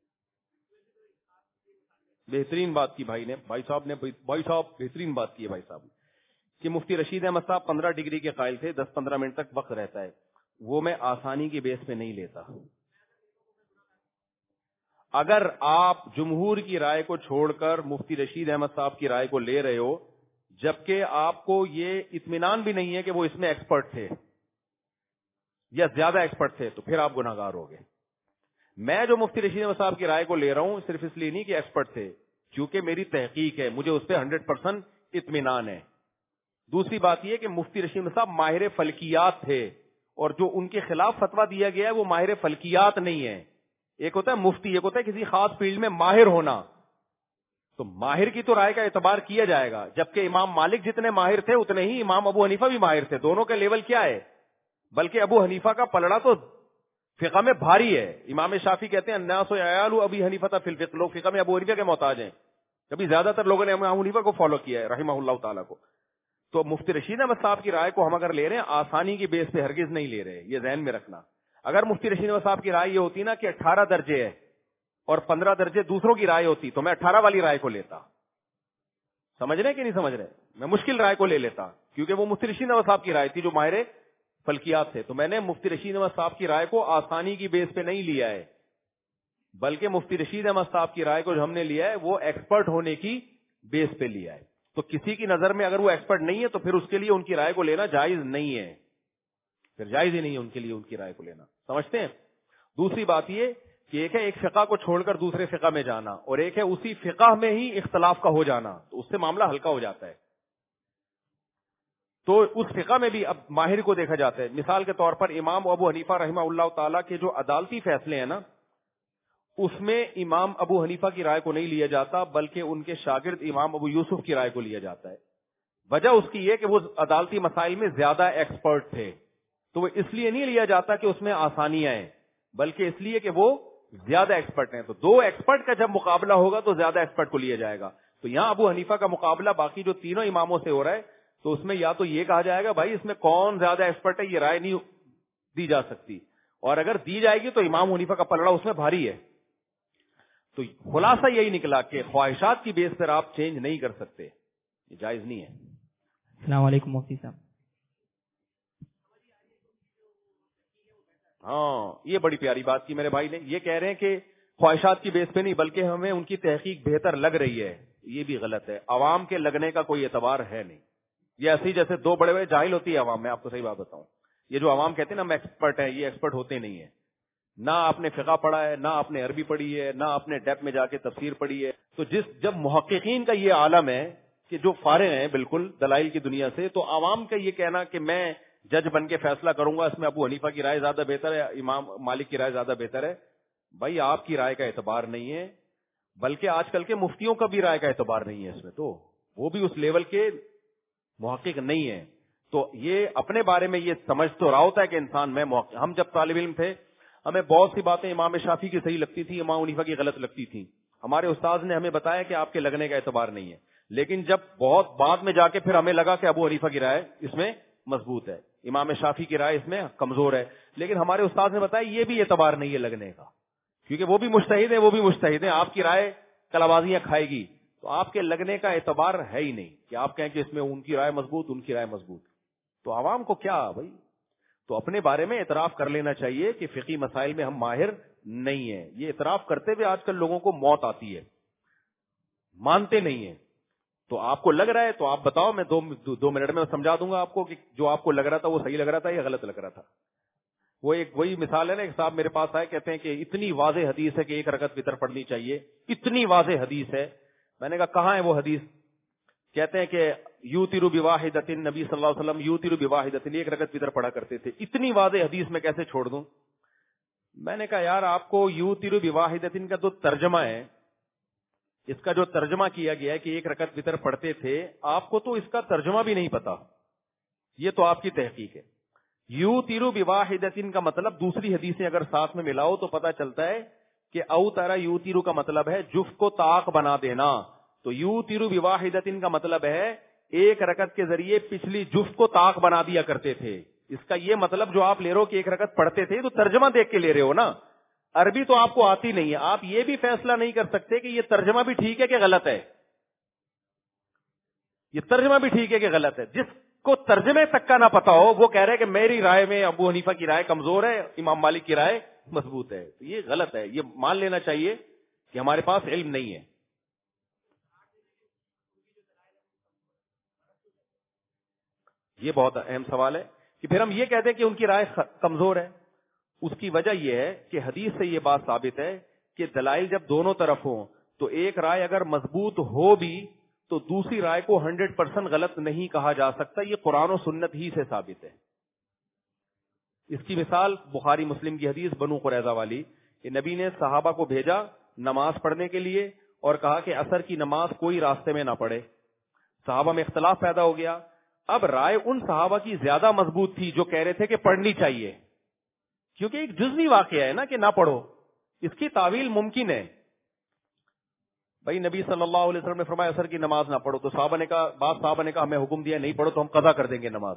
بہترین بات کی بھائی نے، بھائی صاحب نے، بھائی صاحب بہترین بات کی ہے بھائی صاحب کہ مفتی رشید احمد صاحب پندرہ ڈگری کے قائل تھے، دس پندرہ منٹ تک وقت رہتا ہے. وہ میں آسانی کی بیس پہ نہیں لیتا. اگر آپ جمہور کی رائے کو چھوڑ کر مفتی رشید احمد صاحب کی رائے کو لے رہے ہو جبکہ آپ کو یہ اطمینان بھی نہیں ہے کہ وہ اس میں ایکسپرٹ تھے یا زیادہ ایکسپرٹ تھے تو پھر آپ گناہ گار ہو گئے. میں جو مفتی رشید احمد صاحب کی رائے کو لے رہا ہوں صرف اس لیے نہیں کہ ایکسپرٹ تھے, کیونکہ میری تحقیق ہے, مجھے اس پہ ہنڈریڈ پرسینٹ اطمینان ہے. دوسری بات یہ کہ مفتی رشید احمد صاحب ماہر فلکیات تھے اور جو ان کے خلاف فتویٰ دیا گیا ہے وہ ماہر فلکیات نہیں ہے. ایک ہوتا ہے مفتی, ایک ہوتا ہے کسی خاص فیلڈ میں ماہر ہونا. تو ماہر کی تو رائے کا اعتبار کیا جائے گا, جبکہ امام مالک جتنے ماہر تھے اتنے ہی امام ابو حنیفہ بھی ماہر تھے. دونوں کا لیول کیا ہے, بلکہ ابو حنیفہ کا پلڑا تو فقہ میں بھاری ہے. امام شافعی کہتے ہیں الناس عیال ابی حنیفہ فی الفقہ, لوگ فقہ میں ابو حنیفہ کے محتاج ہیں. کبھی زیادہ تر لوگوں نے امام حنیفہ کو فالو کیا ہے رحمہ اللہ تعالیٰ کو. تو مفتی رشید احمد صاحب کی رائے کو ہم اگر لے رہے ہیں آسانی کی بیس پہ ہرگز نہیں لے رہے, یہ ذہن میں رکھنا. اگر مفتی رشید احمد صاحب کی رائے یہ ہوتی نا کہ اٹھارہ درجے ہے اور پندرہ درجے دوسروں کی رائے ہوتی تو میں اٹھارہ والی رائے کو لیتا. سمجھ رہے کہ نہیں سمجھ رہے, میں مشکل رائے کو لے لیتا کیونکہ وہ مفتی رشید احمد صاحب کی رائے تھی جو ماہر فلکیات تھے. تو میں نے مفتی رشید احمد صاحب کی رائے کو آسانی کی بیس پہ نہیں لیا ہے, بلکہ مفتی رشید احمد صاحب کی رائے کو جو ہم نے لیا ہے وہ ایکسپرٹ ہونے کی بیس پہ لیا ہے. تو کسی کی نظر میں اگر وہ ایکسپرٹ نہیں ہے تو پھر اس کے لیے ان کی رائے کو لینا جائز نہیں ہے, پھر جائز ہی نہیں ہے ان کے لیے ان کی رائے کو لینا. سمجھتے ہیں. دوسری بات یہ کہ ایک ہے ایک فقہ کو چھوڑ کر دوسرے فقہ میں جانا, اور ایک ہے اسی فقہ میں ہی اختلاف کا ہو جانا, تو اس سے معاملہ ہلکا ہو جاتا ہے. تو اس فقہ میں بھی اب ماہر کو دیکھا جاتا ہے. مثال کے طور پر امام ابو حنیفہ رحمہ اللہ تعالیٰ کے جو عدالتی فیصلے ہیں نا, اس میں امام ابو حنیفہ کی رائے کو نہیں لیا جاتا بلکہ ان کے شاگرد امام ابو یوسف کی رائے کو لیا جاتا ہے. وجہ اس کی یہ کہ وہ عدالتی مسائل میں زیادہ ایکسپرٹ تھے, تو وہ اس لیے نہیں لیا جاتا کہ اس میں آسانیاں ہیں, بلکہ اس لیے کہ وہ زیادہ ایکسپرٹ ہیں. تو دو ایکسپرٹ کا جب مقابلہ ہوگا تو زیادہ ایکسپرٹ کو لیا جائے گا. تو یہاں ابو حنیفہ کا مقابلہ باقی جو تینوں اماموں سے ہو رہا ہے, تو اس میں یا تو یہ کہا جائے گا بھائی اس میں کون زیادہ ایکسپرٹ ہے, یہ رائے نہیں دی جا سکتی, اور اگر دی جائے گی تو امام حنیفہ کا پلڑا اس میں بھاری ہے. تو خلاصہ یہی نکلا کہ خواہشات کی بیس پر آپ چینج نہیں کر سکتے, یہ جائز نہیں ہے. السلام علیکم مفتی صاحب. ہاں یہ بڑی پیاری بات کی میرے بھائی نے. یہ کہہ رہے ہیں کہ خواہشات کی بیس پہ نہیں بلکہ ہمیں ان کی تحقیق بہتر لگ رہی ہے. یہ بھی غلط ہے. عوام کے لگنے کا کوئی اعتبار ہے نہیں. یہ ایسی جیسے دو بڑے بڑے جاہل ہوتی ہے عوام. میں آپ کو صحیح بات بتاؤں, یہ جو عوام کہتے ہیں نا ہم ایکسپرٹ ہیں, یہ ایکسپرٹ ہوتے نہیں ہیں. نہ آپ نے فقہ پڑھا ہے, نہ آپ نے عربی پڑھی ہے, نہ آپ نے ڈیپ میں جا کے تفسیر پڑھی ہے. تو جس جب محققین کا یہ عالم ہے کہ جو فارغ ہیں بالکل دلائل کی دنیا سے, تو عوام کا یہ کہنا کہ میں جج بن کے فیصلہ کروں گا اس میں ابو حنیفہ کی رائے زیادہ بہتر ہے, امام مالک کی رائے زیادہ بہتر ہے, بھائی آپ کی رائے کا اعتبار نہیں ہے, بلکہ آج کل کے مفتیوں کا بھی رائے کا اعتبار نہیں ہے اس میں. تو وہ بھی اس لیول کے محقق نہیں ہے. تو یہ اپنے بارے میں یہ سمجھ تو رہا ہوتا ہے کہ انسان میں محقق. ہم جب طالب علم تھے ہمیں بہت سی باتیں امام شافعی کی صحیح لگتی تھی, امام حنیفہ کی غلط لگتی تھی. ہمارے استاد نے ہمیں بتایا کہ آپ کے لگنے کا اعتبار نہیں ہے, لیکن جب بہت بعد میں جا کے پھر ہمیں لگا کہ ابو حنیفہ کی رائے اس میں مضبوط ہے, امام شافعی کی رائے اس میں کمزور ہے, لیکن ہمارے استاد نے بتایا یہ بھی اعتبار نہیں ہے لگنے کا, کیونکہ وہ بھی مجتہد ہیں, وہ بھی مجتہد ہیں. آپ کی رائے کلابازیاں کھائے گی, تو آپ کے لگنے کا اعتبار ہے ہی نہیں کہ آپ کہیں کہ اس میں ان کی رائے مضبوط, ان کی رائے مضبوط. تو عوام کو کیا بھائی, تو اپنے بارے میں اعتراف کر لینا چاہیے کہ فقہی مسائل میں ہم ماہر نہیں ہیں. یہ اعتراف کرتے ہوئے آج کل لوگوں کو موت آتی ہے, مانتے نہیں ہیں. تو آپ کو لگ رہا ہے تو آپ بتاؤ, میں دو دو منٹ میں سمجھا دوں گا آپ کو کہ جو آپ کو لگ رہا تھا وہ صحیح لگ رہا تھا یا غلط لگ رہا تھا. وہ ایک وہی مثال ہے نا, ایک صاحب میرے پاس آئے کہتے ہیں کہ اتنی واضح حدیث ہے کہ ایک رکعت وتر پڑھنی چاہیے, اتنی واضح حدیث ہے. میں نے کہا کہاں ہے وہ حدیث؟ کہتے ہیں کہ یوتر بواحدۃ, نبی صلی اللہ علیہ وسلم یوتر بواحدۃ, ایک رکعت وتر پڑھا کرتے تھے. اتنی واضح حدیث میں کیسے چھوڑ دوں؟ میں نے کہا یار آپ کو یوتر بواحدۃ کا جو ترجمہ ہے, اس کا جو ترجمہ کیا گیا ہے کہ ایک رکعت وتر پڑھتے تھے, آپ کو تو اس کا ترجمہ بھی نہیں پتا. یہ تو آپ کی تحقیق ہے. یوتر بواحدۃ کا مطلب دوسری حدیثیں اگر ساتھ میں ملاؤ تو پتا چلتا ہے کہ او ترا یوتر کا مطلب ہے جفت کو طاق بنا دینا. تو یوتر بواحدۃ کا مطلب ہے ایک رکعت کے ذریعے پچھلی جفت کو طاق بنا دیا کرتے تھے. اس کا یہ مطلب جو آپ لے رہے ہو کہ ایک رکعت پڑھتے تھے, تو ترجمہ دیکھ کے لے رہے ہو نا, عربی تو آپ کو آتی نہیں ہے. آپ یہ بھی فیصلہ نہیں کر سکتے کہ یہ ترجمہ بھی ٹھیک ہے کہ غلط ہے. یہ ترجمہ بھی ٹھیک ہے کہ غلط ہے. جس کو ترجمے تک کا نہ پتا ہو وہ کہہ رہے کہ میری رائے میں ابو حنیفہ کی رائے کمزور ہے, امام مالک کی رائے مضبوط ہے. تو یہ غلط ہے. یہ مان لینا چاہیے کہ ہمارے پاس علم نہیں ہے. یہ بہت اہم سوال ہے کہ پھر ہم یہ کہتے ہیں کہ ان کی رائے کمزور ہے. اس کی وجہ یہ ہے کہ حدیث سے یہ بات ثابت ہے کہ دلائل جب دونوں طرف ہوں تو ایک رائے اگر مضبوط ہو بھی تو دوسری رائے کو ہنڈریڈ پرسینٹ غلط نہیں کہا جا سکتا. یہ قرآن و سنت ہی سے ثابت ہے. اس کی مثال بخاری مسلم کی حدیث بنو قریظہ والی کہ نبی نے صحابہ کو بھیجا نماز پڑھنے کے لیے اور کہا کہ عصر کی نماز کوئی راستے میں نہ پڑھے. صحابہ میں اختلاف پیدا ہو گیا. اب رائے ان صحابہ کی زیادہ مضبوط تھی جو کہہ رہے تھے کہ پڑھنی چاہیے, کیونکہ ایک جزوی واقعہ ہے نا کہ نہ پڑھو, اس کی تعویل ممکن ہے. بھائی نبی صلی اللہ علیہ وسلم نے فرمایا عصر کی نماز نہ پڑھو, تو صحابہ نے کہا, بعض صحابہ نے کہا ہمیں حکم دیا نہیں پڑھو تو ہم قضا کر دیں گے نماز.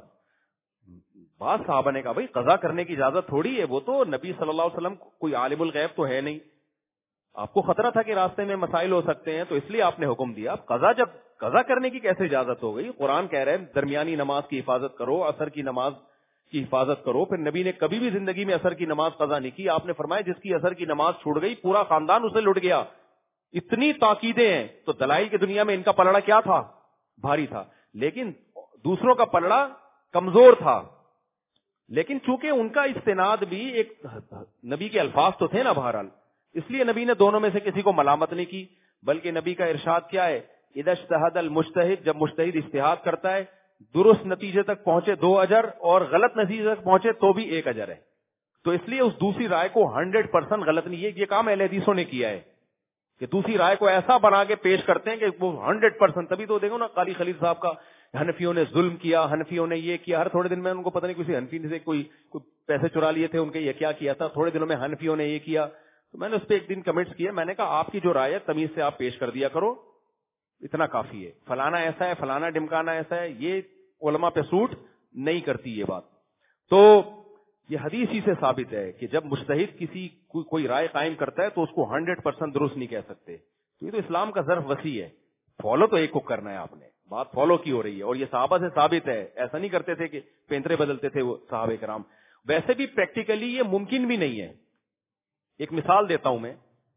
بعض صحابہ نے کہا بھائی قضا کرنے کی اجازت تھوڑی ہے, وہ تو نبی صلی اللہ علیہ وسلم کوئی عالم الغیب تو ہے نہیں, آپ کو خطرہ تھا کہ راستے میں مسائل ہو سکتے ہیں تو اس لیے آپ نے حکم دیا. اب قضا جب قضا کرنے کی کیسے اجازت ہو گئی؟ قرآن کہہ رہے ہیں درمیانی نماز کی حفاظت کرو, عصر کی نماز کی حفاظت کرو. پھر نبی نے کبھی بھی زندگی میں عصر کی نماز قضا نہیں کی. آپ نے فرمایا جس کی عصر کی نماز چھوٹ گئی پورا خاندان اسے لٹ گیا. اتنی تاکیدیں ہیں تو دلائل کی دنیا میں ان کا پلڑا کیا تھا؟ بھاری تھا. لیکن دوسروں کا پلڑا کمزور تھا. لیکن چونکہ ان کا استناد بھی ایک نبی کے الفاظ تو تھے نا بہرحال, اس لیے نبی نے دونوں میں سے کسی کو ملامت نہیں کی. بلکہ نبی کا ارشاد کیا ہے؟ اذا اجتہد المجتہد, جب مجتہد اجتہاد کرتا ہے درست نتیجے تک پہنچے دو اجر اور غلط نتیجے تک پہنچے تو بھی ایک اجر ہے. تو اس لیے اس دوسری رائے کو ہنڈریڈ پرسینٹ غلط نہیں ہے. یہ کام اہل حدیثوں نے کیا ہے کہ دوسری رائے کو ایسا بنا کے پیش کرتے ہیں کہ وہ ہنڈریڈ پرسینٹ. تبھی تو دیکھو نا قاضی خلیل صاحب کا حنفیوں نے ظلم کیا, حنفیوں نے یہ کیا. ہر تھوڑے دن میں ان کو پتہ نہیں کسی حنفی سے کوئی پیسے چرا لیے تھے ان کے, یہ کیا کیا تھا, تھوڑے دنوں میں حنفیوں نے یہ کیا. تو میں نے اس پہ ایک دن کمنٹس کیے, میں نے کہا آپ کی جو رائے ہے تمیز سے آپ پیش کر دیا کرو, اتنا کافی ہے. فلانا ایسا ہے, فلانا ڈمکانا ایسا ہے, یہ علماء پہ سوٹ نہیں کرتی یہ بات. تو یہ حدیث ہی سے ثابت ہے کہ جب مجتہد کسی کو, کوئی رائے قائم کرتا ہے تو اس کو ہنڈریڈ پرسینٹ درست نہیں کہہ سکتے. تو یہ تو اسلام کا ظرف وسیع ہے. فالو تو ایک کو کرنا ہے, آپ نے بات فالو کی ہو رہی ہے اور یہ صحابہ سے ثابت ہے. ایسا نہیں کرتے تھے کہ پینترے بدلتے تھے وہ صحابہ کرام. ویسے بھی پریکٹیکلی یہ ممکن بھی نہیں ہے. ایک مثال دیتا ہوں میں.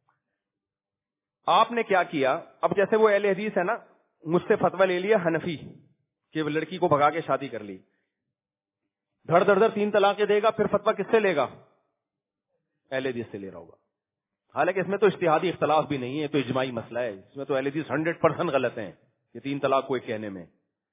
آپ نے کیا کیا, اب جیسے وہ اہل حدیث ہے نا, مجھ سے فتویٰ لے لیا حنفی کہ وہ لڑکی کو بھگا کے شادی کر لی, دھڑ دھڑ دھڑ تین طلاقیں دے گا, پھر فتویٰ کس سے لے گا؟ اہل حدیث سے لے رہا ہوگا. حالانکہ اس میں تو اجتہادی اختلاف بھی نہیں ہے, تو اجماعی مسئلہ ہے. اس میں تو اہل حدیث ہنڈریڈ پرسینٹ غلط ہیں یہ تین طلاق کو ایک کہنے میں,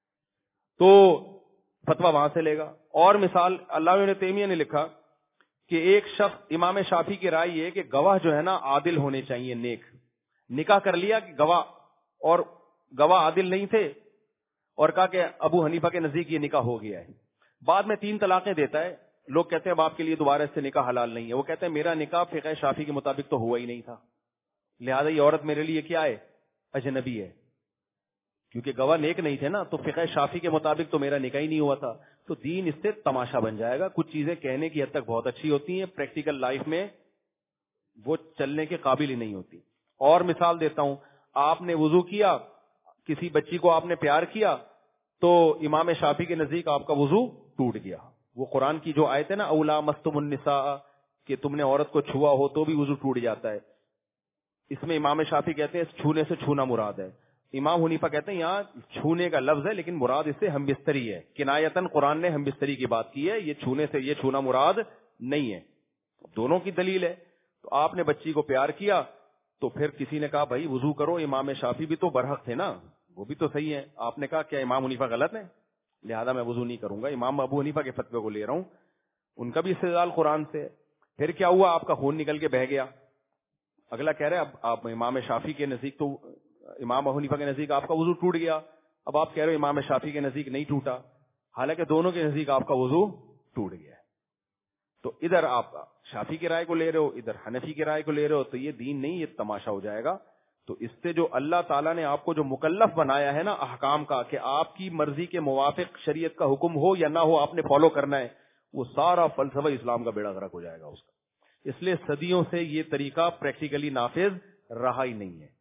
تو فتویٰ وہاں سے لے گا. اور مثال علامہ ابن تیمیہ نے لکھا کہ ایک شخص, امام شافعی کی رائے یہ کہ گواہ جو ہے نا عادل ہونے چاہیے, نیک. نکاح کر لیا کہ گواہ, اور گواہ عادل نہیں تھے, اور کہا کہ ابو حنیفہ کے نزدیک یہ نکاح ہو گیا ہے. بعد میں تین طلاقیں دیتا ہے. لوگ کہتے ہیں اب آپ کے لیے دوبارہ اس سے نکاح حلال نہیں ہے. وہ کہتے ہیں میرا نکاح فقہ شافعی کے مطابق تو ہوا ہی نہیں تھا, لہذا یہ عورت میرے لیے کیا ہے؟ اجنبی ہے. کیونکہ گواہ نیک نہیں تھے نا, تو فقہ شافعی کے مطابق تو میرا نکاح ہی نہیں ہوا تھا. تو دین اس سے تماشا بن جائے گا. کچھ چیزیں کہنے کی حد تک بہت اچھی ہوتی ہیں, پریکٹیکل لائف میں وہ چلنے کے قابل ہی نہیں ہوتی. اور مثال دیتا ہوں, آپ نے وضو کیا, کسی بچی کو آپ نے پیار کیا, تو امام شافعی کے نزدیک آپ کا وضو ٹوٹ گیا. وہ قرآن کی جو آیت ہے نا, اولا مستم النساء, کہ تم نے عورت کو چھوا ہو تو بھی وضو ٹوٹ جاتا ہے, اس میں امام شافعی کہتے ہیں چھونے سے چھونا مراد ہے. امام حنیفہ کہتے ہیں یہاں چھونے کا لفظ ہے لیکن مراد اس سے ہم بستری ہے. کنایتن قرآن نے ہم بستری کی بات کی ہے, یہ چھونے سے یہ چھونا مراد نہیں ہے. دونوں کی دلیل ہے. تو آپ نے بچی کو پیار کیا, تو پھر کسی نے کہا بھائی وضو کرو, امام شافعی بھی تو برحق تھے نا, وہ بھی تو صحیح ہے. آپ نے کہا کیا امام حنیفہ غلط ہے, لہذا میں وضو نہیں کروں گا, امام ابو حنیفہ کے فتوے کو لے رہا ہوں, ان کا بھی استدلال قرآن سے. پھر کیا ہوا, آپ کا خون نکل کے بہ گیا. اگلا کہہ رہے اب آپ امام شافعی کے نزدیک تو امام ابو حنیفہ کے نزدیک آپ کا وضو ٹوٹ گیا, اب آپ کہہ رہے ہو امام شافعی کے نزدیک نہیں ٹوٹا, حالانکہ دونوں کے نزدیک آپ کا وضو ٹوٹ گیا. تو ادھر آپ شافعی کی رائے کو لے رہے ہو, ادھر حنفی کی رائے کو لے رہے ہو, تو یہ دین نہیں, یہ تماشا ہو جائے گا. تو اس سے جو اللہ تعالیٰ نے آپ کو جو مکلف بنایا ہے نا احکام کا, کہ آپ کی مرضی کے موافق شریعت کا حکم ہو یا نہ ہو آپ نے فالو کرنا ہے, وہ سارا فلسفہ اسلام کا بیڑا غرق ہو جائے گا اس کا. اس لیے صدیوں سے یہ طریقہ پریکٹیکلی نافذ رہا ہی نہیں ہے.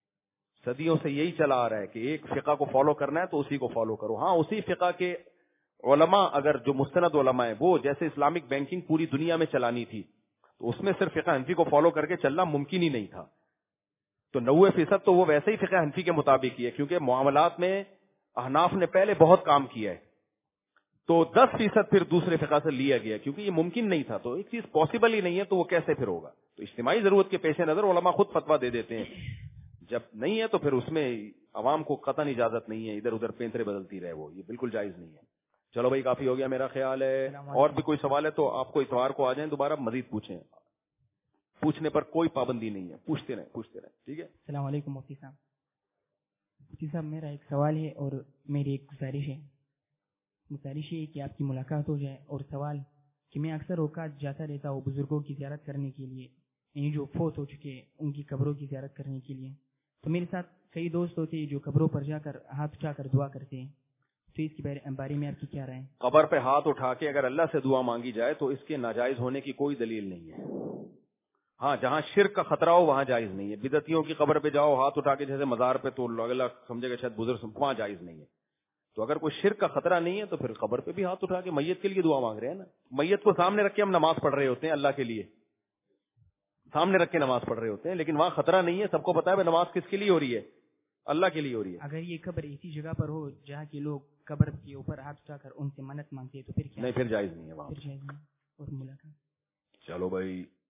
صدیوں سے یہی چلا آ رہا ہے کہ ایک فقہ کو فالو کرنا ہے تو اسی کو فالو کرو. ہاں اسی فقہ کے علماء, اگر جو مستند علماء ہیں, وہ جیسے اسلامک بینکنگ پوری دنیا میں چلانی تھی, تو اس میں صرف فقہ حنفی کو فالو کر کے چلنا ممکن ہی نہیں تھا. تو نوے فیصد تو وہ ویسے ہی فقہ حنفی کے مطابق ہی ہے، کیونکہ معاملات میں احناف نے پہلے بہت کام کیا ہے، تو دس فیصد پھر دوسرے فقہ سے لیا گیا، کیونکہ یہ ممکن نہیں تھا، تو ایک چیز پاسبل ہی نہیں ہے تو وہ کیسے پھر ہوگا؟ تو اجتماعی ضرورت کے پیش نظر علماء خود فتویٰ دے دیتے ہیں، جب نہیں ہے تو پھر اس میں عوام کو قطعاً اجازت نہیں ہے ادھر ادھر پینترے بدلتی رہے، وہ یہ بالکل جائز نہیں ہے۔ چلو بھائی کافی ہو گیا میرا خیال ہے، اور بھی کوئی سوال ہے تو آپ کو اتوار کو آ جائیں دوبارہ مزید پوچھیں، پوچھنے پر کوئی پابندی نہیں ہے، پوچھتے رہیں پوچھتے رہیں ٹھیک ہے؟ السلام علیکم مفتی صاحب۔ مفتی صاحب میرا ایک سوال ہے اور میری ایک گزارش ہے۔ گزارش ہے کہ آپ کی ملاقات ہو جائے، اور سوال کہ میں اکثر اوقات جاتا رہتا ہوں بزرگوں کی زیارت کرنے کے لیے، یعنی جو فوت ہو چکے ان کی قبروں کی زیارت کرنے کے لیے، تو میرے ساتھ کئی دوست ہوتے ہیں جو قبروں پر جا کر ہاتھ اٹھا کر دعا کرتے ہیں، تو اس کے بارے میں آپ کی کیا رائے ہے؟ قبر پہ ہاتھ اٹھا کے اگر اللہ سے دعا مانگی جائے تو اس کے ناجائز ہونے کی کوئی دلیل نہیں ہے۔ ہاں جہاں شرک کا خطرہ ہو وہاں جائز نہیں ہے، بدعتیوں کی قبر پہ جاؤ ہاتھ اٹھا کے جیسے مزار پہ، تو اگلا سمجھے گا شاید بزرگ، وہاں جائز نہیں ہے۔ تو اگر کوئی شرک کا خطرہ نہیں ہے تو پھر قبر پہ بھی ہاتھ اٹھا کے میت کے لیے دعا مانگ رہے ہیں نا، میت کو سامنے رکھ کے ہم نماز پڑھ رہے ہوتے ہیں، اللہ کے لیے سامنے رکھ کے نماز پڑھ رہے ہوتے ہیں، لیکن وہاں خطرہ نہیں ہے، سب کو پتا ہے نماز کس کے لیے ہو رہی ہے، اللہ کے لیے ہو رہی ہے۔ اگر یہ قبر ایسی جگہ پر ہو جہاں کے لوگ قبر کے اوپر ہاتھ اٹھا کر ان سے منت مانگتے ہیں تو پھر کیا؟ نہیں، پھر جائز نہیں ہے وہاں، پھر جائز نہیں۔ اور ملاقات، چلو بھائی